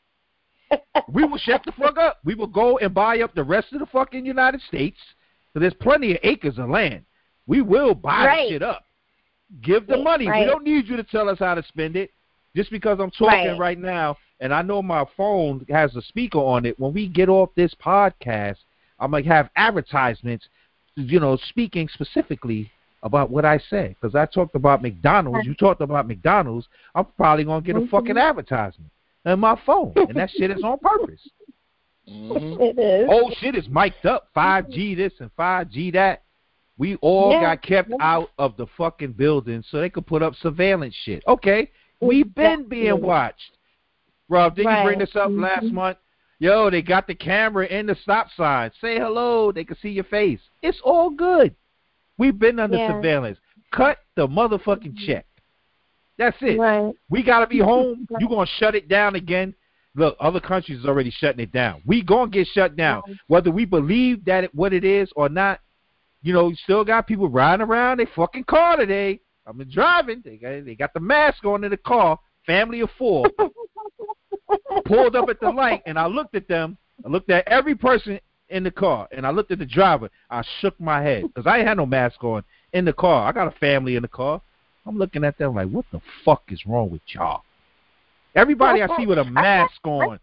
A: We will shut the fuck up. We will go and buy up the rest of the fucking United States. So there's plenty of acres of land. We will buy right. the shit up. Give the money. Right. We don't need you to tell us how to spend it. Just because I'm talking right, right now, and I know my phone has a speaker on it, when we get off this podcast, I'm going to have advertisements, you know, speaking specifically about what I said. Because I talked about McDonald's. You talked about McDonald's. I'm probably going to get a mm-hmm. fucking advertisement on my phone. And that shit is on purpose.
C: Mm-hmm. It is.
A: Whole shit is mic'd up. five G this and five G that. We all yeah. got kept yeah. out of the fucking building so they could put up surveillance shit. Okay. We've been being watched. Rob, didn't right. you bring this up mm-hmm. last month? Yo, they got the camera in the stop sign. Say hello. They can see your face. It's all good. We've been under yeah. surveillance. cut the motherfucking check. That's it.
C: Right.
A: We got to be home. You're going to shut it down again. Look, other countries is already shutting it down. We going to get shut down. Whether we believe that it, what it is or not, you know, you still got people riding around their fucking car today. I've been driving. They got, they got the mask on in the car, family of four, pulled up at the light, and I looked at them. I looked at every person in the car, and I looked at the driver. I shook my head because I ain't had no mask on in the car. I got a family in the car. I'm looking at them like, what the fuck is wrong with y'all? Everybody I see with a mask on.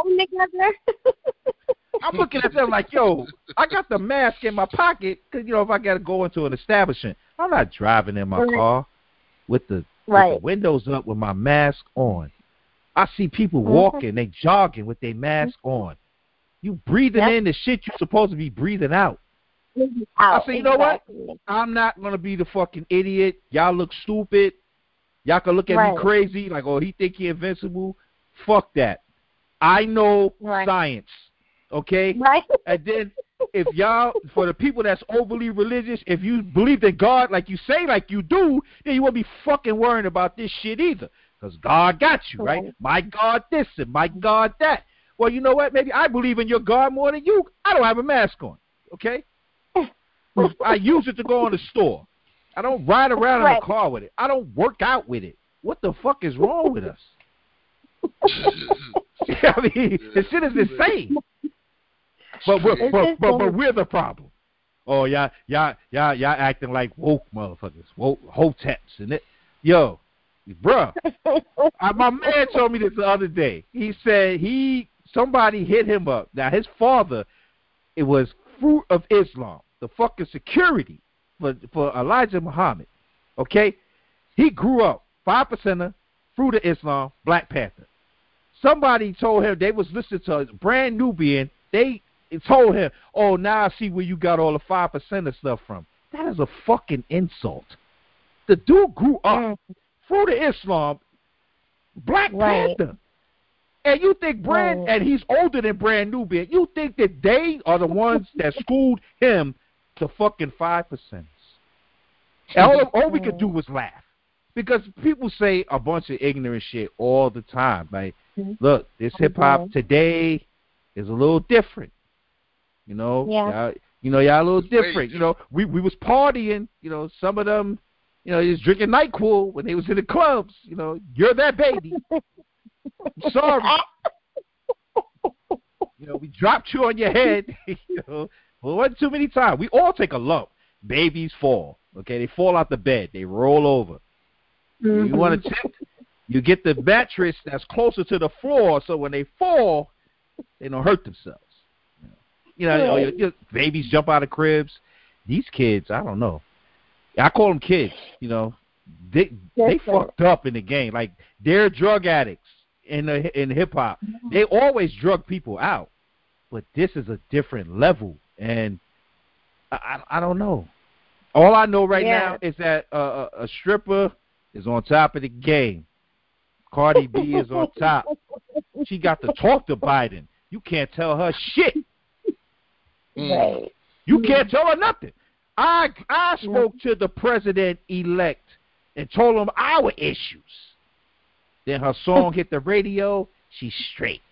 A: I'm looking at them like, yo, I got the mask in my pocket because, you know, if I got to go into an establishment, I'm not driving in my car with the,
C: right.
A: with the windows up with my mask on. I see people walking, they jogging with their mask on. You breathing yep. in the shit you're supposed to be breathing out.
C: out.
A: I say, you know exactly. what? I'm not going to be the fucking idiot. Y'all look stupid. Y'all can look at
C: right.
A: me crazy, like, oh, he think he invincible. Fuck that. I know
C: right.
A: science, okay?
C: Right.
A: And then if y'all, for the people that's overly religious, if you believe in God like you say, like you do, then you won't be fucking worrying about this shit either. Because God got you, right? right? My God this and my God that. Well, you know what? Maybe I believe in your God more than you. I don't have a mask on, okay? I use it to go in the store. I don't ride around right. in a car with it. I don't work out with it. What the fuck is wrong with us? I mean, this shit is insane. But we're, but, but, but we're the problem. Oh, y'all, y'all, y'all, y'all acting like woke motherfuckers, woke hoteps and it. Yo, bruh, I, my man told me this the other day. He said he somebody hit him up. Now his father, it was Fruit of Islam, the fucking security for for Elijah Muhammad. Okay, he grew up five percenter, Fruit of Islam, Black Panther. Somebody told him they was listening to a brand Nubian. They told him, "Oh, now I see where you got all the five percenter stuff from." That is a fucking insult. The dude grew up, Fruit of Islam, Black
C: right.
A: Panther. And you think Brand,
C: right.
A: and he's older than Brand Nubian, you think that they are the ones that schooled him to fucking five percent. And all, all we could do was laugh. Because people say a bunch of ignorant shit all the time. Like, look, this hip-hop today is a little different. You know,
C: yeah.
A: y'all, you know, y'all a little different. You know, we, we was partying. You know, some of them, you know, just drinking NyQuil when they was in the clubs. You know, you're that baby. I'm sorry. You know, we dropped you on your head. You know, well, it wasn't too many times. We all take a lump. Babies fall. Okay, they fall out the bed. They roll over. Mm-hmm. You want to tip? You get the mattress that's closer to the floor, so when they fall, they don't hurt themselves. You know, you know your, your babies jump out of cribs. These kids, I don't know. I call them kids. You know, they they fucked up in the game. Like they're drug addicts. In the in hip hop, they always drug people out, but this is a different level, and I I, I don't know. All I know right yeah. now is that uh, a stripper is on top of the game. Cardi B is on top. She got to talk to Biden. You can't tell her shit.
C: Right.
A: You can't tell her nothing. I I spoke to the president elect and told him our issues. Then her song hit the radio, she's straight.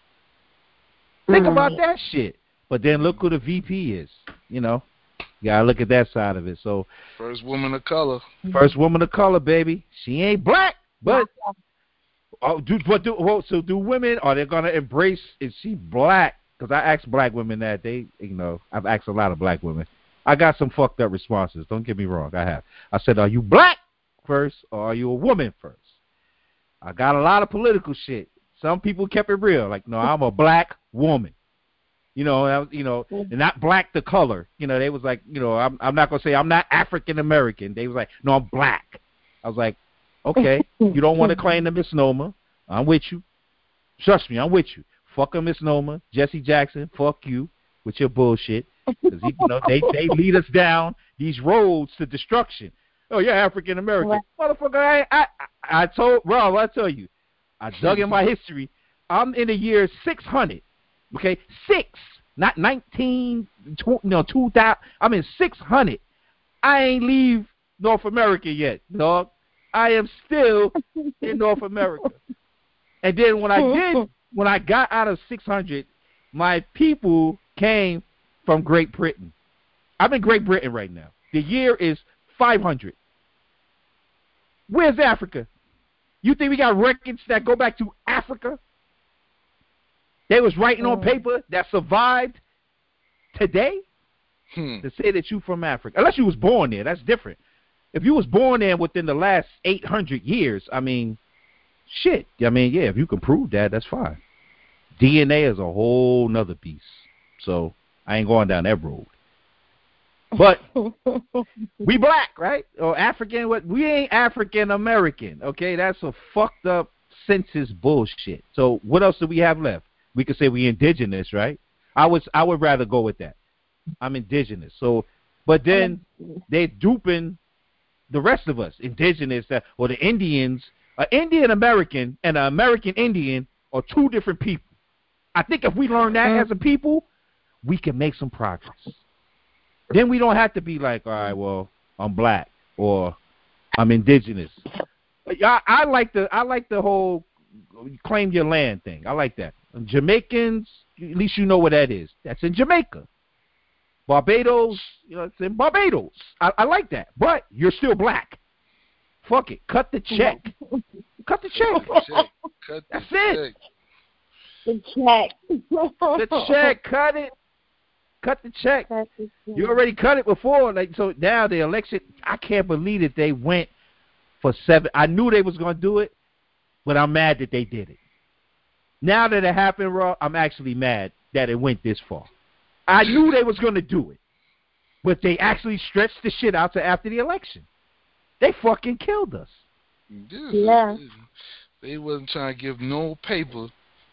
A: Think about that shit. But then look who the V P is. You know, you gotta look at that side of it. So
B: first woman of color.
A: First woman of color, baby. She ain't black, but oh, do but do well, so do women? Are they gonna embrace? Is she black? Because I asked black women that. They, you know, I've asked a lot of black women. I got some fucked up responses. Don't get me wrong. I have. I said, are you black first, or are you a woman first? I got a lot of political shit. Some people kept it real. Like, no, I'm a black woman. You know, I, you know, and not black the color. You know, they was like, you know, I'm I'm not gonna say I'm not African American. They was like, no, I'm black. I was like, okay, you don't want to claim the misnomer. I'm with you. Trust me, I'm with you. Fuck a misnomer. Jesse Jackson, fuck you with your bullshit. Because you know they they lead us down these roads to destruction. Oh, you're African American. Right. Motherfucker, I, I I told Rob, I tell you, I dug in my history. I'm in the year six hundred. Okay, six, not nineteen, tw- no, two thousand. I'm in six hundred. I ain't leave North America yet, dog. I am still in North America. And then when I did, when I got out of six hundred, my people came from Great Britain. I'm in Great Britain right now. The year is five hundred. Where's Africa? You think we got records that go back to Africa? They was writing on paper that survived today?
B: Hmm.
A: To say that you from Africa. Unless you was born there, that's different. If you was born there within the last eight hundred years, I mean, shit. I mean, yeah, if you can prove that, that's fine. D N A is a whole nother beast. So I ain't going down that road. But we black, right? Or African, what? We ain't African American, okay? That's a fucked up census bullshit. So what else do we have left? We could say we indigenous, right? I was I would rather go with that. I'm indigenous. So, but then they're duping the rest of us, indigenous, uh, or the Indians. An Indian American and an American Indian are two different people. I think if we learn that as a people, we can make some progress. Then we don't have to be like, all right, well, I'm black or I'm indigenous. I, I like the I like the whole claim your land thing. I like that. Jamaicans, at least you know what that is. That's in Jamaica. Barbados, you know, it's in Barbados. I, I like that. But you're still black. Fuck it. Cut the check. Cut the check.
B: check. Cut
A: That's
B: the
A: it.
C: The check.
A: The check. Cut it. Cut the check. You already cut it before. Like so now the election, I can't believe that they went for seven. I knew they was going to do it, but I'm mad that they did it. Now that it happened, Raw, I'm actually mad that it went this far. I knew they was going to do it, but they actually stretched the shit out to after the election. They fucking killed us.
B: Dude,
C: Yeah.
B: They wasn't trying to give no paper.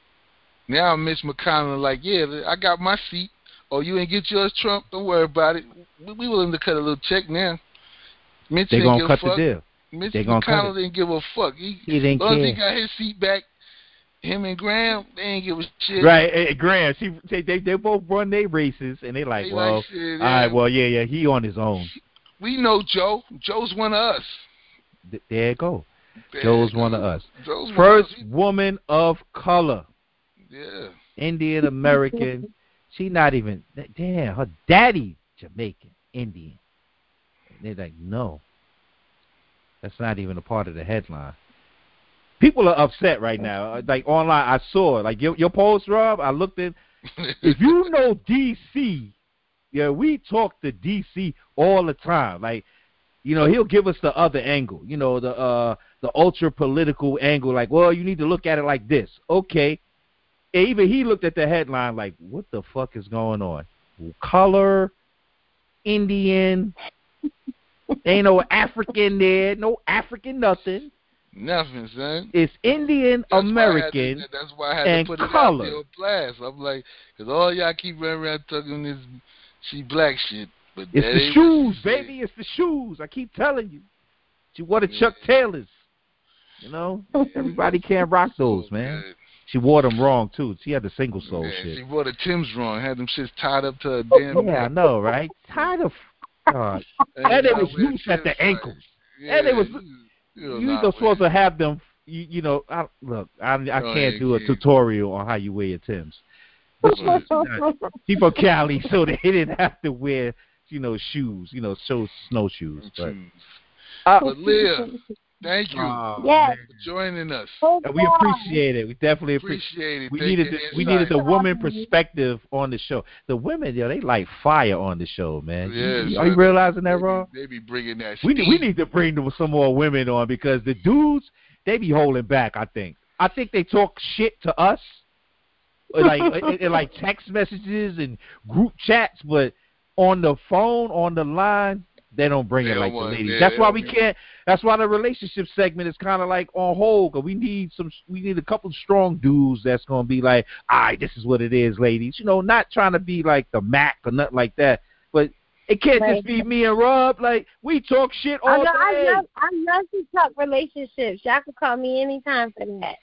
B: Now Mitch McConnell like, yeah, I got my seat. Oh, you ain't get yours, Trump? Don't worry about it. We, we willing to cut a little check now. Mitch
A: They
B: didn't
A: gonna
B: give
A: cut
B: a fuck.
A: the deal.
B: Mitch
A: They gonna
B: McConnell
A: cut it.
B: didn't give a fuck. He,
A: He didn't
B: as long
A: care.
B: as he got his seat back, him and Graham, they ain't give a shit.
A: Right, hey, Graham. She, they, they, they both run their races, and they like,
B: They
A: well,
B: like shit,
A: all right,
B: yeah.
A: well, yeah, yeah, he on his own.
B: We know Joe. Joe's one of us.
A: Th- There you go.
B: There
A: Joe's
B: you
A: one
B: go.
A: of us.
B: Joe's one
A: First
B: of us.
A: woman of color,
B: Yeah.
A: Indian American. She not even, damn, her daddy Jamaican, Indian. And they're like, no. That's not even a part of the headline. People are upset right now. Like online, I saw it. Like your, your post, Rob, I looked at. If you know D C, yeah, we talk to D C all the time. Like, you know, he'll give us the other angle. You know, the uh, the ultra political angle. Like, well, you need to look at it like this. Okay. And even he looked at the headline like, what the fuck is going on? Color, Indian, ain't no African there, no African nothing.
B: Nothing, son.
A: It's Indian
B: That's
A: American
B: why to, that's why I had
A: and
B: to put it
A: color.
B: out there on blast. I'm like, because all y'all keep running around talking this she black shit. But
A: It's
B: that
A: the
B: ain't
A: shoes,
B: what she
A: baby. It's the shoes. I keep telling you. She wore the
B: Yeah.
A: Chuck Taylors. You know, everybody can't rock those,
B: so
A: man.
B: good.
A: She wore them wrong too. She had the single soul
B: Yeah,
A: shit.
B: she wore the Timbs wrong. Had them shits tied up to her damn
A: Yeah, I
B: neck.
A: know, right? Tired of. God. And they
B: I
A: was
B: wear
A: loose at
B: Timbs
A: the
B: like-
A: ankles.
B: Yeah,
A: And they was.
B: you, you know
A: You
B: not
A: don't supposed
B: wear-
A: to have them. You, you know, I, look, I, I
B: Oh,
A: can't
B: yeah,
A: do a
B: yeah.
A: tutorial on how you wear your Timbs. But she, she's not- she from Cali, so they didn't have to wear, you know, shoes, you know, show snowshoes. But, uh,
B: But Leah, thank you
A: oh,
C: Yes.
A: man.
B: for joining us.
A: And we appreciate it. We definitely appreciate.
B: Appreciate it.
A: We
B: Thank
A: needed
B: you,
A: the, we
B: insight.
A: needed the woman perspective on the show. The women, yo, they like fire on the show, man.
B: Yeah,
A: You-
B: son,
A: are you realizing
B: they
A: that,
B: be-
A: Raw?
B: They be bringing that.
A: We need,
B: steam.
A: we need to bring them some more women on because the dudes, they be holding back. I think. I think they talk shit to us, like in, in like text messages and group chats, but on the phone, on the line, they don't bring
B: They
A: it
B: don't
A: like the
B: want-
A: ladies.
B: yeah,
A: That's
B: they
A: why
B: don't
A: we
B: be-
A: can't. That's why the relationship segment is kind of like on hold. Cause we need some. We need a couple strong dudes that's gonna be like, all right, this is what it is, ladies. You know, not trying to be like the Mac or nothing like that, but. It can't
C: Right.
A: just be me and Rob. Like, we talk shit
C: I
A: all
C: know, I
A: day.
C: love, I love to talk relationships. Y'all can call me anytime for that.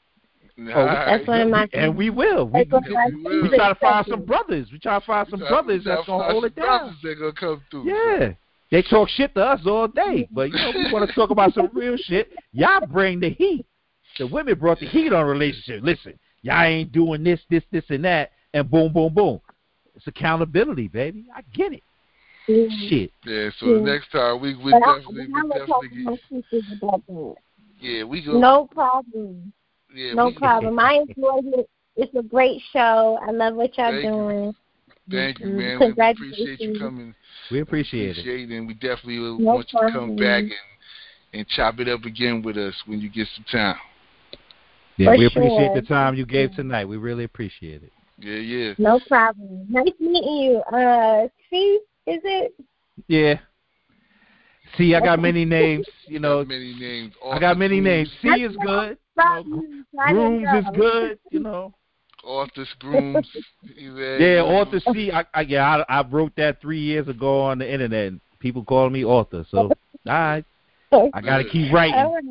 B: All
C: That's one of my
A: and we will. We,
C: That's one of
A: we,
C: my
B: we will.
A: we
C: favorite
A: try to find
C: subjects.
A: some brothers. We try to find some
B: We
A: brothers
B: try-
A: that's
B: we
A: gonna
B: try
A: hold it
B: some
A: down.
B: brothers that gonna come through.
A: Yeah, They talk shit to us all day, but you know we want to talk about some real shit. Y'all bring the heat. The women brought the heat on relationship. Listen, y'all ain't doing this, this, this, and that, and boom, boom, boom. It's accountability, baby. I get it. Mm. Shit.
B: Yeah. So yeah. next time we we definitely we definitely get. Yeah, we go.
C: No problem.
B: Yeah,
C: no
B: we,
C: problem. I enjoyed it. It's a great show. I love what y'all
B: Thank
C: doing.
B: You. Thank you, man.
C: Congratulations.
B: We appreciate you coming.
A: We appreciate,
B: we appreciate
A: it.
B: it. And we definitely
C: no
B: want
C: problem.
B: you to come back and, and chop it up again with us when you get some time.
A: Yeah,
C: For
A: we
C: sure.
A: appreciate the time you gave tonight. We really appreciate it.
B: Yeah, yeah.
C: No problem. Nice meeting you. Uh, C, is it?
A: Yeah. See, I got many names, you know.
B: Got many names.
A: I got many
B: Grooms.
A: names. C is good. You know, Grooms is good, you know.
B: Arthur Grooms.
A: Yeah, Arthur C. I, I, yeah, I, I wrote that three years ago on the internet, and people call me Arthur. So, all right. I got to keep writing.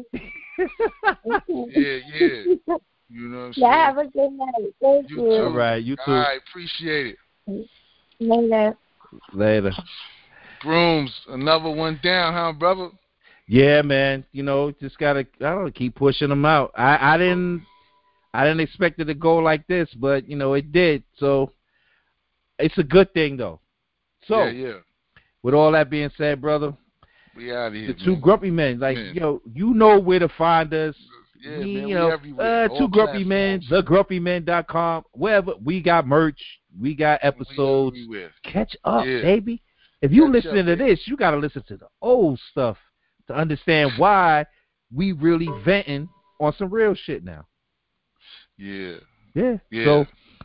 B: yeah, yeah. You know what I'm saying?
C: Yeah, have a good night. Thank you.
B: you. Too.
A: All right, you too.
B: All right, appreciate it.
C: Later.
A: Later.
B: Grooms, another one down, huh, brother?
A: Yeah, man. You know, just gotta, I don't know, keep pushing them out. I, I didn't, I didn't expect it to go like this, but you know, it did. So it's a good thing, though. So,
B: yeah, yeah.
A: With all that being said, brother,
B: we out of here.
A: The two
B: man.
A: grumpy men, like
B: man.
A: yo, you know where to find us.
B: Yeah,
A: we,
B: man,
A: you know,
B: we everywhere.
A: Uh, two grumpy men, the grumpy men dot com, wherever. We got merch, we got episodes.
B: We
A: Catch up,
B: yeah.
A: baby. If you
B: Catch
A: listening
B: up,
A: to
B: baby.
A: this, you got to listen to the old stuff to understand why we really venting on some real shit now.
B: Yeah.
A: Yeah.
B: Yeah.
A: So,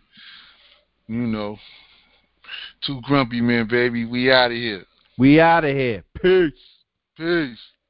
B: you know, two grumpy men, baby. We out of here.
A: We out of here. Peace.
B: Peace.